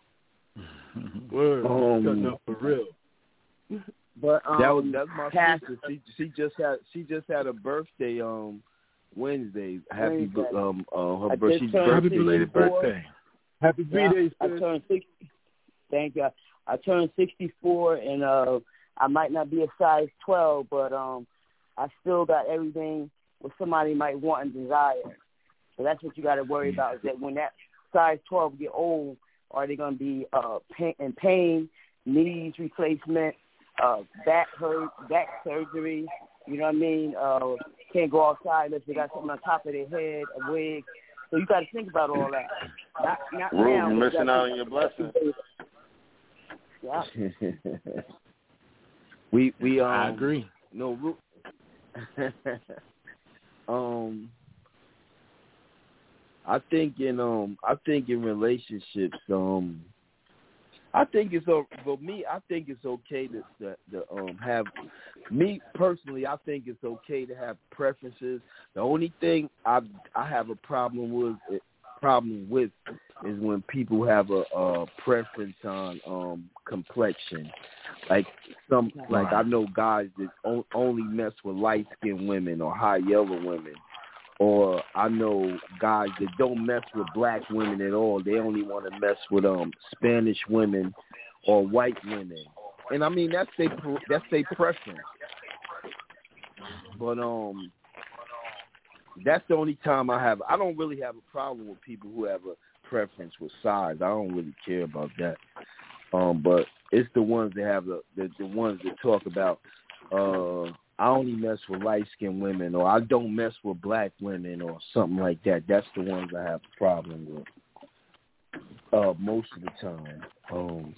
Word. Um, Cutting up for real. But um, that was that's my past, sister. She she just had she just had a birthday um Wednesday. Happy Wednesday. um uh, her I birthday. just She's turned Happy belated sixty-four. birthday. Happy Yeah, birthday, I sis. turned sixty. Thank you. I turned sixty-four, and uh, I might not be a size twelve, but um, I still got everything what somebody might want and desire. So that's what you got to worry about, is that when that size twelve get old, are they going to be uh, pain, in pain, knees replacement, uh, back hurt, back surgery, you know what I mean? Uh, can't go outside unless they got something on top of their head, a wig. So you got to think about all that. Not, not Rube, now. you're You missing gotta out think on your blessing. Yeah. we we um, I agree. No, um, I think in um, I think in relationships, um, I think it's o- for me. I think it's okay to, to, to um have me personally. I think it's okay to have preferences. The only thing I I have a problem with problem with is when people have a, a preference on um complexion. Like some, like I know guys that on, only mess with light skinned women or high yellow women, or I know guys that don't mess with black women at all. They only want to mess with um Spanish women or white women, and I mean that's their that's their preference. But um, that's the only time I have. I don't really have a problem with people who have a preference with size. I don't really care about that. Um, but it's the ones that have the the, the ones that talk about. Uh, I only mess with light-skinned women, or I don't mess with black women, or something like that. That's the ones I have a problem with. Uh, most of the time. Um,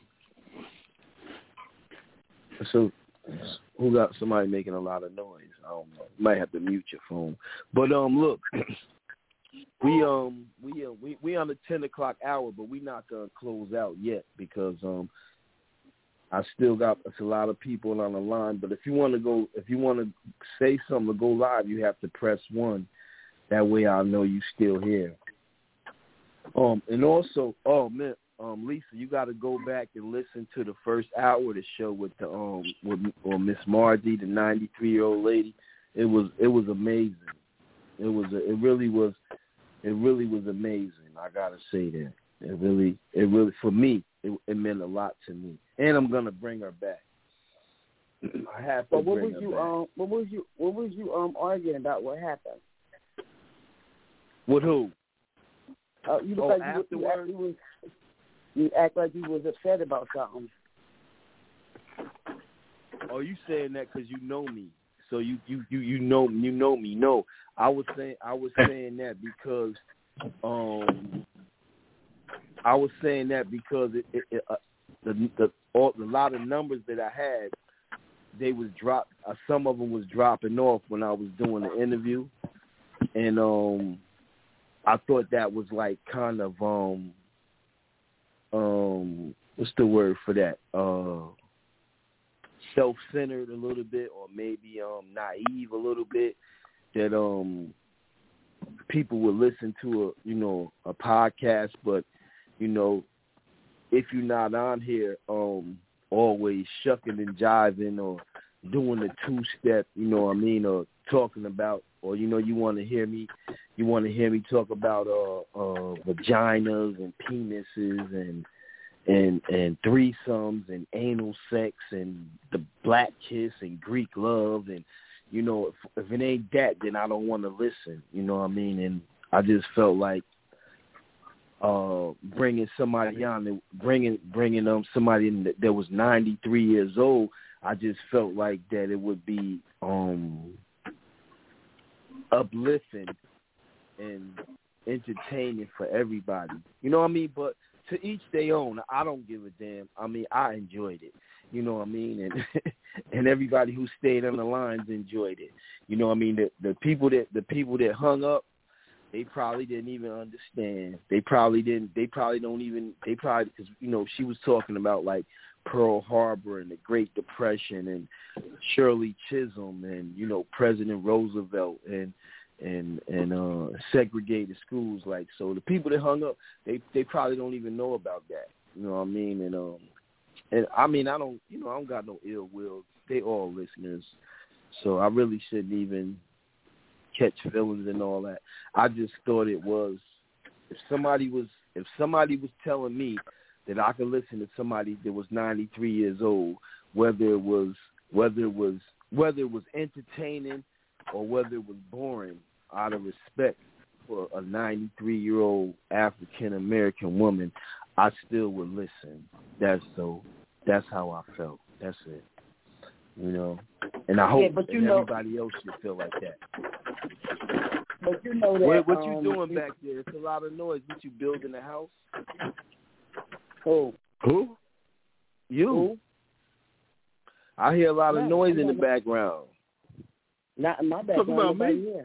so, who got somebody making a lot of noise? I don't know. You might have to mute your phone. But um, look, we um we uh, we we on the ten o'clock hour, but we not gonna close out yet because um. I still got it's a lot of people on the line, but if you want to go, if you want to say something or go live, you have to press one. That way, I'll know you still here. Um, and also, oh man, um, Lisa, you got to go back and listen to the first hour of the show with the um with or Miss Margie, the ninety-three year old lady. It was it was amazing. It was it really was it really was amazing. I gotta say that it really it really for me it, it meant a lot to me. And I'm gonna bring her back. I have to but what bring was her you back. um what was you what was you um arguing about? What happened? With who? Uh, you look Oh, like you, you, act, you was you act like you was upset about something. Oh, you saying that because you know me? So you you you you know you know me? No, I was saying I was saying that because um I was saying that because it, it, it uh, the the all, a lot of numbers that I had, they was drop. Uh, some of them was dropping off when I was doing the interview, and um, I thought that was like kind of um, um, what's the word for that? Uh, self-centered a little bit, or maybe um naive a little bit, that um people would listen to a you know a podcast, but you know if you're not on here um always shucking and jiving or doing the two-step, you know what I mean, or talking about, or you know you want to hear me, you want to hear me talk about uh, uh vaginas and penises and and and threesomes and anal sex and the black kiss and Greek love, and you know if, if it ain't that, then I don't want to listen, you know what I mean. And I just felt like uh bringing somebody on, bringing bringing um somebody in that, that was ninety-three years old. I just felt like that it would be um uplifting and entertaining for everybody, you know what I mean. But to each their own. I don't give a damn. I mean, I enjoyed it. You know what I mean? And and everybody who stayed on the lines enjoyed it. You know what I mean? The the people that the people that hung up, they probably didn't even understand. They probably didn't. They probably don't even. They probably, because you know she was talking about like Pearl Harbor and the Great Depression and Shirley Chisholm and you know President Roosevelt and and and uh, segregated schools. Like, so the people that hung up, they they probably don't even know about that. You know what I mean? And um and I mean I don't you know I don't got no ill will. They all listeners, so I really shouldn't even catch feelings and all that. I just thought it was if somebody was if somebody was telling me that I could listen to somebody that was ninety-three years old, whether it was whether it was whether it was entertaining or whether it was boring, out of respect for a ninety-three-year-old African American woman, I still would listen. That's so. That's how I felt. That's it. You know, and I hope yeah, but you that know, everybody else should feel like that. But you know that. What, what um, you doing back there? It's a lot of noise. What, you building a house? Who? Who? You. Who? I hear a lot of No, noise in the not, background. Not in my background. Talking about me? Here.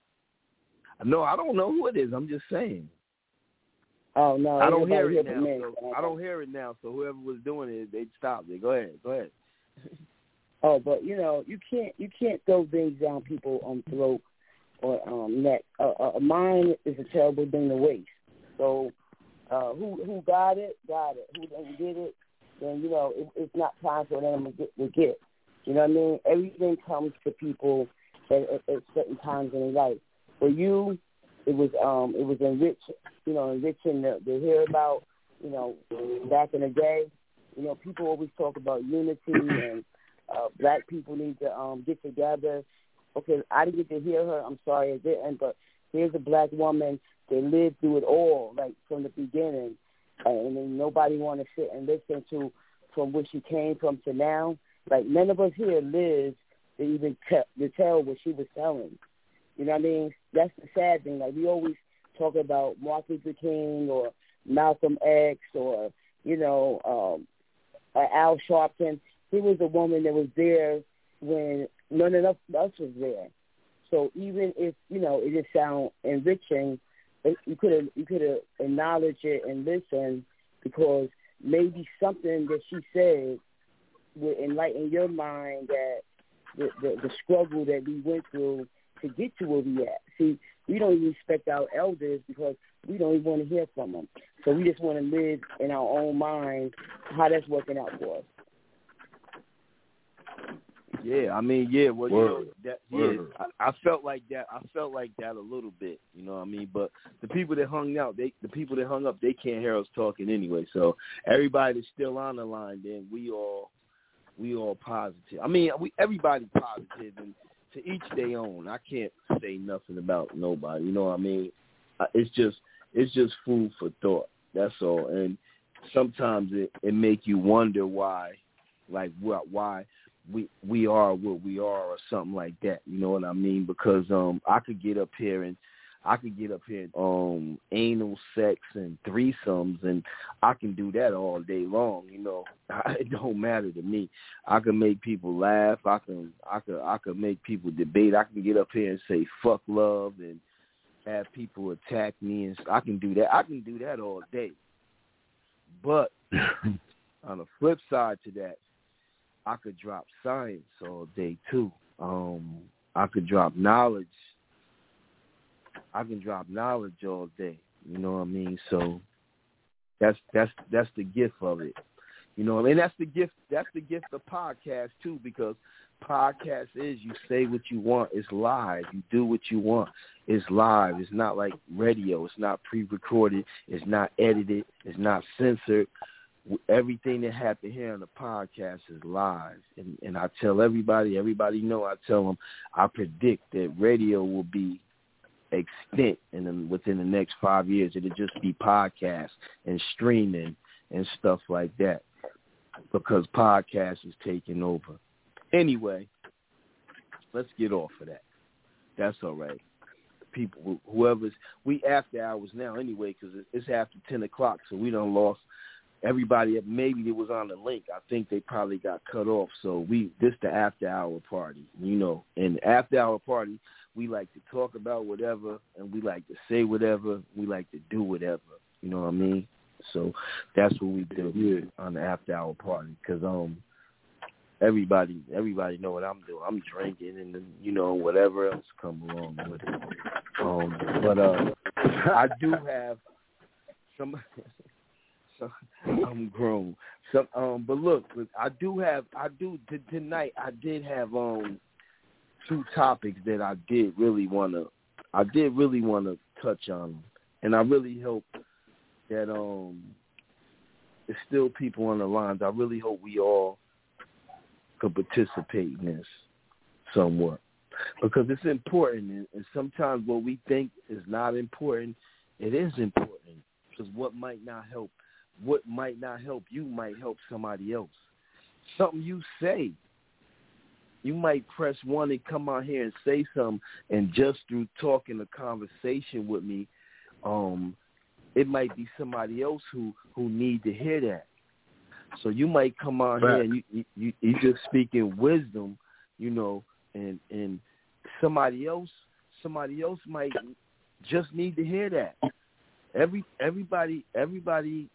No, I don't know who it is. I'm just saying. Oh no, I don't hear it here now. me, So I don't hear it now. So whoever was doing it, they'd stop it. Go ahead. Go ahead. Oh, but you know, you can't you can't throw things down people's um, throat or um, neck. Uh, uh, a mind is a terrible thing to waste. So uh, who who got it, got it. Who didn't get it, then you know it, it's not time for them to get, to get. You know what I mean? Everything comes to people at, at, at certain times in their life. For you, it was um it was enrich you know enriching to, to hear about. You know, back in the day, you know, people always talk about unity and uh, black people need to um, get together. Okay, I didn't get to hear her. I'm sorry I didn't, but here's a black woman that lived through it all, like from the beginning, and then nobody want to sit and listen to from where she came from to now. Like none of us here lives to even te- to tell what she was telling. You know what I mean? That's the sad thing. Like we always talk about Martin Luther King or Malcolm X or you know um, uh, Al Sharpton. He was a woman that was there when none of us was there. So even if you know it just sound enriching, you could have you could have acknowledged it and listened because maybe something that she said would enlighten your mind that the, the, the struggle that we went through to get to where we at. See, we don't even respect our elders because we don't even want to hear from them. So we just want to live in our own mind how that's working out for us. Yeah, I mean, yeah, well, you know, that, yeah, Word. I, I felt like that. I felt like that a little bit, you know what I mean? But the people that hung out, they, the people that hung up, they can't hear us talking anyway. So everybody that's still on the line, then we all, we all positive. I mean, we everybody positive, and to each their own. I can't say nothing about nobody, you know what I mean? It's just, it's just food for thought. That's all. And sometimes it, it make you wonder why, like what, why. we we are what we are or something like that, you know what I mean? Because um I could get up here and I could get up here and um anal sex and threesomes and I can do that all day long, you know. It don't matter to me. I can make people laugh, I can I can I can make people debate, I can get up here and say fuck love and have people attack me, and I can do that. I can do that all day. But on the flip side to that, I could drop science all day too. Um, I could drop knowledge. I can drop knowledge all day. You know what I mean? So that's that's that's the gift of it. You know what I mean? That's the gift. That's the gift of podcast too, because podcast is you say what you want. It's live. You do what you want. It's live. It's not like radio. It's not pre-recorded. It's not edited. It's not censored. Everything that happened here on the podcast is live. And, and I tell everybody, everybody know, I tell them, I predict that radio will be extinct and then within the next five years. It'll just be podcasts and streaming and stuff like that because podcast is taking over. Anyway, let's get off of that. That's all right. People, whoever's, we after hours now anyway because it's after ten o'clock, so we done lost everybody. Maybe it was on the link. I think they probably got cut off. So we this the after hour party, you know. And after hour party, we like to talk about whatever, and we like to say whatever. We like to do whatever. You know what I mean? So that's what we do here on the after hour party. Cause um, everybody everybody know what I'm doing. I'm drinking and you know whatever else come along with it. Um, but uh, I do have some. So I'm grown. So, um, but look, I do have, I do t- tonight. I did have um two topics that I did really want to, I did really want to touch on, and I really hope that um there's still people on the lines. I really hope we all could participate in this somewhat because it's important, and, and sometimes what we think is not important, it is important because what might not help. What might not help you might help somebody else. Something you say, you might press one and come out here and say something, and just through talking a conversation with me, um, it might be somebody else who, who need to hear that. So you might come out right. here and you, you you just speaking wisdom, you know, and and somebody else somebody else might just need to hear that. Every everybody everybody.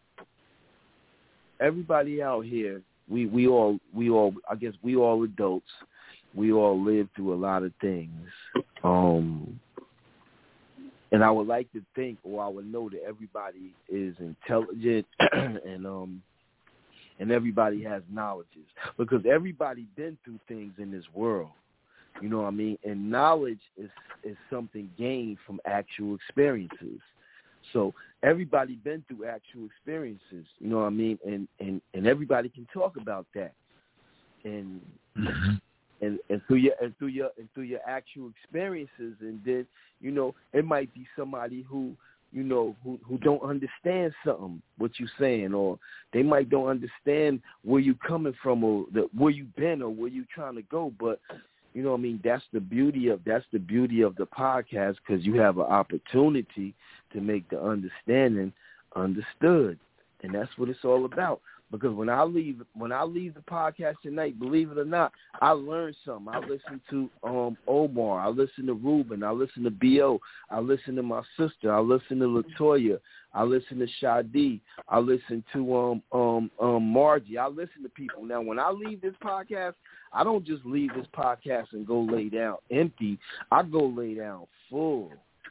Everybody out here, we, we all, we all, I guess we all adults, we all live through a lot of things. Um, and I would like to think, or I would know that everybody is intelligent and, um, and everybody has knowledges because everybody been through things in this world. You know what I mean? And knowledge is, is something gained from actual experiences. So everybody been through actual experiences, you know what I mean, and and, and everybody can talk about that, and mm-hmm. and and through your and through your and through your actual experiences, and then you know it might be somebody who you know who who don't understand something what you're saying, or they might don't understand where you coming from, or the, where you been, or where you trying to go, but. You know what I mean? That's the beauty of that's the beauty of the podcast because you have an opportunity to make the understanding understood, and that's what it's all about. Because when I leave when I leave the podcast tonight, believe it or not, I learned something. I listened to um, Omar, I listened to Ruben, I listened to B O, I listened to my sister, I listened to Latoya, I listened to Shadi, I listened to um um um Margie. I listen to people. Now when I leave this podcast, I don't just leave this podcast and go lay down empty. I go lay down full.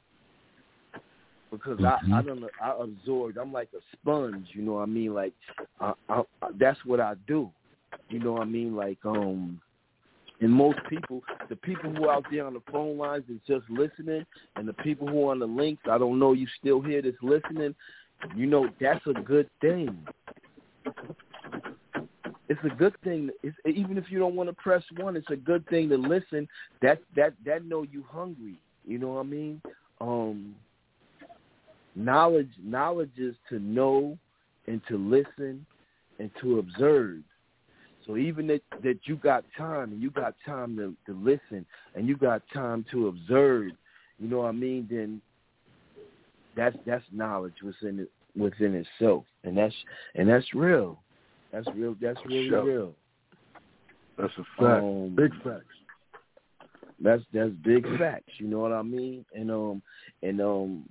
Because mm-hmm. I, I don't I absorbed. I'm like a sponge, you know what I mean? Like, I, I, that's what I do, you know what I mean? Like, um, and most people, the people who are out there on the phone lines is just listening, and the people who are on the links, I don't know you still here that's listening, you know, that's a good thing. It's a good thing. It's, even if you don't want to press one, it's a good thing to listen. That that that know you hungry, you know what I mean? Um. Knowledge, knowledge is to know and to listen and to observe. So even that, that you got time and you got time to, to listen and you got time to observe, you know what I mean? Then that's that's knowledge within it, within itself, and that's and that's real. That's real. That's really sure. real. That's a fact. Um, big facts. That's that's big facts. You know what I mean? And um and um.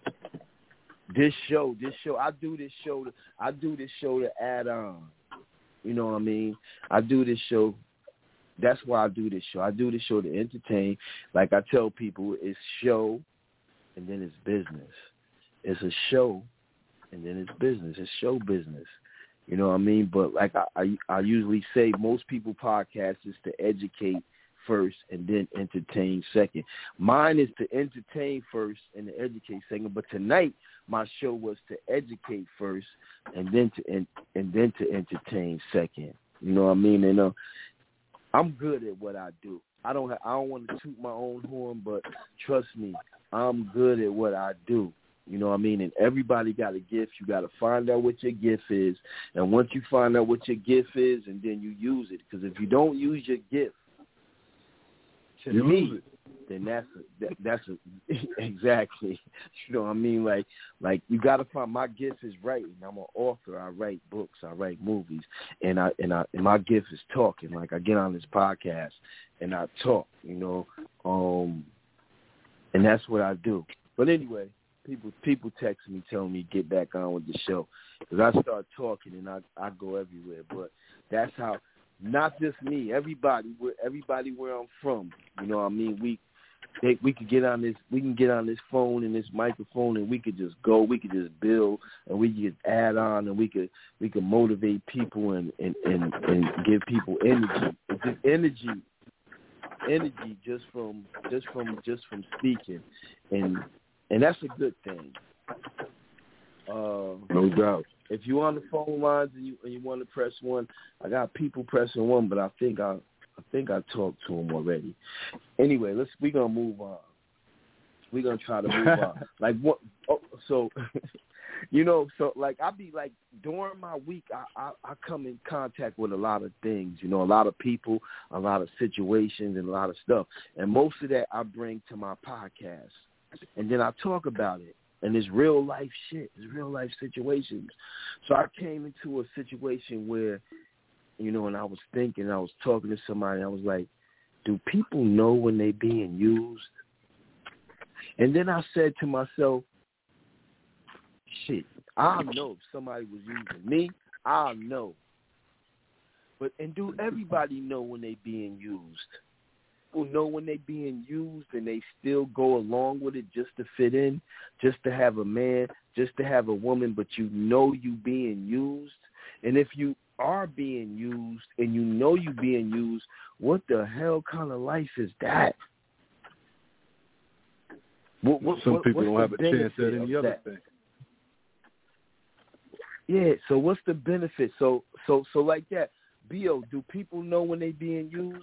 This show, this show, I do this show. To, I do this show to add on. You know what I mean? I do this show. That's why I do this show. I do this show to entertain. Like I tell people, it's show and then it's business. It's a show and then it's business. It's show business. You know what I mean? But like I, I, I usually say, most people podcast is to educate first and then entertain second. Mine is to entertain first and to educate second. But tonight, my show was to educate first and then to and, and then to entertain second. You know what I mean? And uh, I'm good at what I do. I don't have, I don't want to toot my own horn, but trust me, I'm good at what I do. You know what I mean? And everybody got a gift. You got to find out what your gift is. And once you find out what your gift is, and then you use it. Because if you don't use your gift, to you me, lose it. then that's a, that, that's a, exactly. You know what I mean? Like, like you got to find, my gift is writing. I'm an author. I write books. I write movies, and I and I and my gift is talking. Like I get on this podcast and I talk. You know, um, and that's what I do. But anyway, people people text me telling me get back on with the show because I start talking and I I go everywhere. But that's how. Not just me, everybody, everybody where I'm from. You know what I mean? We they, we could get on this, we can get on this phone and this microphone, and we could just go, we could just build, and we could add on, and we could we could motivate people and and, and, and give people energy. It's just energy, energy just from just from just from speaking, and and that's a good thing. Uh, no doubt. If you're on the phone lines and you and you want to press one, I got people pressing one, but I think I I think I talked to them already. Anyway, let's we're gonna move on. We're gonna try to move on. Like what? Oh, so you know, so like I be like during my week, I, I I come in contact with a lot of things. You know, a lot of people, a lot of situations, and a lot of stuff. And most of that I bring to my podcast, and then I talk about it. And it's real life shit. It's real life situations. So I came into a situation where, you know, and I was thinking, I was talking to somebody, I was like, do people know when they being used? And then I said to myself, shit, I'll know if somebody was using me. I'll know. But, and do everybody know when they being used? People know when they being used and they still go along with it just to fit in, just to have a man, just to have a woman, but you know you being used. And if you are being used and you know you being used, what the hell kind of life is that? What, what, Some what, people don't have a chance at any other that? thing. Yeah, so what's the benefit? So so so like that, B O, do people know when they being used?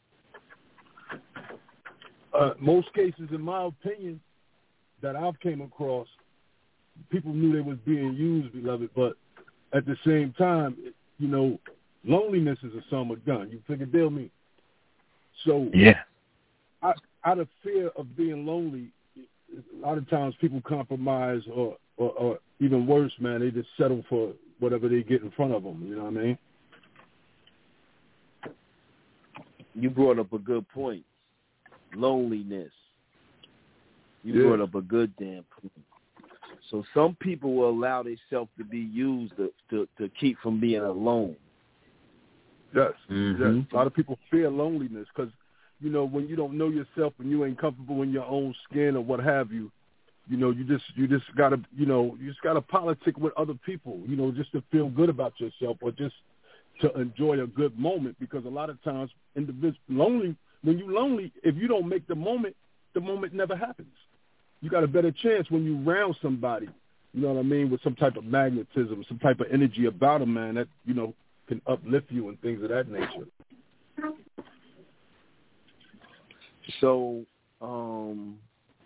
Uh, most cases, in my opinion, that I've came across, people knew they was being used, beloved, but at the same time, you know, loneliness is a summer gun. You figure deal me. So yeah, I, out of fear of being lonely, a lot of times people compromise or, or, or even worse, man, they just settle for whatever they get in front of them. You know what I mean? You brought up a good point. Loneliness. You yeah. brought up a good damn point. So some people will allow themselves to be used to, to, to keep from being alone. Yes. Mm-hmm. yes. A lot of people fear loneliness because, you know, when you don't know yourself and you ain't comfortable in your own skin or what have you, you know, you just you just gotta you know you just gotta politic with other people, you know, just to feel good about yourself or just to enjoy a good moment, because a lot of times individuals lonely when you lonely, if you don't make the moment, the moment never happens. You got a better chance when you round somebody, you know what I mean, with some type of magnetism, some type of energy about them, man, that, you know, can uplift you and things of that nature. So, um,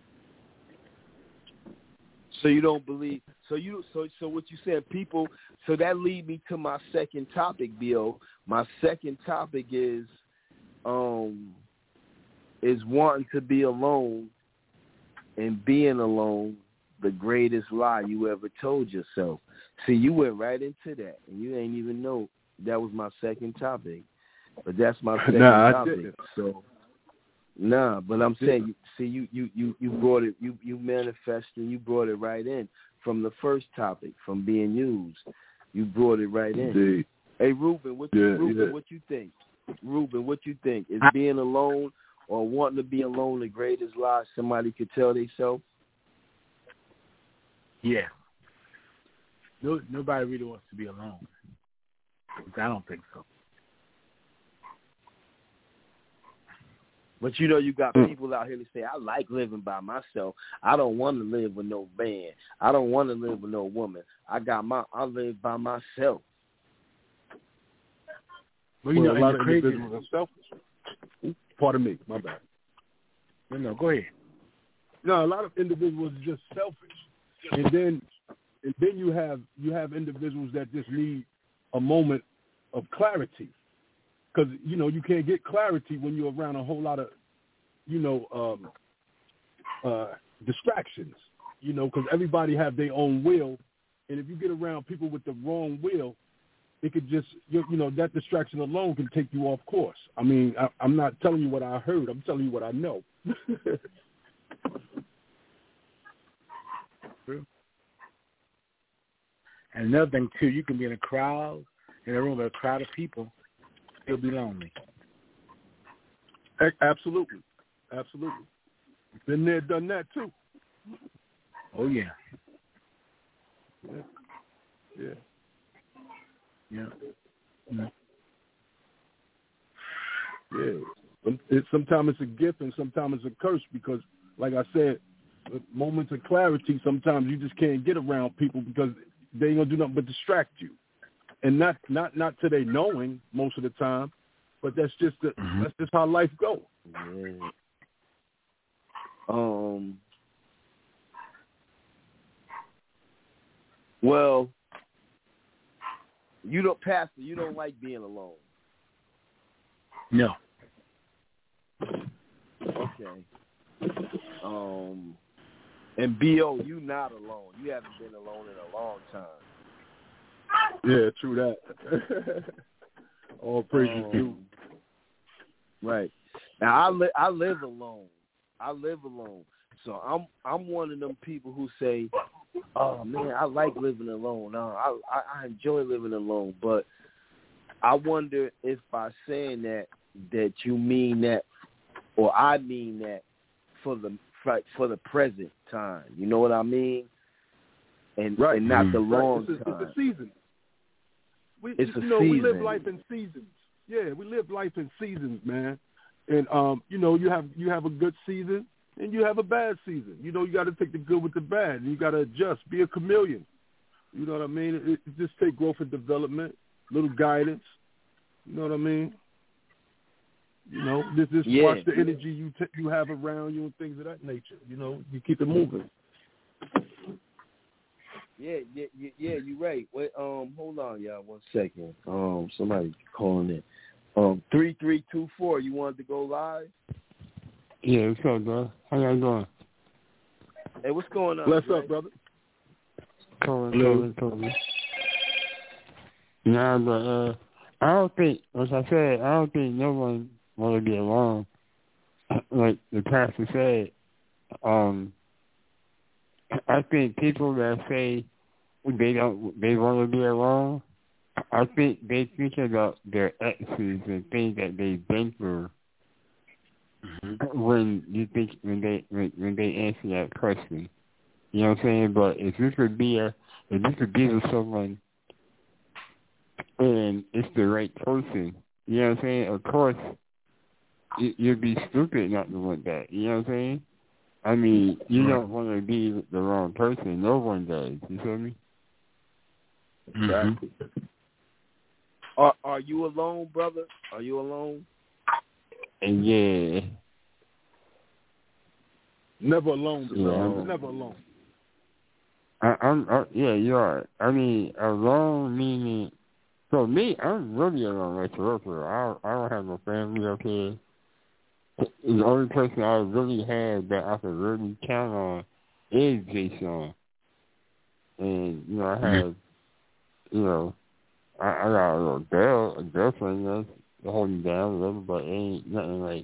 so you don't believe, so you, so, so what you said, people, so that lead me to my second topic, Bill. My second topic is, um, is wanting to be alone and being alone the greatest lie you ever told yourself. See, you went right into that, and you ain't even know that was my second topic. But that's my second nah, topic. I didn't. So, nah, but I'm saying, see, you, you, you, you brought it, you, you manifested, you brought it right in from the first topic, from being used. You brought it right in. Indeed. Hey, Ruben, what you, Yeah, Ruben, yeah. what you think? Ruben, what you think? Is being alone or wanting to be alone the greatest lie somebody could tell themselves? Yeah. No, nobody really wants to be alone. I don't think so. But you know, you got people out here that say, I like living by myself. I don't want to live with no man. I don't want to live with no woman. I got my, I live by myself. Well, you Well, know, a lot and of the crazy- individuals are selfish. Pardon me, my bad. No, no, go ahead. No, a lot of individuals are just selfish, and then, and then you have you have individuals that just need a moment of clarity, because you know you can't get clarity when you're around a whole lot of, you know, um, uh, distractions. You know, because everybody have their own will, and if you get around people with the wrong will, it could just, you, you know, that distraction alone can take you off course. I mean, I, I'm not telling you what I heard. I'm telling you what I know. True. And another thing, too, you can be in a crowd, in a room with a crowd of people, still be lonely. Absolutely. Absolutely. Been there, done that, too. Oh, yeah. Yeah. Yeah. Yeah. Yeah. Yeah. It, sometimes it's a gift and sometimes it's a curse because, like I said, moments of clarity, sometimes you just can't get around people because they ain't going to do nothing but distract you. And not, not, not to their knowing most of the time, but that's just the, mm-hmm. that's just how life goes. Yeah. Um. Well, you don't, Pastor, you don't like being alone. No. Okay. Um. And B O, you not alone. You haven't been alone in a long time. Yeah, true that. All praises um, due. Right. Now I li- I live alone. I live alone. So I'm I'm one of them people who say, "Oh man, I like living alone. Uh, I, I I enjoy living alone." But I wonder if by saying that that you mean that, or I mean that for the for, for the present time. You know what I mean? And right. and not the right. long it's a, time. It's a season. We, it's you a know, season. we live life in seasons. Yeah, we live life in seasons, man. And um, you know, you have you have a good season and you have a bad season. You know, you got to take the good with the bad, and you got to adjust. Be a chameleon. You know what I mean? It, it just take growth and development, little guidance. You know what I mean? You know, just, just yeah. watch the energy you t- you have around you and things of that nature. You know, you keep it moving. Yeah, yeah, yeah, yeah, you're right. Wait, um, hold on, y'all, one second. Um, somebody calling in. Um, three three two four. You wanted to go live? Yeah, what's up, bro? How y'all doing? Hey, what's going on? What's Dre? up, brother? Calling, calling, calling. Nah, but uh, I don't think, as I said, I don't think no one want to be alone. Like the pastor said, um, I think people that say they don't, they want to be alone, I think they think about their exes and things that they've been through. Mm-hmm. When you think when they when, when they answer that question, you know what I'm saying. But if you could be a if you could be with someone and it's the right person, you know what I'm saying. Of course, you, you'd be stupid not to want that. You know what I'm saying. I mean, you don't want to be with the wrong person. No one does. You feel me? Exactly. Mm-hmm. Are Are you alone, brother? Are you alone? Yeah. Never alone, yeah. brother. Never alone. I, I'm, I, yeah, you are. I mean, alone meaning, so me, I'm really alone, like, for real. I, I don't have no family up here. The only person I really have that I can really count on is Jason. And, you know, I have, mm-hmm. you know, I, I got a little girl, a girlfriend that's holding down a little, but it ain't nothing like,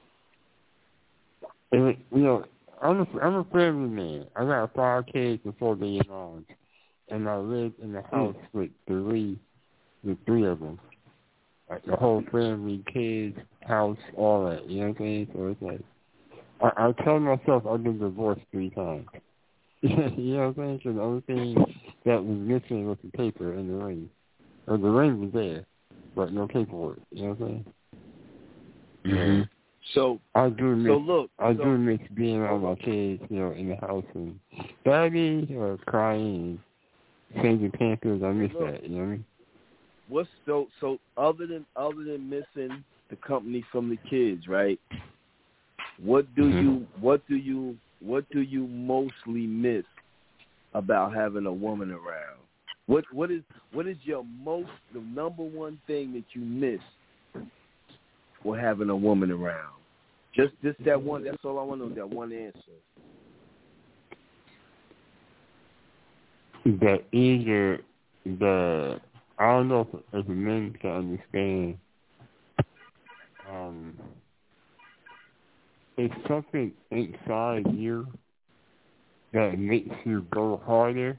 it, you know, I'm a, I'm a family man. I got five kids before they get on, and I live in a house mm. with three the three of them. Like the whole family, kids, house, all that. You know what I'm saying? So it's like, I, I tell myself I've been divorced three times. You know what I'm saying? So the only thing that was missing was the paper and the ring. Or the ring was there, but no paperwork. You know what I'm saying? Mm-hmm. So I do miss, so look, I so, do miss being around my kids, you know, in the house and daddy or crying, changing Pampers. I miss look, that. You know what I mean? What's so so other than other than missing the company from the kids, right? What do mm-hmm. you what do you what do you mostly miss about having a woman around? What what is what is your most the number one thing that you miss for having a woman around? Just just that one. That's all I want to know. That one answer. That either the I don't know if, if men can understand. Um, it's something inside you that makes you go harder.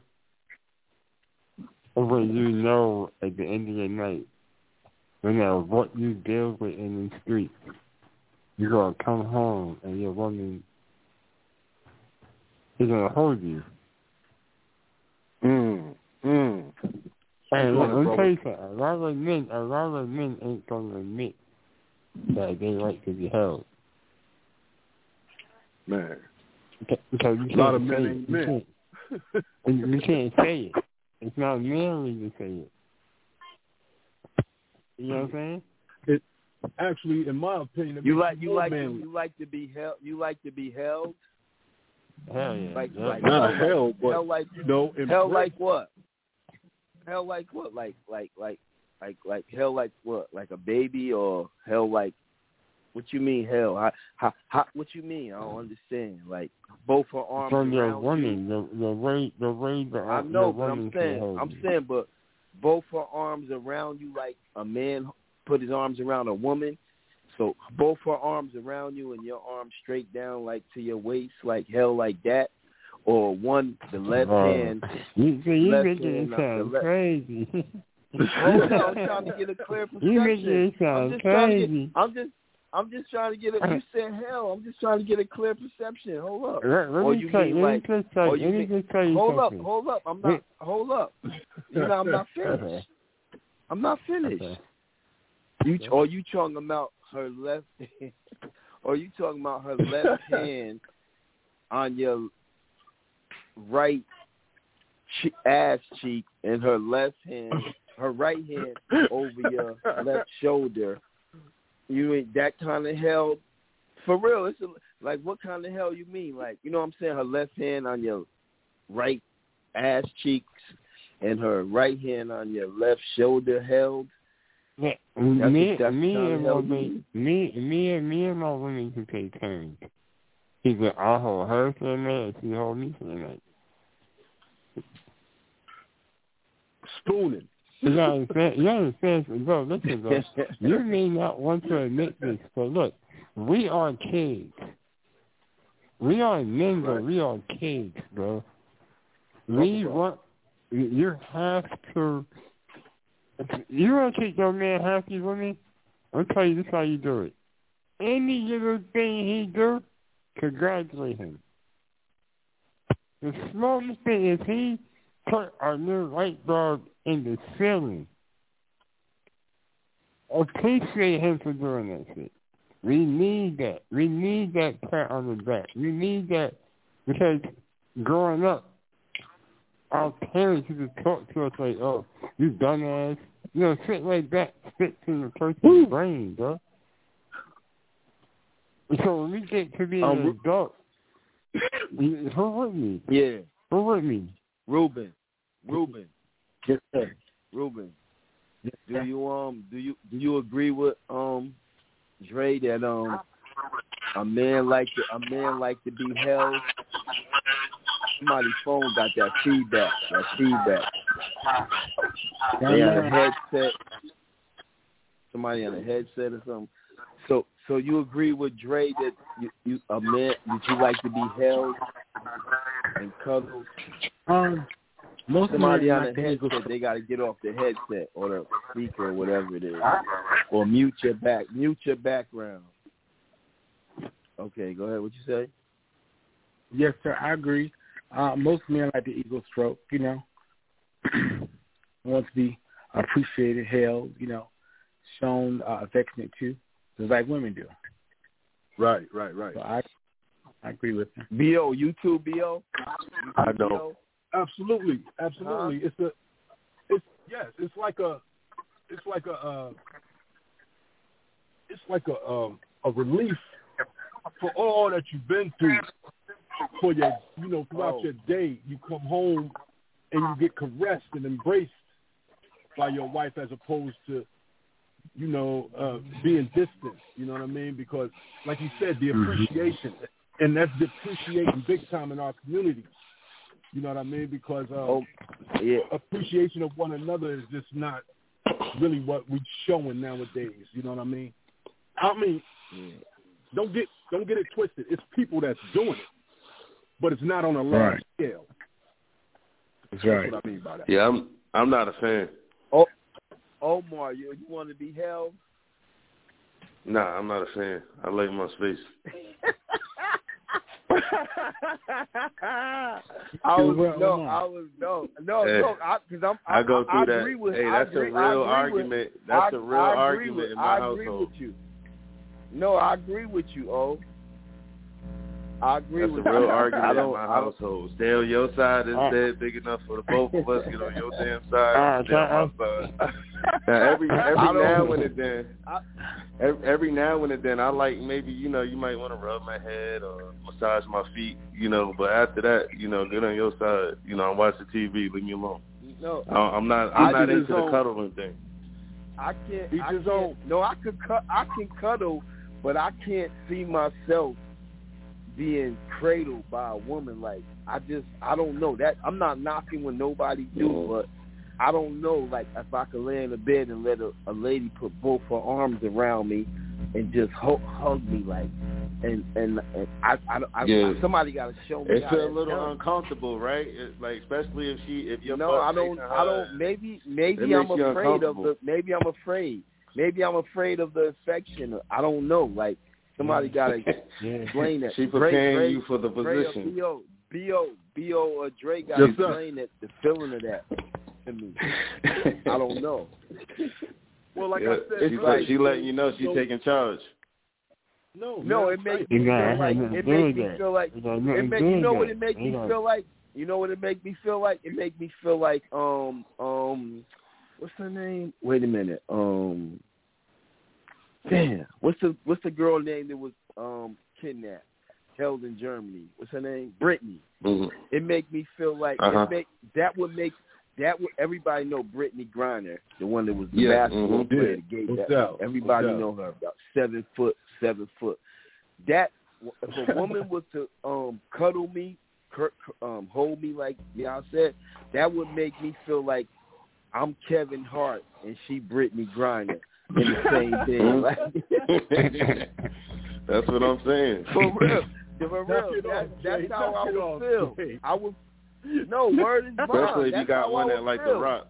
Or when you know at the end of the night, no matter what you deal with in the street, you're going to come home and your woman is going to hold you. Mm, mm. And let me tell you something, a lot of men, a lot of men ain't going to admit that they like to be held. Man. Because you a lot of men ain't ain't men. You, you can't say it. It's not manly to say it. You know what I'm saying? It actually, in my opinion, it you makes like you like manly. you like to be held. You like to be held. Hell yeah. Like, yeah. like Not hell, hell, like, but hell like no, hell like what? Hell like what? Like like like like like hell like what? Like a baby or hell like? What you mean hell? How, how, how, what you mean? I don't understand. Like both her arms From your around woman, you. the the way the way the I know, your but I'm woman saying I'm saying, but both her arms around you like a man put his arms around a woman. So both her arms around you and your arms straight down like to your waist, like hell, like that, or one the left uh, hand. You see, you left making it hand, sound left. crazy. Hold on, I'm trying to get a clear perception. You making it sound I'm just crazy. trying to get. I'm just. I'm just trying to get a. You said hell. I'm just trying to get a clear perception. Hold up. Let, let or me you tell, mean let like? me just tell, Or you let me mean, just tell you hold something. up, hold up. I'm not. Hold up. You know, I'm not finished. Okay. I'm not finished. Okay. You or you talking about her left? Or you talking about her left hand on your right che- ass cheek and her left hand, her right hand over your left shoulder? You ain't that kind of hell? For real, it's a, like what kind of hell you mean? Like, you know what I'm saying? Her left hand on your right ass cheeks and her right hand on your left shoulder held. Yeah, That's me, what, me, and my women, me, me, and me and my women can take turns. Either I'll hold her for a minute, or she hold me for a minute. Spooning. You understand? You understand? Bro, listen, bro. You may not want to admit this, but look, we are kids. We are men, but we are kids, bro. We want. You have to. You want to take your man happy with me? I'll tell you this how you do it. Any little thing he do, congratulate him. The smallest thing is he put a new light bulb in the ceiling. Appreciate him for doing that shit. We need that. We need that pat on the back. We need that because growing up, our parents used to talk to us like, oh, you dumbass. You know, shit like that sticks in the person's brain, bro. So when we get to be Um, an adult, you, who with me? Yeah. Who with me? Ruben. Ruben. Ruben. Do you um do you do you agree with um Dre that um a man like to a man like to be held? Somebody's phone got that feedback. That feedback. They on a headset. Somebody on a headset or something. So so you agree with Dre that you, you a man that you like to be held and cuddled? Um, Most somebody on the headset, they got to get off the headset or the speaker or whatever it is, or mute your back, mute your background. Okay, go ahead. What you say? Yes, sir. I agree. Uh, most men like the ego stroke. You know, want to be appreciated, held. You know, shown uh, affectionate too, just like women do. Right, right, right. So I, I agree with him. B O, you too, B O. I know. Absolutely, absolutely. Uh, it's a, it's yes. It's like a, it's like a, uh, it's like a, um, a relief for all that you've been through. For your, you know, throughout oh. your day, you come home and you get caressed and embraced by your wife, as opposed to, you know, uh, being distant. You know what I mean? Because, like you said, the appreciation, and that's depreciating big time in our community. You know what I mean? Because uh, oh, yeah. appreciation of one another is just not really what we're showing nowadays. You know what I mean? I mean, yeah. don't get don't get it twisted. It's people that's doing it, but it's not on a large right. scale. That's right. That's what I mean by that. Yeah, I'm I'm not a fan. Oh, Omar, you you want to be held? Nah, I'm not a fan. I like my space. I was no, I was no, no, hey, no, because I'm. I, I go through I, I that. agree with, hey, I that's agree, a real argument. With, that's I, a real I argument with, in my I household. agree with you. No, I agree with you, O. I agree that's with a real you. argument in my household. Stay on your side instead, big enough for the both of us. Get on your damn side. Stay on my side. Now, every every now and then, every, every now and then, I like maybe you know you might want to rub my head or massage my feet, you know. But after that, you know, get on your side. You know, I'm watching T V. Leave me alone. No, I'm not. I'm I not into own, the cuddling thing. I can't. I can't no, I could cut. I can cuddle, but I can't see myself being cradled by a woman. Like I just, I don't know that. I'm not knocking what nobody do, mm-hmm. but I don't know. Like if I could lay in the bed and let a, a lady put both her arms around me and just hug, hug me, like, and and, and I, I, I, yeah. I somebody got to show me. It how feel a little done. uncomfortable, right? It's like especially if she, if your no, I don't, I don't. Maybe, maybe I'm afraid of the. Maybe I'm afraid. Maybe I'm afraid of the affection. I don't know. Like. Somebody got to explain that. She preparing Dre, you for the position. B O, B O, B O, or Dre got to yes, explain that, the feeling of that to me. I don't know. Well, like yeah, I said, she's like, like, she letting you know she's so, taking charge. No, no, it makes me feel like it makes me feel like it make you know what it makes me feel like. You know what it make me feel like? It make me feel like um um what's her name? Wait a minute. Um. Damn, what's the what's the girl name that was um kidnapped, held in Germany? What's her name? Brittany. Mm-hmm. It make me feel like uh-huh. it make that would make that would everybody know Brittany Griner, the one that was the yeah. basketball mm-hmm. player that gave that. Out. Everybody know her, about seven foot, seven foot. That if a woman was to um cuddle me, um hold me like y'all said, that would make me feel like I'm Kevin Hart and she Brittany Griner. In the same thing. Like, that's what I'm saying. For real. For real. That, that's how I would feel. I would no word is bond. Especially if that's you got one that like The Rock.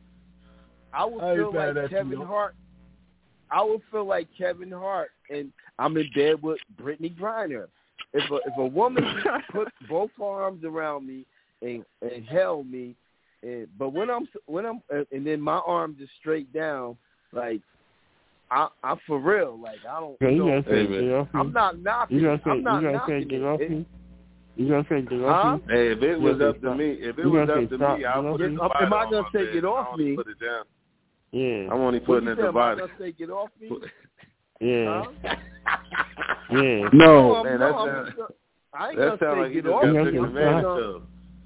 I would I feel like Kevin you. Hart. I would feel like Kevin Hart and I'm in bed with Brittany Griner. If a if a woman put both arms around me and and held me, and but when I'm when I'm and then my arms is straight down, like I, I'm for real. Like I don't. Yeah, you know, gotta say get off me. I'm not knocking. You gotta say, I'm not you gotta knocking say get it. off it, me. You gotta say get off huh? me. Hey, if it was up to stop. me, if it was up to stop, me, I'll put it. Am I gonna say get off me? Put it down. Yeah. I'm only putting it divided. Am I gonna say get off me? Yeah. Huh? Yeah. No, man, no, that's not, I ain't that gonna say like get you off just me. got advantage of.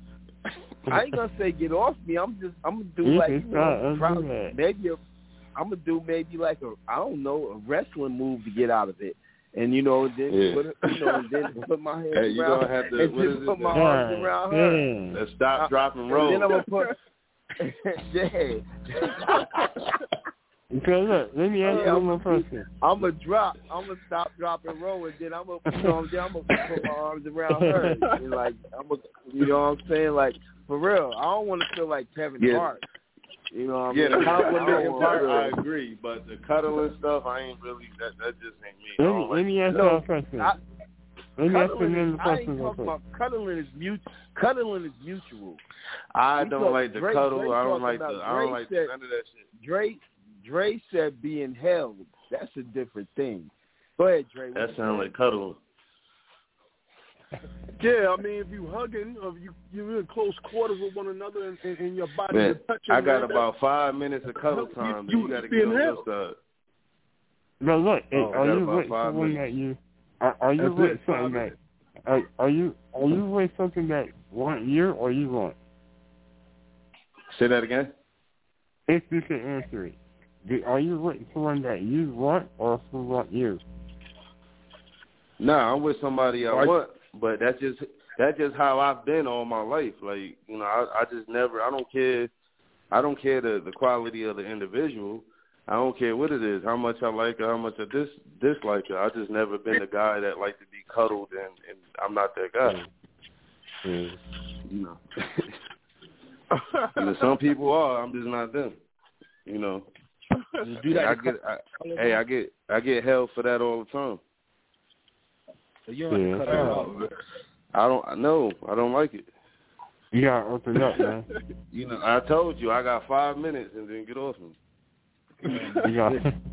I ain't gonna say get off me. I'm just I'm gonna do you like you know, probably, maybe a, I'm gonna do maybe like a I don't know a wrestling move to get out of it, and you know then yeah. put it, you know and then put my hands hey, you around gonna have to, and what just is put it, my yeah. arms around her. Yeah. Let's stop, I, drop, and roll. And then I'm gonna put yeah. Okay, look, let me ask yeah, you one more question. I'm gonna drop. I'm gonna stop, drop, and roll, and then I'm gonna, you know, I'm gonna put my arms around her, and like I'm gonna, you know what I'm saying? Like for real, I don't want to feel like Kevin Yeah. Hart. You know what I Yeah, mean? the complimenting I part, don't I wanna- agree, but the cuddling stuff, I ain't really, that that just ain't me. I Let don't me, like let me ask No, you a question. I- Let me ask you Cuddling another is, I question ain't real talking quick. about cuddling is mut- cuddling is mutual. I We don't talk- like the Dre- cuddle. Dre I don't talking like the. about- I don't Dre like said- none of that shit. Dre Dre said being held. That's a different thing. Go ahead, Dre. That sounds like cuddling. Yeah, I mean, if you hugging, or you you're in close quarters with one another, and, and, and your body Man, is touching. I got man, about five minutes of cuddle You- time. you You, you got to get being on your held. side. No, look, Oh, are got you about with five someone minutes. that you are, are you That's with it, something five that are, are you are you with something that want you or you want? Say that again. If you can answer it, Do- are you with someone that you want or who want you? Nah, I'm with somebody I Right. want, but that's just that's just how I've been all my life. Like, you know, I, I just never. I don't care. I don't care the the quality of the individual. I don't care what it is, how much I like her, how much I dis dislike her. I just never been the guy that like to be cuddled, and, and I'm not that guy. Mm. You know. You know, some people are. I'm just not them. You know. You do that I to get. I, cuddle- hey, I get. I get held for that all the time. So you don't have to cut her out. I don't. No, I don't like it. You gotta open up, man. You know, I told you I got five minutes and then get off me. You got.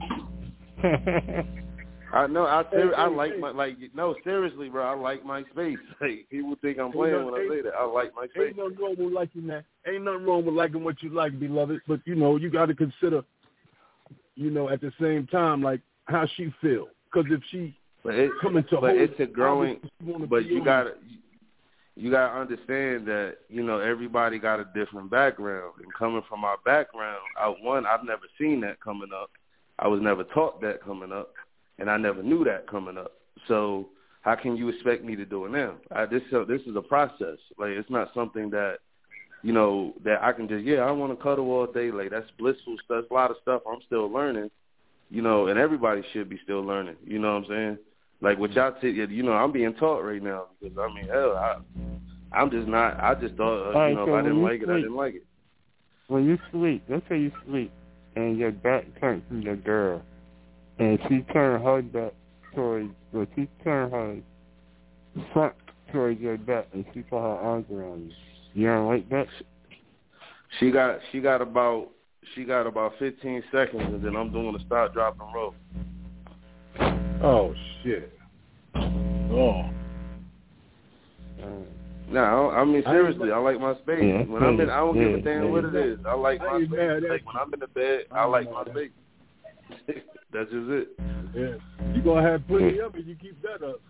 I know. I ser- Hey, I hey, like hey. my like. No, seriously, bro. I like my space. Like, people think I'm playing Ain't when no- I say that. I like my space. Ain't nothing wrong with liking that. Ain't nothing wrong with liking what you like, beloved. But you know, you got to consider, you know, at the same time, like how she feel. Because if she But it, coming to but hold, it's a growing. obviously she wanna But be you on gotta. You gotta understand that, you know, everybody got a different background. And coming from our background, I, one, I've never seen that coming up. I was never taught that coming up, and I never knew that coming up. So how can you expect me to do it now? I, this uh, this is a process. Like, it's not something that, you know, that I can just, yeah, I want to cuddle all day. Like, that's blissful stuff. That's a lot of stuff I'm still learning, you know, and everybody should be still learning. You know what I'm saying? Like, what y'all t- you know, I'm being taught right now because, I mean, hell, I, I'm just not, I just thought, uh, All right, you know, so if I didn't when you like it, I sleep- didn't like it. When you sleep, let's say you sleep and your back turns to the girl, and she turned her back towards, or she turned her front towards your back, and she put her arms around you. You don't like that? She got, she got about, she got about fifteen seconds, and then I'm doing a start, drop, and roll. Oh shit. Oh. No, I, I mean, seriously, I, like my space. Yeah, when I'm in, I don't yeah, give a damn yeah. what it is. I like I my ain't space. mad at Like, you. when I'm in the bed, I like my space. That's just it. Yeah. You gonna have plenty of it. You keep that up.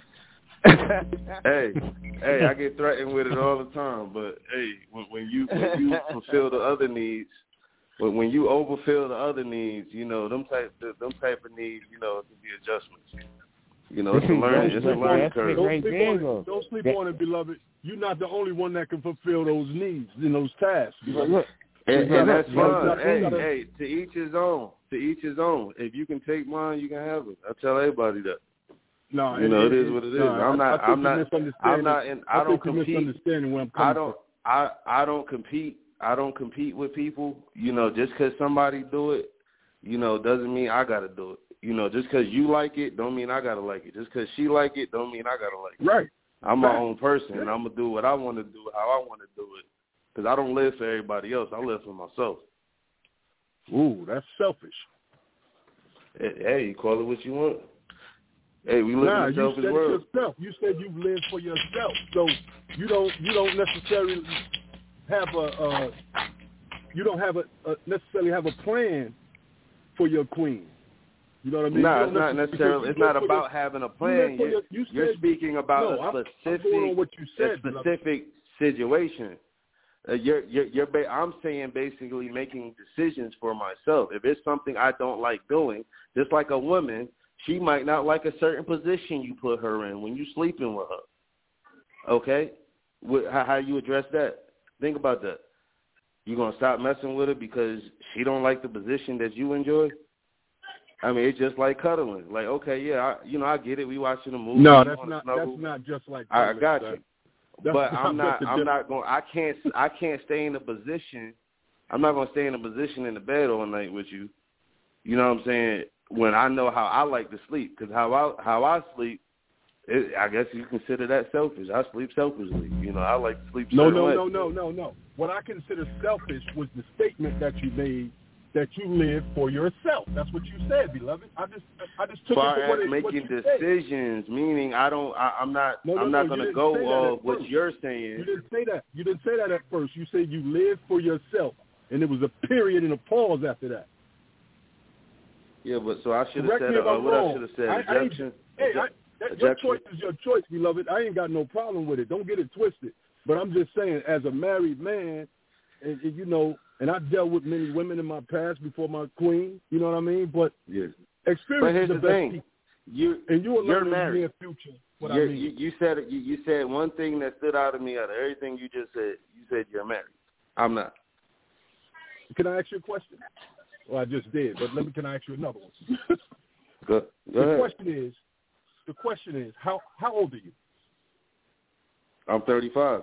Hey, hey, I get threatened with it all the time. But hey, when, when you when you fulfill the other needs, when when you overfill the other needs, you know them type them type of needs, you know, it can be adjustments. You know, it's a learning, it's a learning curve. Don't sleep on it. Don't sleep on it, beloved. You're not the only one that can fulfill those needs and those tasks. Look, And, and that's fine. Look, Hey, look. hey, to each his own. To each his own. If you can take mine, you can have it. I tell everybody that. No, You know, it is what it is. no, I'm not. I, I I'm not. I'm not. In, I, I don't think you're compete. misunderstanding where I'm coming I don't. I. I don't compete. I don't compete with people. You know, just because somebody do it, you know, doesn't mean I gotta do it. You know, just because you like it, don't mean I gotta like it. Just because she like it, don't mean I gotta like it. Right. I'm my Right. own person, and I'm gonna do what I want to do, how I want to do it. Because I don't live for everybody else. I live for myself. Ooh, that's selfish. Hey, you call it what you want. Hey, we live Nah, in a you selfish said world. it yourself. You said you live for yourself, so you don't you don't necessarily have a uh, you don't have a, a necessarily have a plan for your queen. You know what I mean? No, You it's don't not necess- necessarily. It's you live not for about your- having a you live plan. for You're, your- you you're said- speaking about no, a I'm- I'm specific, going on what you said, a specific situation. Uh, you're, you're, you're ba- I'm saying basically making decisions for myself. If it's something I don't like doing, just like a woman, she might not like a certain position you put her in when you're sleeping with her. Okay? What, how, how you address that? Think about that. You gonna stop messing with her because she don't like the position that you enjoy? I mean, it's just like cuddling. Like, okay, yeah, I, you know, I get it. We watching a movie. No, you that's wanna not snuggle. that's not just like I, I cuddling, got son. you. but I'm not. I'm not going. I can't. I can't stay in a position. I'm not going to stay in a position in the bed all night with you. You know what I'm saying? When I know how I like to sleep, because how I how I sleep, it, I guess you consider that selfish. I sleep selfishly. You know, I like to sleep. No, no, way. no, no, no, no. What I consider selfish was the statement that you made that you live for yourself. That's what you said, beloved. I just, I just took far it for what as it, making what you decisions, said. meaning I don't, I, I'm not, no, no, I'm not no, going to go off what first. you're saying. You didn't say that. You didn't say that at first. You said you live for yourself, and there was a period and a pause after that. Yeah, but so I should have said, uh, what wrong. I should have said, I, ejection. I hey, I, that, your choice is your choice, beloved. I ain't got no problem with it. Don't get it twisted. But I'm just saying, as a married man, and, and you know, and I dealt with many women in my past before my queen. You know what I mean? But yes. experience but here's is the, the best thing. People. You, and you will you're learn married. in the near future what you're, I mean. You, you said you, you said one thing that stood out to me out of everything you just said. You said you're married. I'm not. Can I ask you a question? Well, I just did, but let me. Can I ask you another one? Go, go the ahead. question is, the question is, how how old are you? I'm thirty-five.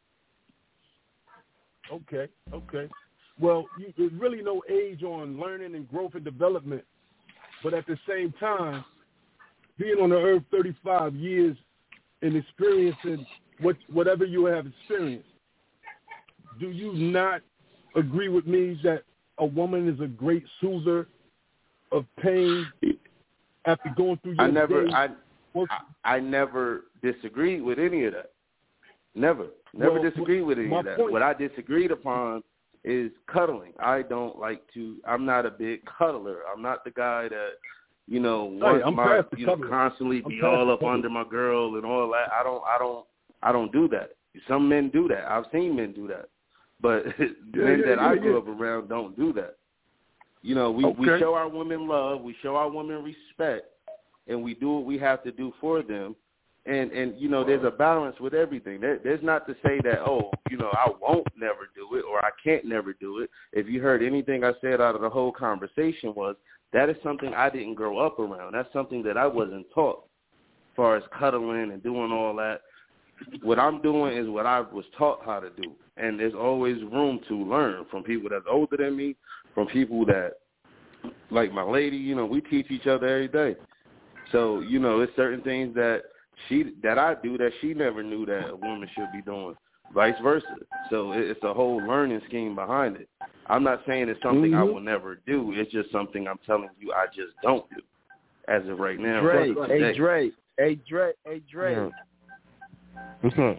Okay, okay. Well, you, there's really no age on learning and growth and development, but at the same time, being on the earth thirty-five years and experiencing what whatever you have experienced, do you not agree with me that a woman is a great soother of pain after going through your I never, day? I, I, I never disagreed with any of that. Never, never well, disagreed with any of that. Point, what I disagreed upon is cuddling. I don't like to. I'm not a big cuddler. I'm not the guy that, you know, wants hey, my, you know, constantly I'm be all up cuddling. under my girl and all that. I don't, I don't, I don't do that. Some men do that. I've seen men do that, but yeah, men yeah, that yeah, I grew yeah. up around don't do that. You know, we okay. we show our women love, we show our women respect, and we do what we have to do for them. And, and you know, there's a balance with everything. There, there's not to say that, oh, you know, I won't never do it or I can't never do it. If you heard anything I said out of the whole conversation was, that is something I didn't grow up around. That's something that I wasn't taught as far as cuddling and doing all that. What I'm doing is what I was taught how to do. And there's always room to learn from people that's older than me, from people that, like my lady, you know, we teach each other every day. So, you know, it's certain things that she that I do that she never knew that a woman should be doing, vice versa. So it's a whole learning scheme behind it. I'm not saying it's something mm-hmm. I will never do. It's just something I'm telling you I just don't do as of right now. Dre, hey, Dre, hey, Dre, hey, Dre. Yeah. What's up?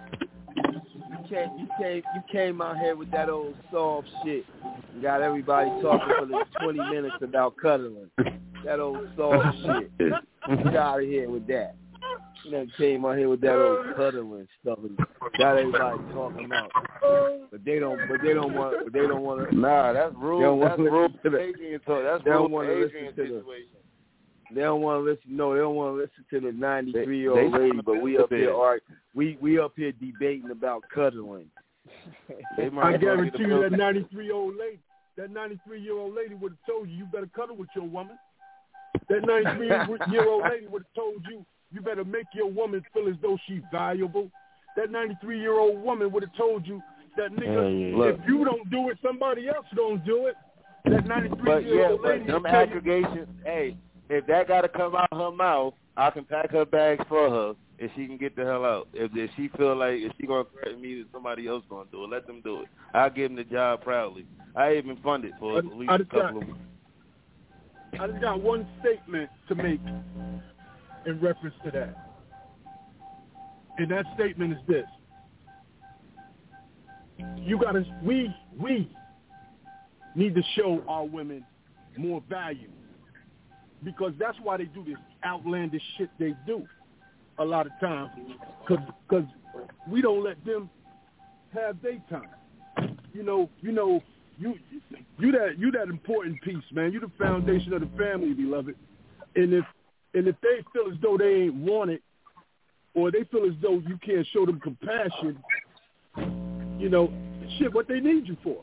You came, you came, you came out here with that old soft shit. You got everybody talking for the twenty minutes about cuddling. That old soft shit. Get out of here with that. You know, came out here with that old cuddling stuff and got everybody talking about. But they don't. But they don't want. But they don't want to. Nah, that's rude. That's rude to the Adrian talk. That's they don't want to listen to situation. the. They don't want to listen. No, they don't want to listen to the ninety-three year old lady. But we up here, all right. We we up here debating about cuddling. I guarantee you that ninety-three year old lady, that ninety-three year old lady would have told you you better cuddle with your woman. That ninety-three year old lady would have told you you better make your woman feel as though she's valuable. That ninety-three year old woman would have told you that nigga, yeah. if you don't do it, somebody else gonna do it. That ninety-three but year yeah, old but lady. Them aggregations, hey, if that got to come out her mouth, I can pack her bags for her if she can get the hell out. If, if she feel like if she gonna threaten me, that somebody else gonna do it. Let them do it. I'll give them the job proudly. I even funded for I, at least I a couple got, of weeks. I just got one statement to make in reference to that. And that statement is this. You gotta, we, we need to show our women more value. Because that's why they do this outlandish shit they do a lot of times. Because we don't let them have their time. You know, you know, you you that you that important piece, man. You the foundation of the family, beloved. And if and if they feel as though they ain't wanted, or they feel as though you can't show them compassion, you know, shit, what they need you for.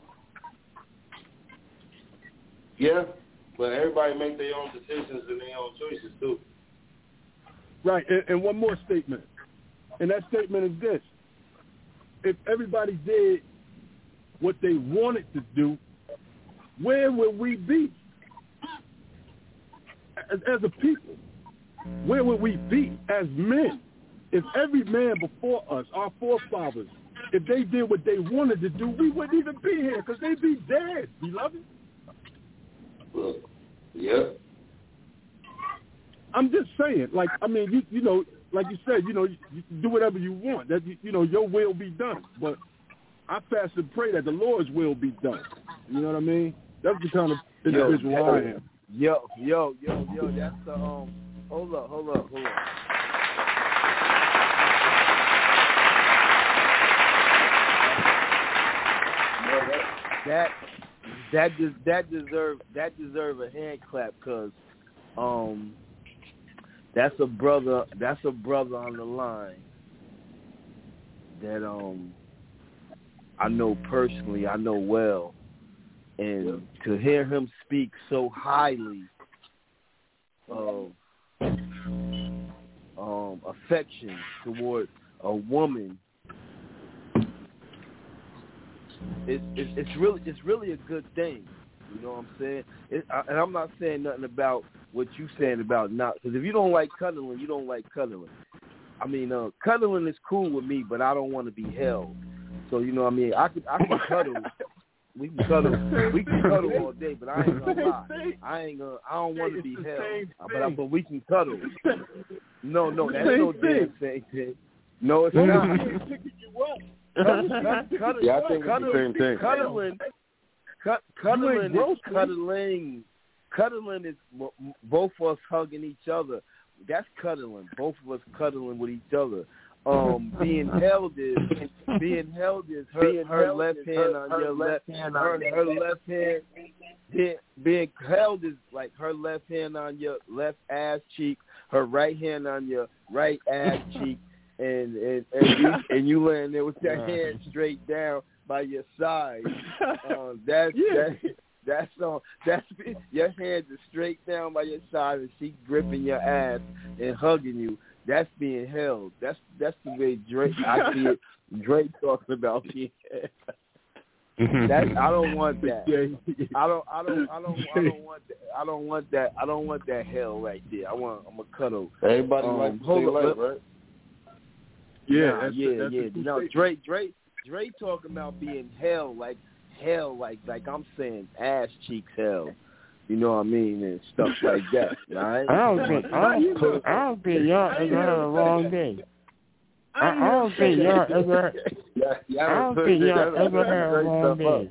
Yeah, but everybody make their own decisions and their own choices too. Right, and, and one more statement. And that statement is this. if everybody did what they wanted to do, where would we be as, as a people? Where would we be as men? If every man before us, our forefathers, if they did what they wanted to do, we wouldn't even be here because they'd be dead, beloved. Well, yeah. I'm just saying, like, I mean, you you know, like you said, you know, you, you do whatever you want. That you, you know, your will be done. But I fast and pray that the Lord's will be done. You know what I mean? That's the kind of individual yo, I am. Yo, yo, yo, yo, that's the um. Hold up, hold up, hold up. That that des, that deserve that deserve a hand clap because um that's a brother that's a brother on the line that um I know personally, I know well, and to hear him speak so highly of um affection toward a woman. It's, it's it's really it's really a good thing, you know what I'm saying? It, I, and I'm not saying nothing about what you saying about not, because if you don't like cuddling, you don't like cuddling. I mean, uh, cuddling is cool with me, but I don't want to be held. So you know what I mean? I could I can cuddle. We can cuddle. We can cuddle all day, but I ain't gonna lie. I ain't gonna. I don't want to be held, but I, but we can cuddle. No, no, that's no damn same thing. No, it's not. Cuddling, yeah, I think it's the same thing. Cuddling, cu- cuddling is cuddling. Cuddling is both of us hugging each other. That's cuddling. Both of us cuddling with each other. Um, being held is being held is her, her left hand on your left hand. Her, her left hand. Being, being held is like her left hand on your left ass cheek. Her right hand on your right ass cheek. And and and you, and you laying there with that hand straight down by your side. Um, that's yeah. that, that's on. That's your hands are straight down by your side, and she gripping your ass and hugging you. That's being held. That's that's the way Drake. I see it. Drake talking about being held. That I don't want that. I don't. I don't. I don't. I don't want that. I don't want that. I don't want that hell right there. I want. I'm a cuddle. Everybody um, likes to stay light, right? Yeah, nah, that's yeah, a, that's yeah. a No, Drake, Drake, Drake talking about being hell, like hell, like like I'm saying, ass cheeks hell. You know what I mean, and stuff like that, right? I don't think I don't, I don't think y'all ever had a long day. I, I don't think y'all ever. Yeah, yeah, I don't think y'all ever had a long day.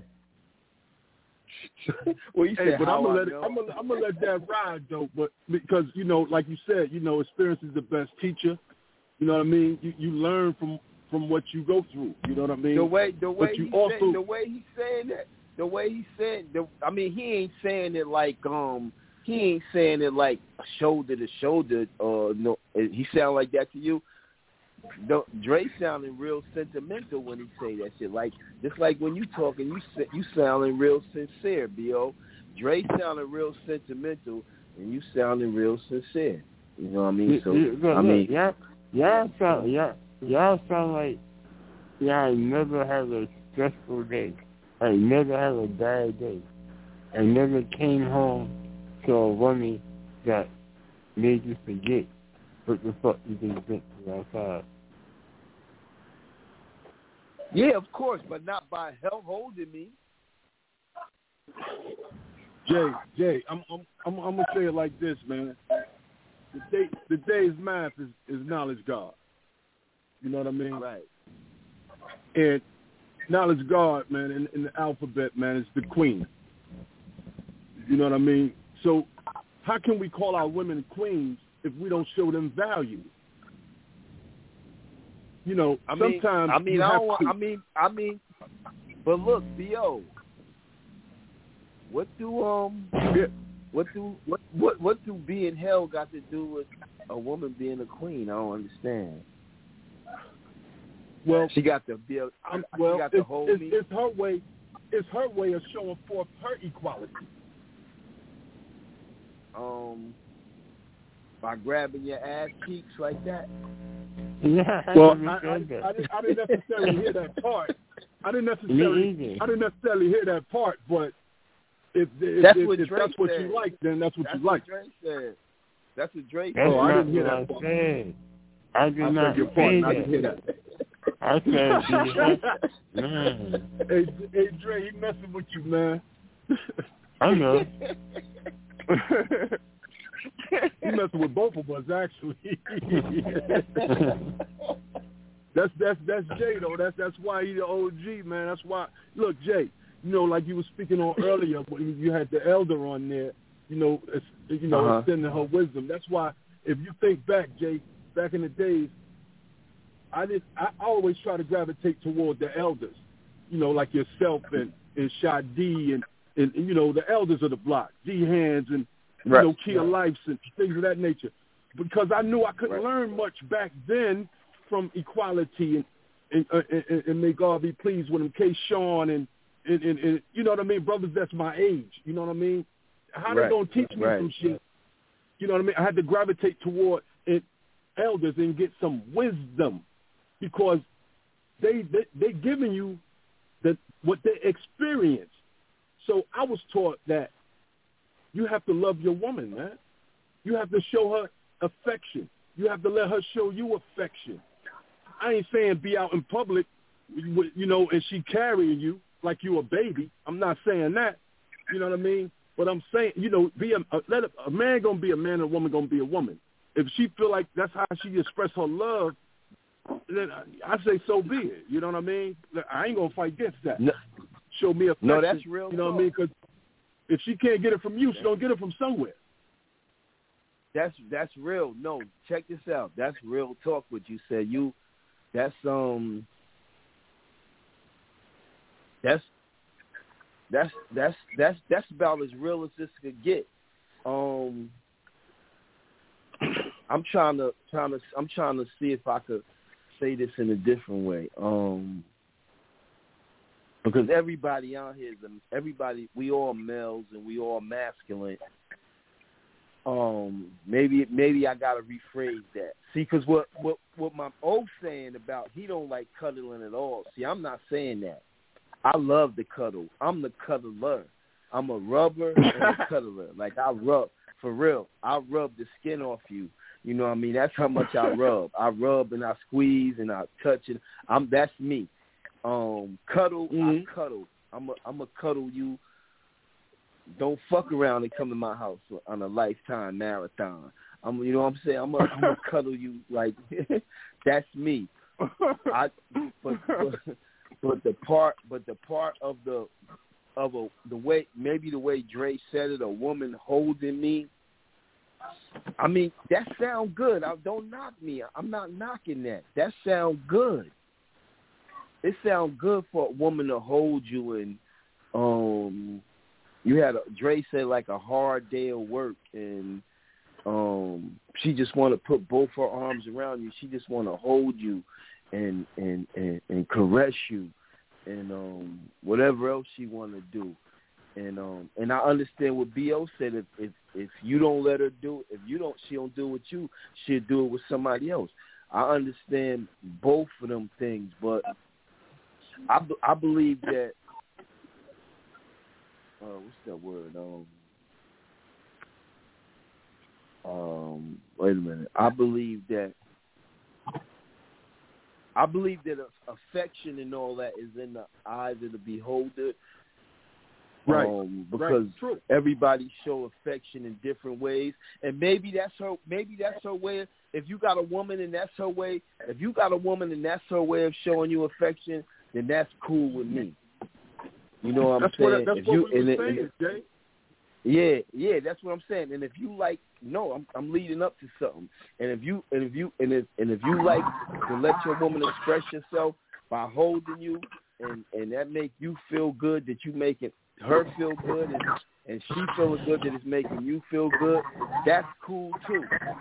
Well, you hey, said but I'm gonna let it, know. I'm gonna I'm gonna let that ride though. But because you know, like you said, you know, experience is the best teacher. You know what I mean? You you learn from, from what you go through. You know what I mean? The way the way but you he also, say, the way he's saying that, the way he's saying, the, I mean, he ain't saying it like um, he ain't saying it like shoulder to shoulder. Or uh, no, he sound like that to you. The, Dre sounding real sentimental when he say that shit. Like just like when you talking, you you sounding real sincere, B O. Dre sounding real sentimental, and you sounding real sincere. You know what I mean? So I mean, yeah. Y'all sound, y'all, y'all sound like y'all never had a stressful day. I never had a bad day. I never came home to a woman that made you forget what the fuck you just went to outside. Yeah, of course, but not by help holding me. Jay, Jay, I'm I'm I'm, I'm gonna say it like this, man. The day, the day's math is, is knowledge God. You know what I mean? Right. And knowledge God, man, in, in the alphabet, man, is the queen. You know what I mean? So how can we call our women queens if we don't show them value? You know, I mean, sometimes I mean, you I have don't want, to, I mean, I mean, but look, B O, what do um, yeah. what do what what what do being held got to do with a woman being a queen? I don't understand. Well, she got to be. I'm, she well, got to it's, hold it's, me. It's her way. It's her way of showing forth her equality. Um, by grabbing your ass cheeks like that. Yeah, well, I, I, I, didn't, I didn't necessarily hear that part. I didn't necessarily, I didn't necessarily hear that part, but if, if, that's if, what, if that's what you like, then that's what that's you like. What Drake said. That's what Drake said. Oh, I didn't hear that part. I, I did I not your say point. that. I didn't hear that. I said, man. Hey, hey, Dre, he messing with you, man. I know. He messing with both of us, actually. that's that's that's Jay though. That's that's why he's the O G, man. That's why. Look, Jay. You know, like you were speaking on earlier, when you had the elder on there. You know, you know, uh-huh. extending her wisdom. That's why, if you think back, Jay, back in the days, I did. I always try to gravitate toward the elders. You know, like yourself and and Shadi and, and and you know the elders of the block, D Hands and you right. know Kia Lifes and things of that nature. Because I knew I couldn't right. learn much back then from equality and and, uh, and and may God be pleased with him, K. Sean and and, and and you know what I mean, brothers that's my age. You know what I mean? How right. they gonna teach me right. some shit? You know what I mean? I had to gravitate toward it, elders and get some wisdom because they they they giving you the what they experience. So I was taught that you have to love your woman, man. You have to show her affection. You have to let her show you affection. I ain't saying be out in public, you know, and she carrying you like you a baby. I'm not saying that. You know what I mean? But I'm saying, you know, be a, a let a, a man gonna be a man and a woman gonna be a woman. If she feel like that's how she express her love, then I, I say so be it. You know what I mean? I ain't gonna fight against that. No, Show me affection. No, that's real. You know talk. what I mean? Because if she can't get it from you, she gonna get it from somewhere. That's that's real. No, check this out. That's real talk. What you said. You, that's um, that's that's that's that's that's about as real as this could get. Um, I'm trying to trying to I'm trying to see if I could say this in a different way. Um, because everybody out here is everybody. We all males and we all masculine. Um, maybe maybe I gotta rephrase that. See, because what, what what my old saying about he don't like cuddling at all. See, I'm not saying that. I love to cuddle. I'm the cuddler. I'm a rubber and a cuddler. Like I rub for real. I rub the skin off you. You know what I mean? That's how much I rub. I rub and I squeeze and I touch it. I'm that's me. Um, cuddle. Mm-hmm. I cuddle. I'm a I'm a cuddle you. Don't fuck around and come to my house on a lifetime marathon. I'm, you know what I'm saying? I'm gonna I'm cuddle you like that's me. I, but, but but the part, but the part of the of a the way maybe the way Dre said it, a woman holding me. I mean that sound good. I don't knock me. I'm not knocking that. That sound good. It sound good for a woman to hold you and um. You had a, Dre said like a hard day of work, and um, she just want to put both her arms around you. She just want to hold you and and, and and caress you, and um, whatever else she want to do. And um, and I understand what B O said. If, if if you don't let her do it, if you don't, she don't do it with you. She'll do it with somebody else. I understand both of them things, but I I believe that. Uh, what's that word? Um, um, wait a minute. I believe that. I believe that affection and all that is in the eyes of the beholder. Right. Um, because right. everybody show affection in different ways, and maybe that's her. Maybe that's her way. If you got a woman and that's her way, if you got a woman and that's her way of showing you affection, then that's cool with me. You know what I'm that's saying? What, that's if what you, we and were it, saying, and it, Jay. Yeah, yeah, that's what I'm saying. And if you like, no, I'm I'm leading up to something. And if you and if you and if and if you like to let your woman express yourself by holding you, and and that make you feel good, that you making her feel good, and and she feeling good that it's making you feel good, that's cool too.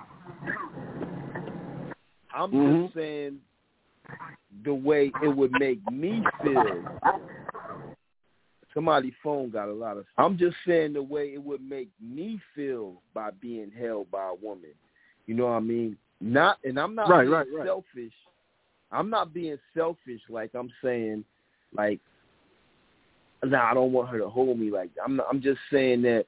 I'm mm-hmm. just saying the way it would make me feel. Somebody's phone got a lot of... I'm just saying the way it would make me feel by being held by a woman. You know what I mean? Not, and I'm not right, being right, right. selfish. I'm not being selfish. Like I'm saying, like, nah, I don't want her to hold me. Like I'm, not, I'm just saying that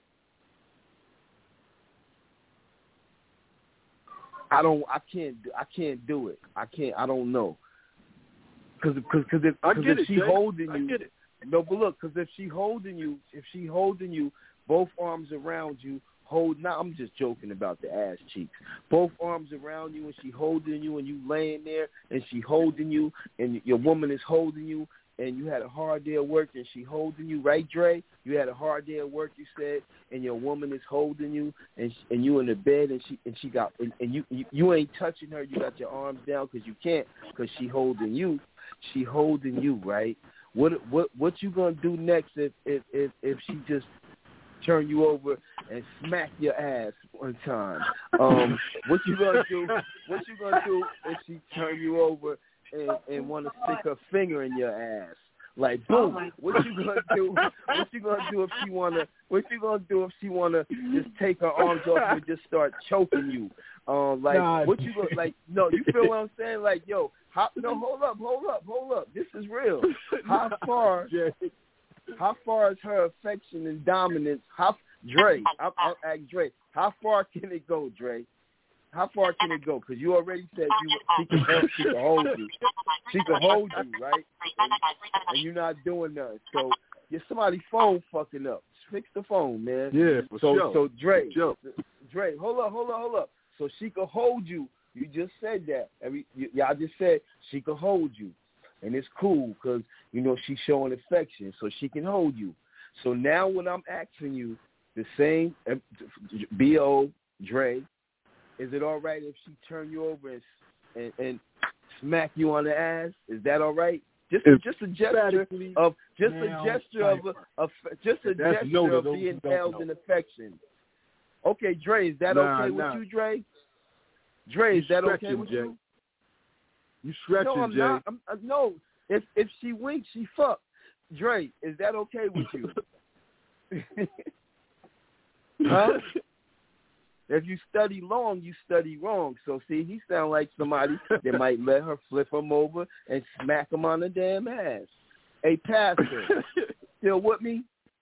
I don't, I can't, I can't do it. I can't. I don't know. Because, because, because if, I cause get if it, she Jay. holding I you, get it. no, but look, because if she holding you, if she holding you, both arms around you, hold. Now I'm just joking about the ass cheeks. Both arms around you, and she holding you, and you laying there, and she holding you, and your woman is holding you, and you had a hard day of work, and she holding you, right, Dre? You had a hard day of work, you said, and your woman is holding you, and she, and you in the bed, and she and she got, and, and you, you you ain't touching her. You got your arms down because you can't, because she holding you. She holding you, right? What what what you gonna do next if if if, if she just turn you over and smack your ass one time? Um, what you gonna do? What you gonna do if she turn you over and, and want to stick her finger in your ass? Like boom. What you gonna do? What you gonna do if she wanna? What you gonna do if she wanna just take her arms off you and just start choking you? Um, like nah, what you gonna like? No, you feel what I'm saying? Like yo, how, no, hold up, hold up, hold up. This is real. How far? How far is her affection and dominance? How Dre? I'll, I'll ask Dre. How far can it go, Dre? How far can it go? Because you already said you she can help, she can hold you, she can hold you, right? And, and you're not doing nothing. So your somebody's phone fucking up. Fix the phone, man. Yeah, for so sure. so Dre, for sure. Dre, hold up, hold up, hold up. So she can hold you. You just said that. Every y- y'all just said she can hold you, and it's cool because you know she's showing affection, so she can hold you. So now when I'm asking you the same, B O Dre, is it all right if she turn you over and and, and smack you on the ass? Is that all right? Just If just a gesture of just a gesture of, of just a That's gesture no, of those being don't held know. in affection. Okay, Dre, is that Nah, okay nah. with you, Dre? Dre, You is that okay stretching, with Jay. you? You stretching, No, I'm Jay. not. I'm, uh, no, if if she winks, she fuck. Dre, is that okay with you? Huh? If you study long, you study wrong. So see, he sound like somebody that might let her flip him over and smack him on the damn ass. Hey, Pastor, still with me?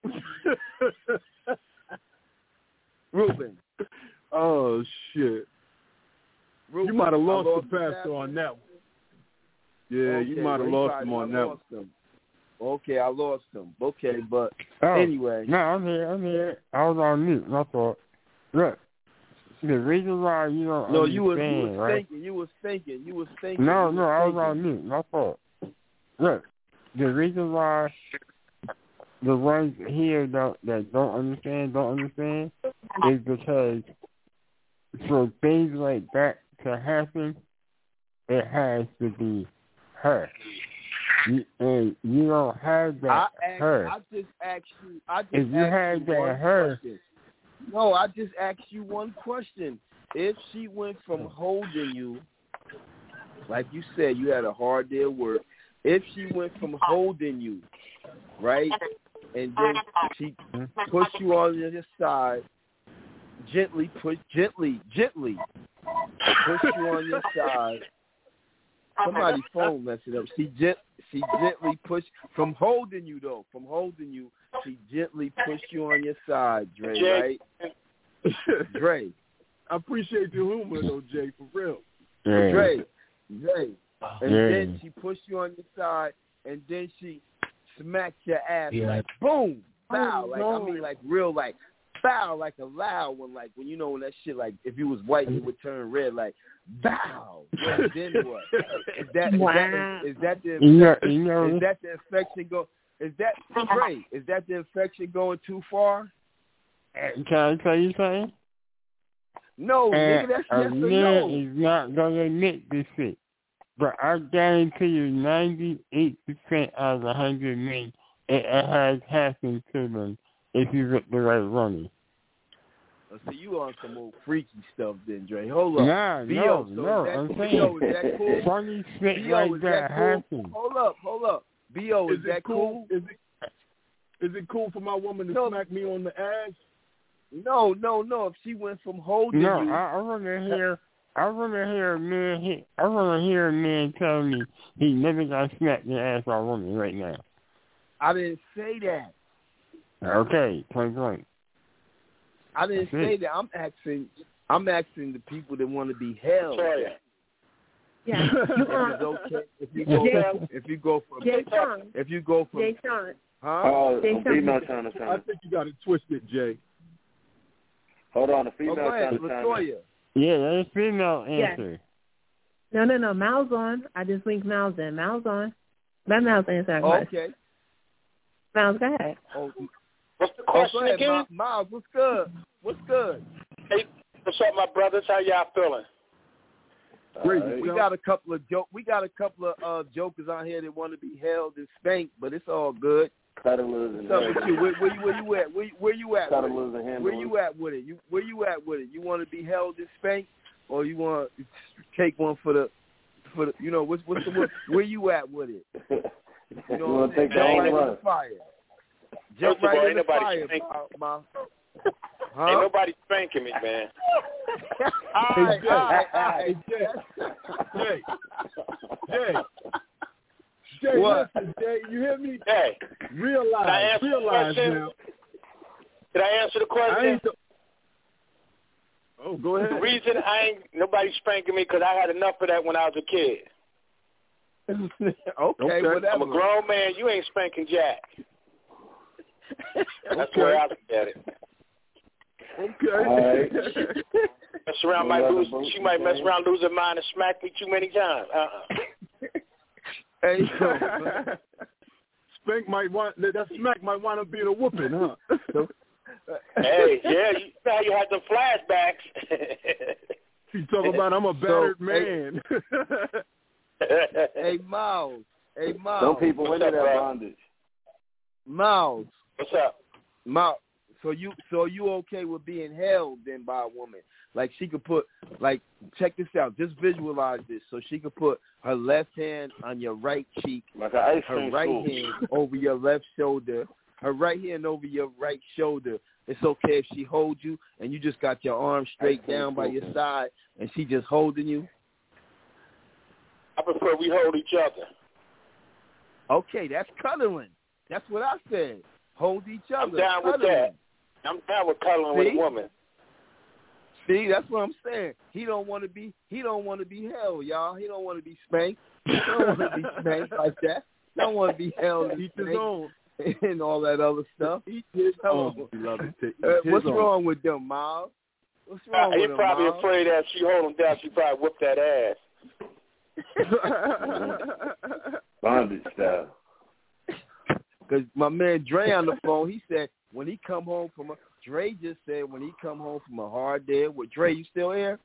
Ruben. Oh shit. Ruben, You might have lost, lost the pastor on that one. Yeah, okay, you might have well, lost him on I that lost one. him. Okay, I lost him. Okay, but Oh, anyway. No, I'm here. I'm here. I was on mute. My fault. Look, the reason why you don't No, understand, you was you was right? thinking. You was thinking. You was thinking. No, you no, was I was thinking. on mute. My fault. Look, the reason why the ones here don't, that don't understand, don't understand, is because for things like that to happen, it has to be her. You, and you don't have that I asked, her. I just asked you. I just If you asked had you that one her, question. No, I just asked you one question. If she went from holding you, like you said, you had a hard day of work. If she went from holding you, right, and then she pushed you on your side, gently push, gently, gently push you on your side. Somebody's phone messed it up. She gent, she gently pushed from holding you though, from holding you. She gently pushed you on your side, Dre, Jay. right? Dre. I appreciate your humor though, Jay, for real. yeah. Dre, Dre. And Yeah. then she pushed you on your side, and then she smacked your ass Yeah. like boom, bow, Oh, like no. I mean like real like bow, like a loud one, like when you know when that shit like if you was white it would turn red, like bow. And then what? Is that is Wow. that is, is that the You know, you know, is that the infection go? Is that Dre? Is that the infection going too far? can I tell you something? No, nigga, And that's a yes or man no. is not gonna admit this shit. But I guarantee you ninety-eight percent out of one hundred men, it, it has happened to them if you get the right woman. Oh, so you on some old freaky stuff then, Dre. Hold up. Nah, B no, O, so no, is that, I'm B O, saying is that cool? funny shit B O, like is that that cool? happens. Hold up, hold up. B O, is, Is that it cool? cool? Is it is it cool for my woman to No. smack me on the ass? No, no, no. If she went from holding No, you, I, I want to hear I want to hear a man. He, I want to hear a man tell me he never got smacked in the ass by a woman right now. I didn't say that. Okay, point blank. I didn't That's say it. that. I'm asking. I'm asking the people that want to be held. Yeah. If it's okay, if you go, Jay- if you go from, Jay Sean. if you go from, Jay Sean. huh? Oh, Jay a female Sean. trying to I sign. think you got it twisted, Jay. Hold on, a Oh, female go ahead, trying to sign. Latoya. Yeah, that's female Yes. answer. No, no, no. Mal's on. I just linked Mal's in. Mal's on. Let Mal's answer that question. Okay. Miles, go ahead. Oh, What's the oh, question go ahead, again? Miles. Miles, what's good? What's good? Hey, what's up, my brothers? How y'all feeling? Great. All right. We got a couple of joke. We got a couple of uh, jokers out here that want to be held and spanked, but it's all good. Cuddlers and What's up with you? Where, where, you- where you at? Where, where you at? With Cuddlers it? and handlers. Where you at with it? You where you at with it? You want to be held and spanked, or you want to take one for the for the? You know what's what's the what, where you at with it? You know You what want I'm to take saying? that Jump one right in run? the fire. First Jump of all, right ain't in the nobody fire, spanking. Ma. Ain't Huh? nobody spanking me, man. all Hey, right, Jay. all right, all right. Hey, Jay. Jay. Jay. Jay, What? listen, Jay, you hear me? Hey, Did I Realize, answer the realize question? now. did I answer the I question? ain't. The... Oh, go The ahead. reason I ain't nobody spanking me because I had enough of that when I was a kid. okay, Okay. whatever. I'm a grown man. You ain't spanking Jack. That's the way I look at it. Okay. All right. Mess around, might lose. She might mess around, lose her mind, and smack me too many times. Uh-uh. Hey, Spank might want that smack might wind up being a whooping, huh? Hey, yeah, you know how you had the flashbacks. She talking about I'm a battered So, man. hey, Miles. Hey, Miles. Some people What's into up, that bro? bondage. Miles. What's up? Miles. So you, so you okay with being held then by a woman? Like she could put, like, check this out. Just visualize this. So she could put her left hand on your right cheek, Like an ice her cream right scoop. hand over your left shoulder, her right hand over your right shoulder. It's okay if she holds you and you just got your arm straight Ice cream down by scoop. your side and she just holding you. I prefer we hold each other. Okay, that's cuddling. That's what I said. Hold each other. I'm down with cuddling. that. I'm down with cuddling with See? a woman. See, that's what I'm saying. He don't want to be. He don't want to be held, y'all. He don't want to be spanked. He don't want to be spanked like that. He don't want to be held and Each his spanked own. and all that other stuff. Each his Come own. on. Beloved. Each Uh, his what's own. wrong with them, Miles? What's wrong He's with them, probably Miles? afraid that if she hold him down, she probably whip that ass. Bondage style. Because my man Dre on the phone, he said when he come home from a Dre just said when he come home from a hard day. With Dre, you still here?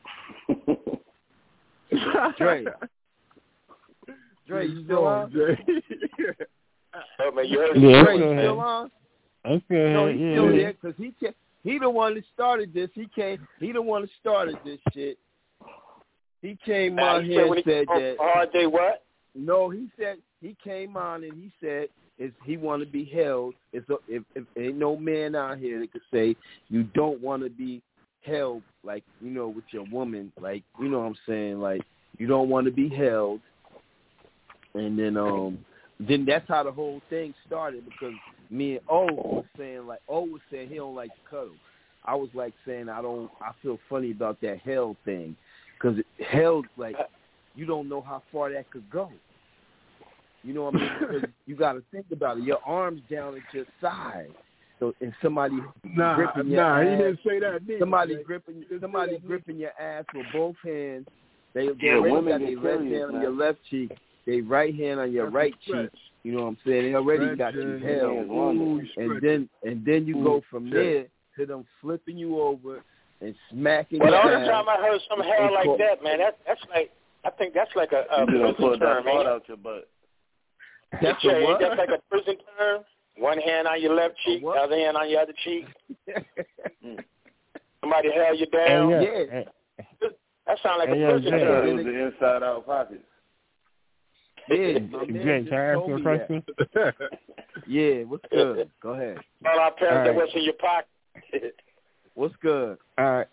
Dre, Dre, you still on? Jay. Oh, man, you heard Yeah, it. Dre, you okay. still on? Okay. No, he's yeah. still here because he can He the one that started this. He came. He the one that started this shit. He came Now, on you here said when and he said came that. home hard day what? No, he said he came on and he said is he want to be held. It's a, if, if ain't no man out here that could say you don't want to be held, like, you know, with your woman, like, you know what I'm saying, like you don't want to be held. And then um then that's how the whole thing started, because me and O was saying like O was saying he don't like to cuddle. I was like saying I don't. I feel funny about that held thing, because held, like, you don't know how far that could go. You know what I mean? Because you got to think about it. Your arms down at your side, so and somebody Nah, gripping your nah, ass, he didn't say that. Neither, somebody man. gripping somebody gripping your ass with both hands. They they Yeah, already women got get their left curious, hand on man. your left cheek, their right hand on your That's right a stretch. cheek. You know what I'm saying? They already got you Stretching. held. Ooh, And then and then you Ooh, go from shit. there to them flipping you over and smacking Well, the your only ass. time I heard some hell and like call- that, man, that, that's like, I think that's like a, a You just prison pull that term, part ain't it? out your butt. That's Yeah, a ain't what? that like a prison term? One hand on your left cheek, the what? other hand on your other cheek. Somebody held you Hey, down. yeah. Yeah. Hey, That sounds like Hey, a yo, prison Jay. It term. was the inside out pockets. Yeah, my man Jay, just can I ask told you a me question? that. Yeah, what's good? Go ahead. All our parents, All right. that what's in your pocket. What's good? All right.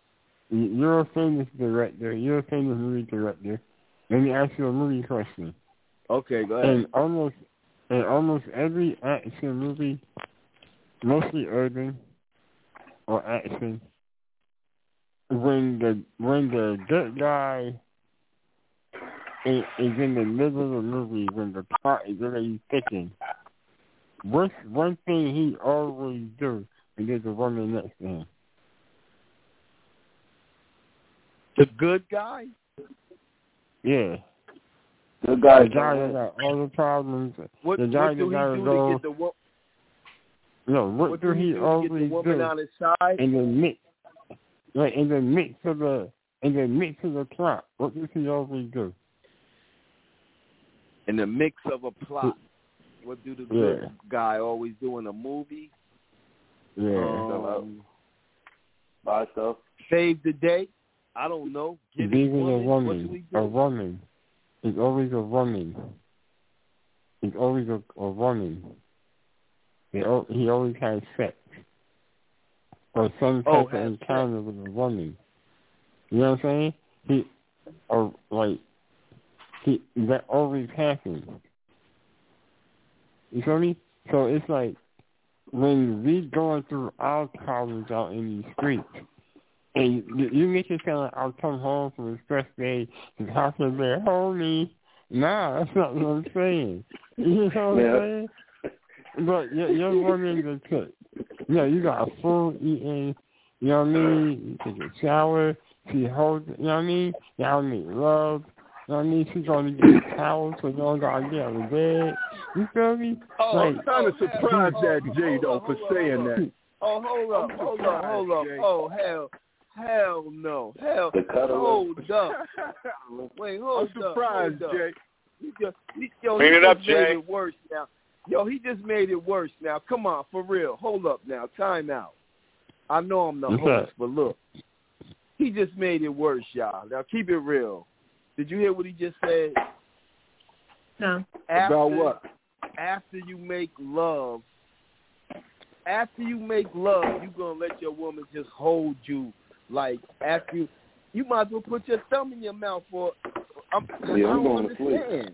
you're a famous director. You're a famous movie director. Let me ask you a movie question. Okay, go ahead. In almost, in almost every action movie, mostly urban or action, when the when the good guy is, is in the middle of the movie, when the plot is already thickened, what's one thing he always do when there's a woman next to him? The good guy? Yeah. The guy, the guy that got all the problems. What, the guy what do that he do go, to get the woman? No, what, what do he, do always to get the woman do on his side? in the mix? Like in the mix of the in the mix of the plot, what does he always do? In the mix of a plot, what do the good Yeah. guy always do in a movie? Yeah. Um, Buy stuff. Save the day. I don't know. Get Even his a woman. woman, What do we do? a woman. It's always a woman. It's always a, a woman. He, he always has sex or some type Oh, of has encounter with a woman. You know what I'm saying? He, or like, he that always happens. You feel me? So it's like when we going through our college out in these streets, and you, you make it sound like I'll come home from a stress day and have to be hold me. Nah, that's not what I'm saying. You know what yeah. I'm saying? But your, your woman is cook. You know, you got food eating, you know what I mean? You take a shower, she holds, you know what I mean? Y'all make love, you know what I mean? She's going to get a towel so y'all got to get out of bed. You feel me? Oh, like, I'm kind of surprised oh, at Jay, though, for hold saying on, that. Oh, hold up, I'm hold up, hold up. Jay. Oh, hell. Hell no. Hell, The cuddler. hold up. Wait, hold I'm up. surprised, hold Jay. up. He just, he, yo, Clean he it just up, made Jay. it worse now. Yo, he just made it worse now. Come on, for real. Hold up now. Time out. I know I'm the What's host, that? but look. He just made it worse, y'all. Now, keep it real. Did you hear what he just said? No. After, About what? After you make love, after you make love, you're going to let your woman just hold you. Like, after you, you might as well put your thumb in your mouth for, I'm, Yeah, I I'm don't going to sleep. understand.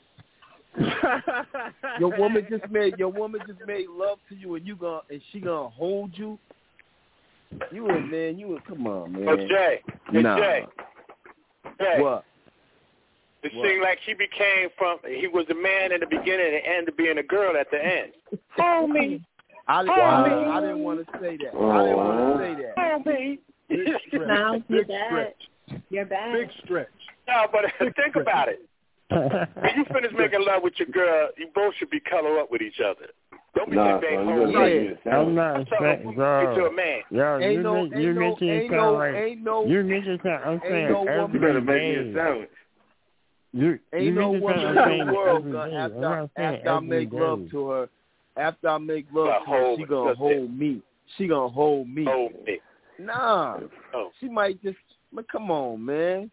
Your woman just made your woman just made love to you, and you gonna and she gonna hold you. You a man, you a come on, man. Oh, Jay, hey, nah. Jay, Jay. What? It What? seemed like he became from he was a man in the beginning and ended up being a girl at the end. Hold me. I didn't. Hold I, I didn't want to say that. I didn't want to say that. Hold me. Big stretch. No, you're Big bad. stretch. You're bad. Big stretch. No, but think about it. When you finish making love with your girl, you both should be color up with each other. Don't be Nah, saying, son, babe, you hold gonna me. make me a I'm sandwich. not That's something saying, to bro. a man. Yo, Ain't you no, make, ain't you no, making it ain't sound no, like ain't no, you make it sound. I'm saying ain't no every woman. You better make day. me a sandwich. You, Ain't you no make it woman sound in I'm saying the world every gonna day. after, I'm not saying after I every make day. love to her, after I make love Well, to her, hold she it. gonna Just hold me. She gonna hold me. Hold me. Nah, Oh. she might just. But come on, man.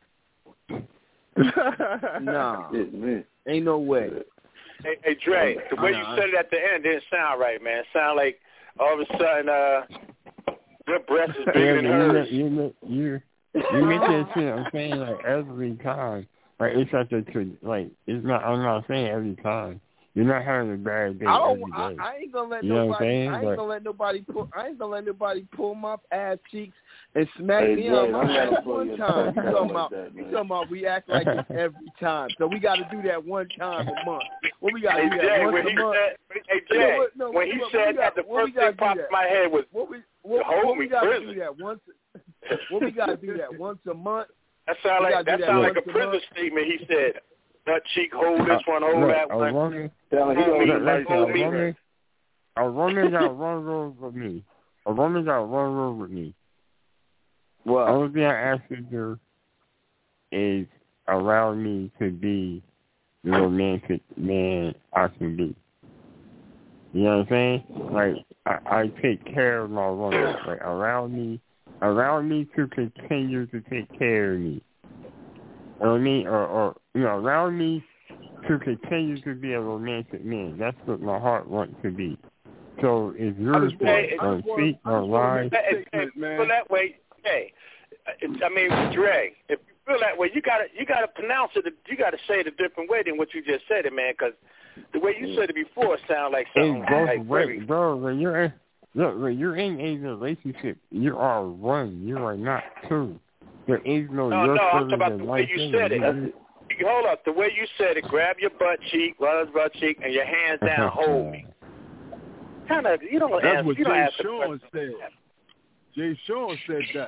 Nah, Shit, man. ain't no way. Hey, hey, Dre, the way you said it at the end didn't sound right, man. It sound like all of a sudden uh, your breast is bigger Yeah, than but hers. you make, you you you make that shit. I'm saying like every time. Like it's like a tr- like it's not. I'm not saying every time. You're not having a bad day I every don't. day. I, I ain't gonna let You know what I'm nobody. saying? I ain't But- gonna let nobody pull. I ain't gonna let nobody pull my ass cheeks and smack Hey, me Jay, on I'm my not ass gonna pull one your time. You tongue talking like about? that, You man. talking about? We act like this every time. So we got to do that one time a month. What we got to Hey, do that Jay, once when a he month? said, hey, No, Jay, what- no, when he what- what said we got- that, the what we first gotta thing popped do in that? my head was, What we what, hold what me, we got to prison. do that once? What we got to do that once a month? That sound We like gotta that do that sound like a once a prison month. statement. He said, "That cheek, hold this one, hold Look, that a one." woman, Tell him he Hold gonna me, eat my listen, a hold me. woman, a woman got one rule with me. A woman got one rule with me. What? Only thing I ask her to do is allow me to be the romantic man I can be. You know what I'm saying? Like, I, I take care of my woman. Like, allow me, allow me to continue to take care of me. You know what I mean? Or, or, you know, allow me to continue to be a romantic man. That's what my heart wants to be. So if you're Hey, going to speak or lie, Hey, hey, so that way, hey, I mean, Dre, if you feel that way, you gotta you gotta pronounce it. You gotta say it a different way than what you just said it, man. Because the way you said it before sounded like something bro, like wait, very. bro, when you're in, look, when you're in a relationship, you are one. You are not two. There is no. No, your no, I'm talking about and the way you thing. said it. You, hold up, the way you said it. Grab your butt cheek, rub his butt cheek, and your hands down. Hold me. Kind of, you don't That's answer. what You don't Jay ask Sean said. Jay Sean said that.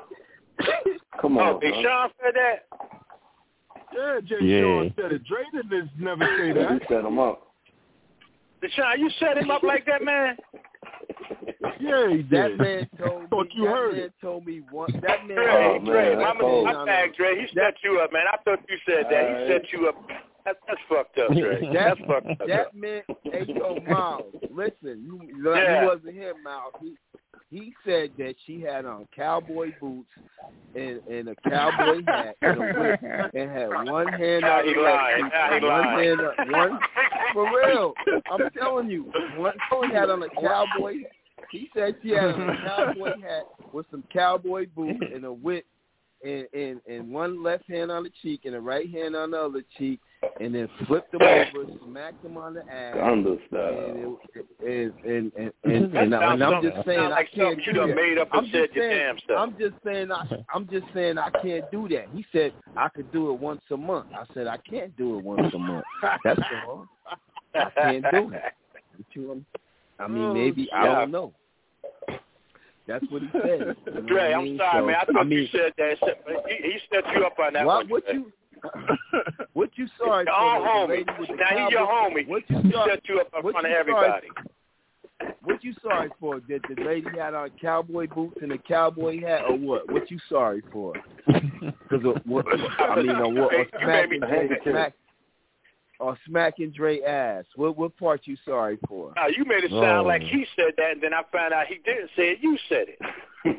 Come on, oh, Jay Sean said that. Yeah, Jay Yeah. Sean said it. Dre didn't never say that. He set him up. Deshaun, you set him up like that, man? Yeah, he did. That man told me. Thought you that heard man it. told me one. That man. Dre, Oh, Dre, man, my, that's my bad, Dre. He set you up, man. I thought you said that. He set you up. That's, that's fucked up, Dre. That, That's fucked up. that man, hey, yo, Miles, listen, you, Yeah. you wasn't here, Miles. He, he said that she had on cowboy boots and, and a cowboy hat and a whip and had one hand Now on he the lying. left Now he cheek, one lying. hand on, one, for real. I'm telling you, one she had on a cowboy hat. He said she had on a cowboy hat with some cowboy boots and a whip and, and, and one left hand on the cheek and a right hand on the other cheek, and then flipped them over, smacked them on the ass. Gandhi style. And, it, and, and, and, and, and, and I'm just saying I like can't you do done that. made up and I'm said just your saying, damn stuff. I'm just saying I, I'm just saying I can't do that. He said I could do it once a month. I said I can't do it once a month. That's all. I can't do it. I mean, maybe I don't know. That's what he said. You know Dre, I I'm mean? sorry, so, man. I thought I mean, you said that. He, he set you up on that what, one. What you? What you sorry your for? own the homie. lady with the Now cowboy- he your homie. What you he sorry, set you up in what front of you everybody. Sorry, what you sorry for? That the lady had on cowboy boots and a cowboy hat, or what? What you sorry for? Because what? I mean, or what? Or smacking Dre, smack, or smacking Dre ass. What? What part you sorry for? No, you made it sound Oh. like he said that, and then I found out he didn't say it. You said it.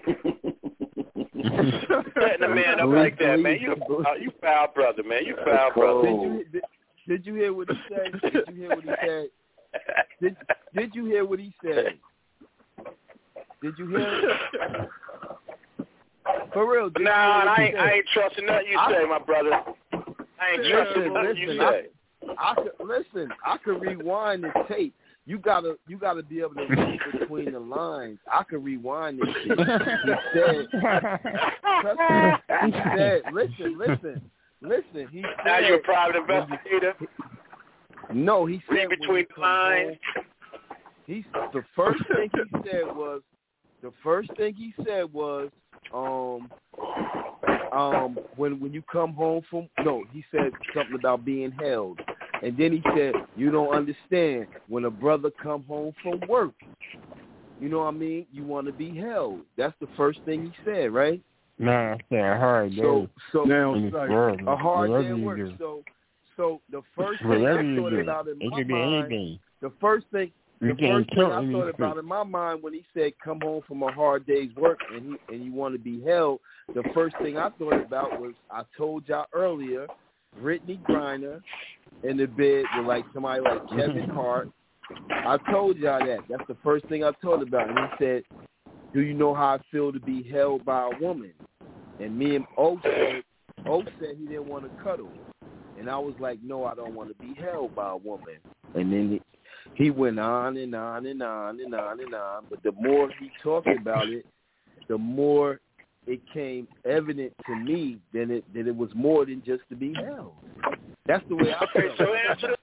Setting a man up like that, man. You a you foul brother, man. You foul brother. Did you did, did you hear what he said? Did you hear what he said? Did Did you hear what he said? Did you hear it? For real? Did Nah, you I hear ain't, what he I ain't trusting nothing you I, say, my brother. I ain't trusting Listen, nothing you listen, say. I, I could listen. I could rewind the tape. You gotta, you gotta be able to read between the lines. I could rewind this shit. He said, trust me, he said, listen, listen, listen. He said, Now you're a private investigator. No, he said read between the lines. Home, he the first thing he said was, the first thing he said was, um, um, when when you come home from no, he said something about being held. And then he said, you don't understand. When a brother come home from work, you know what I mean? You want to be held. That's the first thing he said, right? Nah, I said a hard day. So, so Now, in this like, world. a hard Whatever day at you work. do. So, so the first thing Whatever I you thought do. about in It my could be mind, anything. the first thing, You the can't first thing kill I any thought about in my mind when he said come home from a hard day's work and he and you want to be held, the first thing I thought about was I told y'all earlier, Brittany Griner in the bed with like somebody like Kevin Hart. I told y'all that. That's the first thing I thought about. And he said, do you know how I feel to be held by a woman? And me and O said, O said he didn't want to cuddle. And I was like, no, I don't want to be held by a woman. And then he, he went on and on and on and on and on. But the more he talked about it, the more it came evident to me that it that it was more than just to be held. That's the way I Okay, felt. so answer